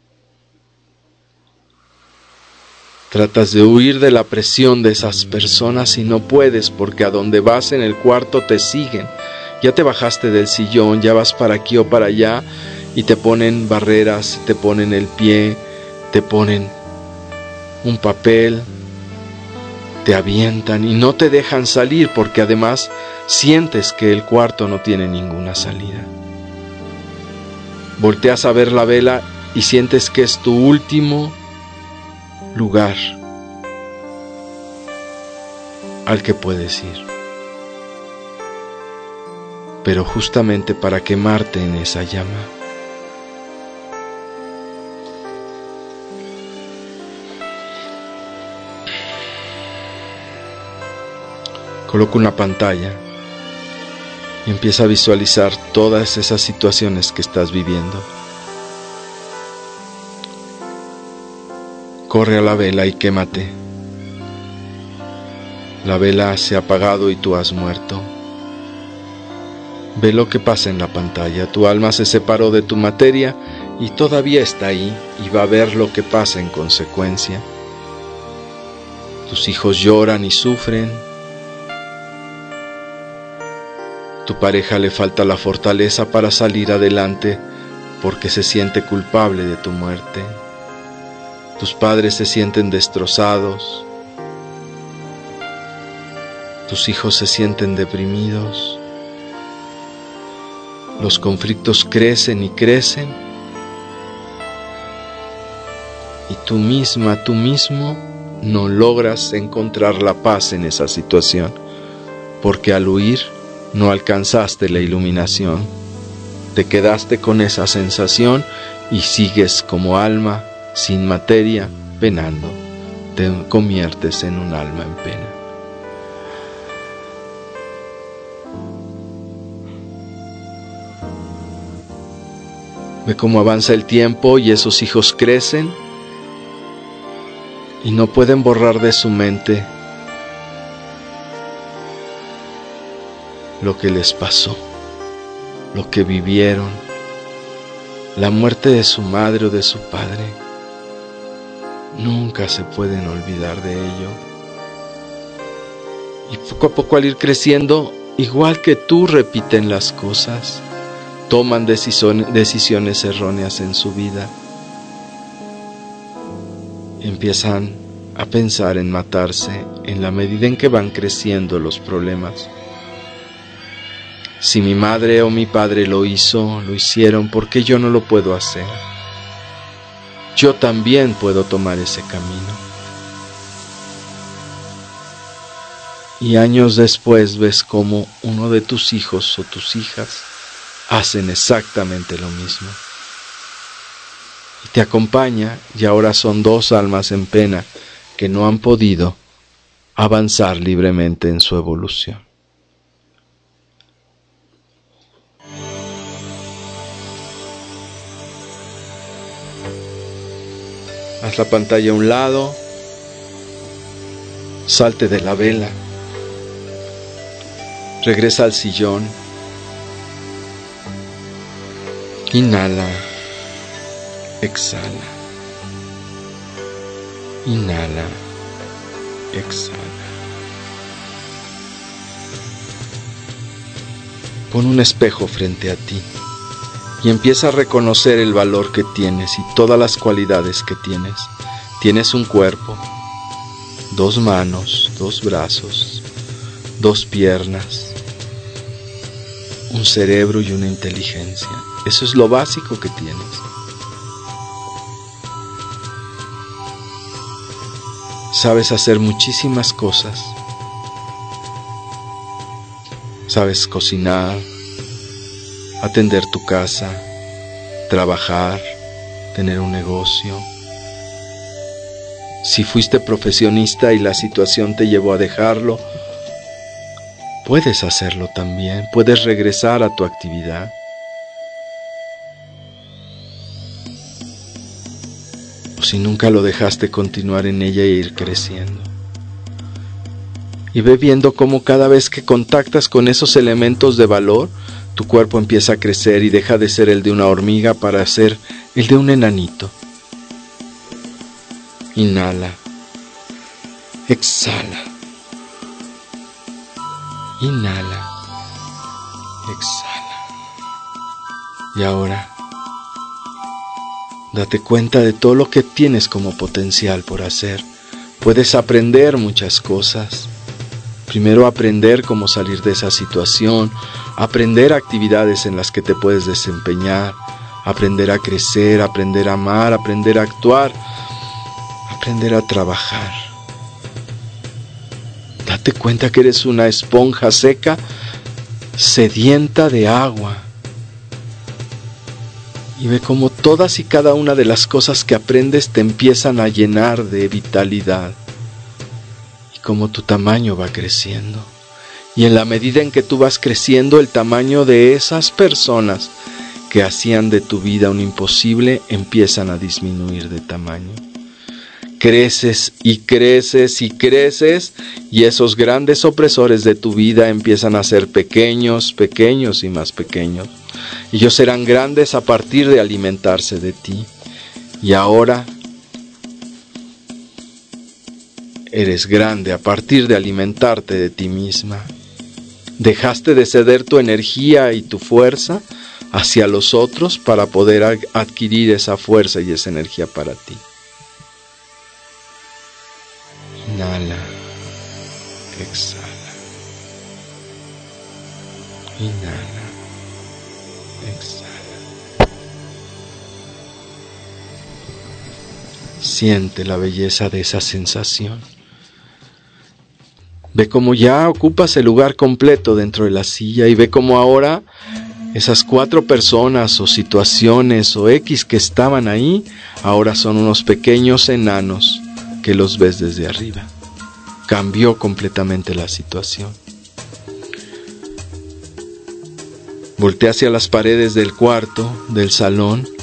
Tratas de huir de la presión de esas personas y no puedes, porque a donde vas en el cuarto te siguen. Ya te bajaste del sillón, ya vas para aquí o para allá y te ponen barreras, te ponen el pie, te ponen un papel, te avientan y no te dejan salir, porque además sientes que el cuarto no tiene ninguna salida. Volteas a ver la vela y sientes que es tu último lugar al que puedes ir, pero justamente para quemarte en esa llama. Coloca una pantalla y empieza a visualizar todas esas situaciones que estás viviendo. Corre a la vela y quémate. La vela se ha apagado y tú has muerto. Ve lo que pasa en la pantalla. Tu alma se separó de tu materia y todavía está ahí y va a ver lo que pasa en consecuencia. Tus hijos lloran y sufren. Tu pareja le falta la fortaleza para salir adelante porque se siente culpable de tu muerte. Tus padres se sienten destrozados. Tus hijos se sienten deprimidos. Los conflictos crecen y crecen. Y tú misma, tú mismo, no logras encontrar la paz en esa situación, porque al huir no alcanzaste la iluminación. Te quedaste con esa sensación y sigues como alma sin materia, penando. Te conviertes en un alma en pena. Ve cómo avanza el tiempo y esos hijos crecen y no pueden borrar de su mente lo que les pasó, lo que vivieron, la muerte de su madre o de su padre. Nunca se pueden olvidar de ello. Y poco a poco, al ir creciendo, igual que tú, repiten las cosas, toman decisiones, decisiones erróneas en su vida. Empiezan a pensar en matarse en la medida en que van creciendo los problemas. Si mi madre o mi padre lo hizo, lo hicieron, ¿por qué yo no lo puedo hacer? Yo también puedo tomar ese camino. Y años después ves cómo uno de tus hijos o tus hijas hacen exactamente lo mismo. Y te acompaña, y ahora son dos almas en pena que no han podido avanzar libremente en su evolución. Haz la pantalla a un lado, salte de la vela, regresa al sillón, inhala, exhala, inhala, exhala. Pon un espejo frente a ti y empieza a reconocer el valor que tienes y todas las cualidades que tienes. Tienes un cuerpo, dos manos, dos brazos, dos piernas, un cerebro y una inteligencia. Eso es lo básico que tienes. Sabes hacer muchísimas cosas. Sabes cocinar, atender tu casa, trabajar, tener un negocio. Si fuiste profesionista y la situación te llevó a dejarlo, puedes hacerlo también, puedes regresar a tu actividad. O si nunca lo dejaste, continuar en ella e ir creciendo. Y ve viendo cómo cada vez que contactas con esos elementos de valor, tu cuerpo empieza a crecer y deja de ser el de una hormiga para ser el de un enanito. Inhala, exhala, inhala, exhala. Y ahora, date cuenta de todo lo que tienes como potencial por hacer. Puedes aprender muchas cosas. Primero aprender cómo salir de esa situación, aprender actividades en las que te puedes desempeñar, aprender a crecer, aprender a amar, aprender a actuar, aprender a trabajar. Date cuenta que eres una esponja seca, sedienta de agua. Y ve cómo todas y cada una de las cosas que aprendes te empiezan a llenar de vitalidad. Cómo tu tamaño va creciendo. Y en la medida en que tú vas creciendo, el tamaño de esas personas que hacían de tu vida un imposible empiezan a disminuir de tamaño. Creces y creces y creces, y esos grandes opresores de tu vida empiezan a ser pequeños, pequeños y más pequeños. Ellos serán grandes a partir de alimentarse de ti. Y ahora eres grande a partir de alimentarte de ti misma. Dejaste de ceder tu energía y tu fuerza hacia los otros para poder adquirir esa fuerza y esa energía para ti. Inhala, exhala. Inhala, exhala. Siente la belleza de esa sensación. Ve cómo ya ocupas el lugar completo dentro de la silla y ve cómo ahora esas cuatro personas o situaciones o X que estaban ahí, ahora son unos pequeños enanos que los ves desde arriba. Cambió completamente la situación. Voltea hacia las paredes del cuarto, del salón,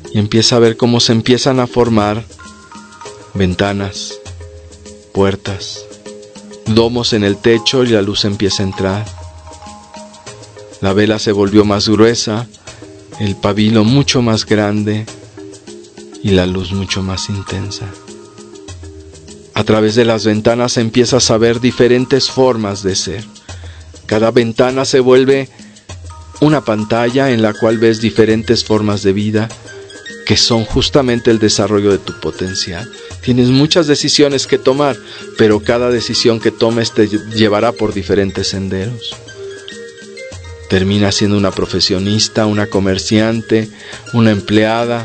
y empieza a ver cómo se empiezan a formar ventanas, puertas, domos en el techo y la luz empieza a entrar. La vela se volvió más gruesa, el pabilo mucho más grande y la luz mucho más intensa. A través de las ventanas empiezas a ver diferentes formas de ser. Cada ventana se vuelve una pantalla en la cual ves diferentes formas de vida que son justamente el desarrollo de tu potencial. Tienes muchas decisiones que tomar, pero cada decisión que tomes te llevará por diferentes senderos. Terminas siendo una profesionista, una comerciante, una empleada.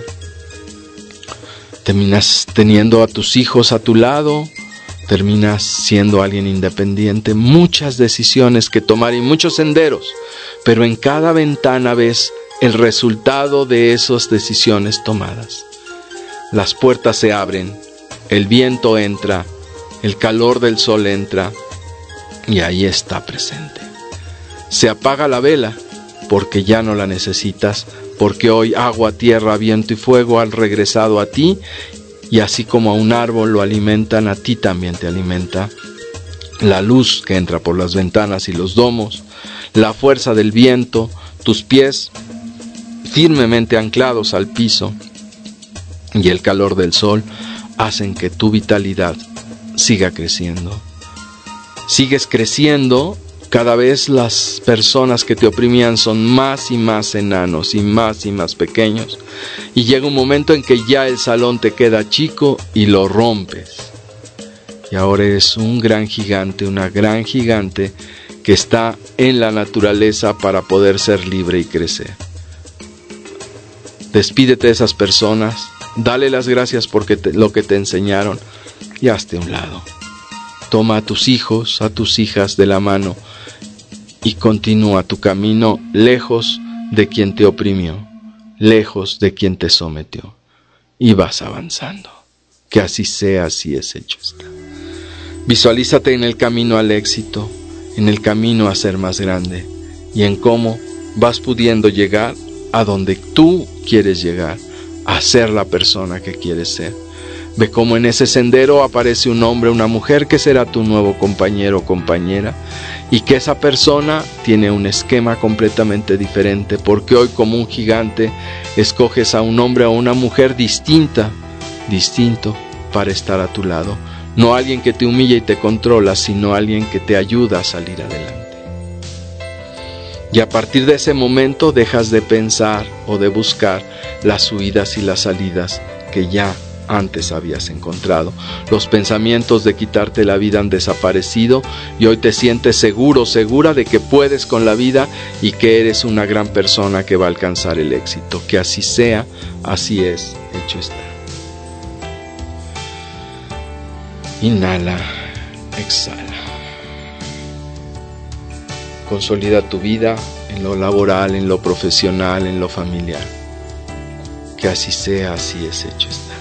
Terminas teniendo a tus hijos a tu lado. Terminas siendo alguien independiente. Muchas decisiones que tomar y muchos senderos. Pero en cada ventana ves el resultado de esas decisiones tomadas. Las puertas se abren, el viento entra, el calor del sol entra y ahí está presente. Se apaga la vela porque ya no la necesitas, porque hoy agua, tierra, viento y fuego han regresado a ti y así como a un árbol lo alimentan, a ti también te alimenta. La luz que entra por las ventanas y los domos, la fuerza del viento, tus pies firmemente anclados al piso y el calor del sol hacen que tu vitalidad siga creciendo. Sigues creciendo, cada vez las personas que te oprimían son más y más enanos y más y más pequeños y llega un momento en que ya el salón te queda chico y lo rompes y ahora eres un gran gigante, una gran gigante que está en la naturaleza para poder ser libre y crecer. Despídete de esas personas, dale las gracias por lo que te enseñaron y hazte a un lado. Toma a tus hijos, a tus hijas de la mano y continúa tu camino lejos de quien te oprimió, lejos de quien te sometió. Y vas avanzando. Que así sea, así es hecho está. Visualízate en el camino al éxito, en el camino a ser más grande y en cómo vas pudiendo llegar a donde tú quieres llegar, a ser la persona que quieres ser. Ve cómo en ese sendero aparece un hombre, una mujer que será tu nuevo compañero o compañera y que esa persona tiene un esquema completamente diferente porque hoy como un gigante escoges a un hombre o una mujer distinta, distinto para estar a tu lado. No alguien que te humilla y te controla, sino alguien que te ayuda a salir adelante. Y a partir de ese momento dejas de pensar o de buscar las huidas y las salidas que ya antes habías encontrado. Los pensamientos de quitarte la vida han desaparecido y hoy te sientes seguro, segura de que puedes con la vida y que eres una gran persona que va a alcanzar el éxito. Que así sea, así es, hecho está. Inhala, exhala. Consolida tu vida en lo laboral, en lo profesional, en lo familiar. Que así sea, así es hecho está.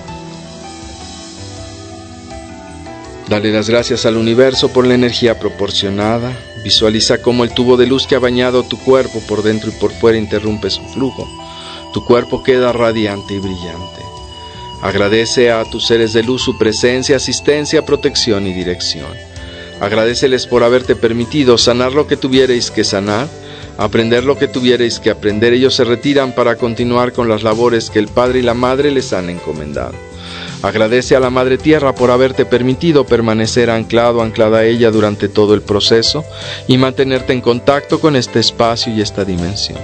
Dale las gracias al universo por la energía proporcionada. Visualiza cómo el tubo de luz que ha bañado tu cuerpo por dentro y por fuera interrumpe su flujo. Tu cuerpo queda radiante y brillante. Agradece a tus seres de luz su presencia, asistencia, protección y dirección. Agradéceles por haberte permitido sanar lo que tuvierais que sanar, aprender lo que tuvierais que aprender. Ellos se retiran para continuar con las labores que el Padre y la Madre les han encomendado. Agradece a la Madre Tierra por haberte permitido permanecer anclado, anclada a ella durante todo el proceso y mantenerte en contacto con este espacio y esta dimensión.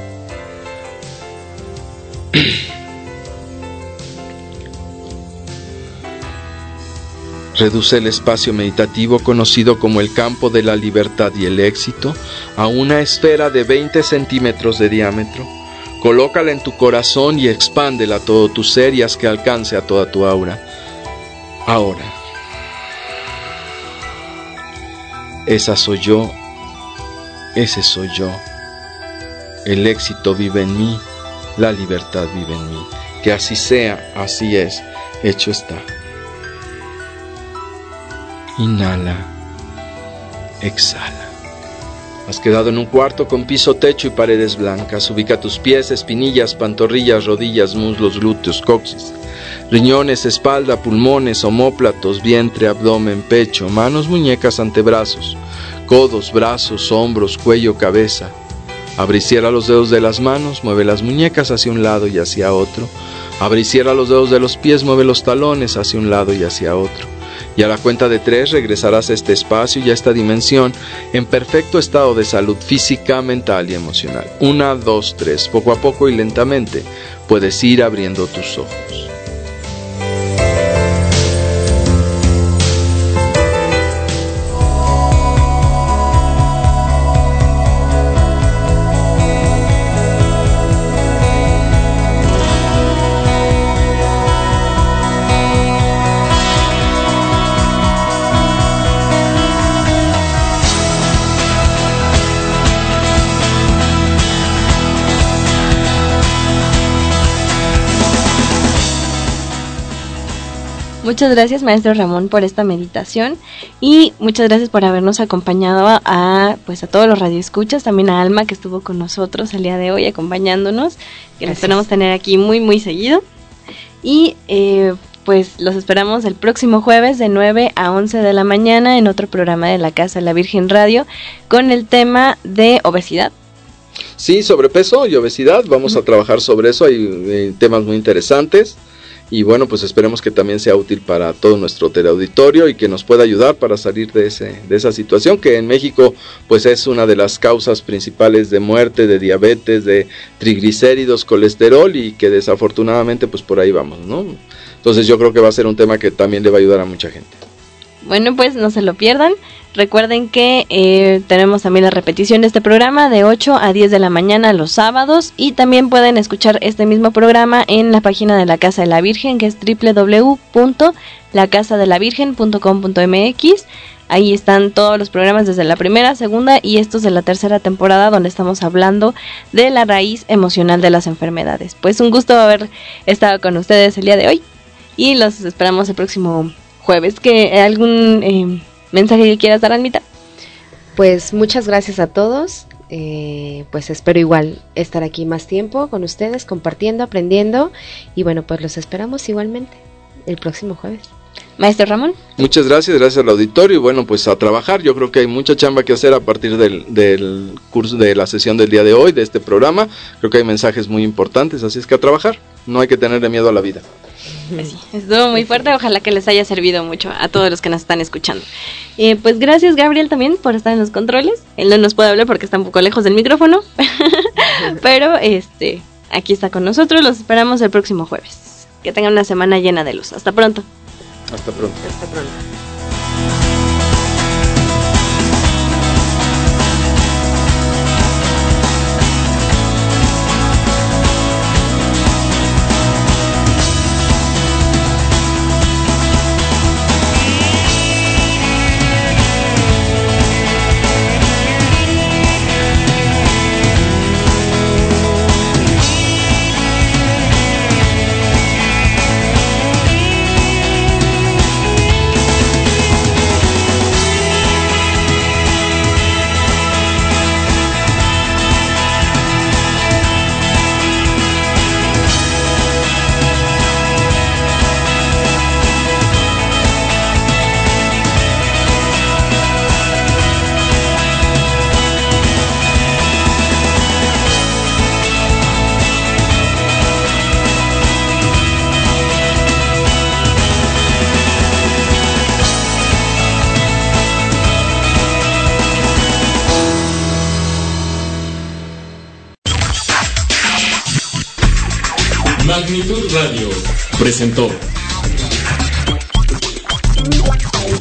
Reduce el espacio meditativo conocido como el campo de la libertad y el éxito a una esfera de veinte centímetros de diámetro. Colócala en tu corazón y expándela a todo tu ser y haz que alcance a toda tu aura. Ahora, esa soy yo, ese soy yo. El éxito vive en mí, la libertad vive en mí. Que así sea, así es, hecho está. Inhala, exhala. Has quedado en un cuarto con piso, techo y paredes blancas. Ubica tus pies, espinillas, pantorrillas, rodillas, muslos, glúteos, coxis, riñones, espalda, pulmones, omóplatos, vientre, abdomen, pecho, manos, muñecas, antebrazos, codos, brazos, hombros, cuello, cabeza. Abre y cierra los dedos de las manos, mueve las muñecas hacia un lado y hacia otro. Abre y cierra los dedos de los pies, mueve los talones hacia un lado y hacia otro. Y a la cuenta de tres regresarás a este espacio y a esta dimensión en perfecto estado de salud física, mental y emocional. Una, dos, tres. Poco a poco y lentamente puedes ir abriendo tus ojos. Muchas gracias, maestro Ramón, por esta meditación y muchas gracias por habernos acompañado a, a pues a todos los radioescuchas, también a Alma que estuvo con nosotros el día de hoy acompañándonos, que la esperamos tener aquí muy muy seguido y eh, pues los esperamos el próximo jueves de nueve a once de la mañana en otro programa de la Casa de la Virgen Radio con el tema de obesidad. Sí, sobrepeso y obesidad, vamos uh-huh. a trabajar sobre eso, hay, hay temas muy interesantes. Y bueno, pues esperemos que también sea útil para todo nuestro teleauditorio y que nos pueda ayudar para salir de ese de esa situación que en México pues es una de las causas principales de muerte, de diabetes, de triglicéridos, colesterol y que desafortunadamente pues por ahí vamos, ¿no? Entonces yo creo que va a ser un tema que también le va a ayudar a mucha gente. Bueno, pues no se lo pierdan. Recuerden que eh, tenemos también la repetición de este programa de ocho a diez de la mañana los sábados y también pueden escuchar este mismo programa en la página de la Casa de la Virgen que es doble u doble u doble u punto la casa de la virgen punto com punto m x. Ahí están todos los programas desde la primera, segunda y estos de la tercera temporada donde estamos hablando de la raíz emocional de las enfermedades. Pues un gusto haber estado con ustedes el día de hoy y los esperamos el próximo jueves. ¿Que algún eh, mensaje que quieras dar, Almita? Pues muchas gracias a todos. Eh, pues espero igual estar aquí más tiempo con ustedes, compartiendo, aprendiendo. Y bueno, pues los esperamos igualmente el próximo jueves. Maestro Ramón. Muchas gracias, gracias al auditorio. Y bueno, pues a trabajar. Yo creo que hay mucha chamba que hacer a partir del, del curso, de la sesión del día de hoy, de este programa. Creo que hay mensajes muy importantes, así es que a trabajar. No hay que tenerle miedo a la vida. Pues sí, estuvo muy fuerte, ojalá que les haya servido mucho a todos los que nos están escuchando. Eh, pues gracias Gabriel también por estar en los controles. Él no nos puede hablar porque está un poco lejos del micrófono, pero este aquí está con nosotros, los esperamos el próximo jueves. Que tengan una semana llena de luz. Hasta pronto. Hasta pronto. Hasta pronto. Magnitud Radio presentó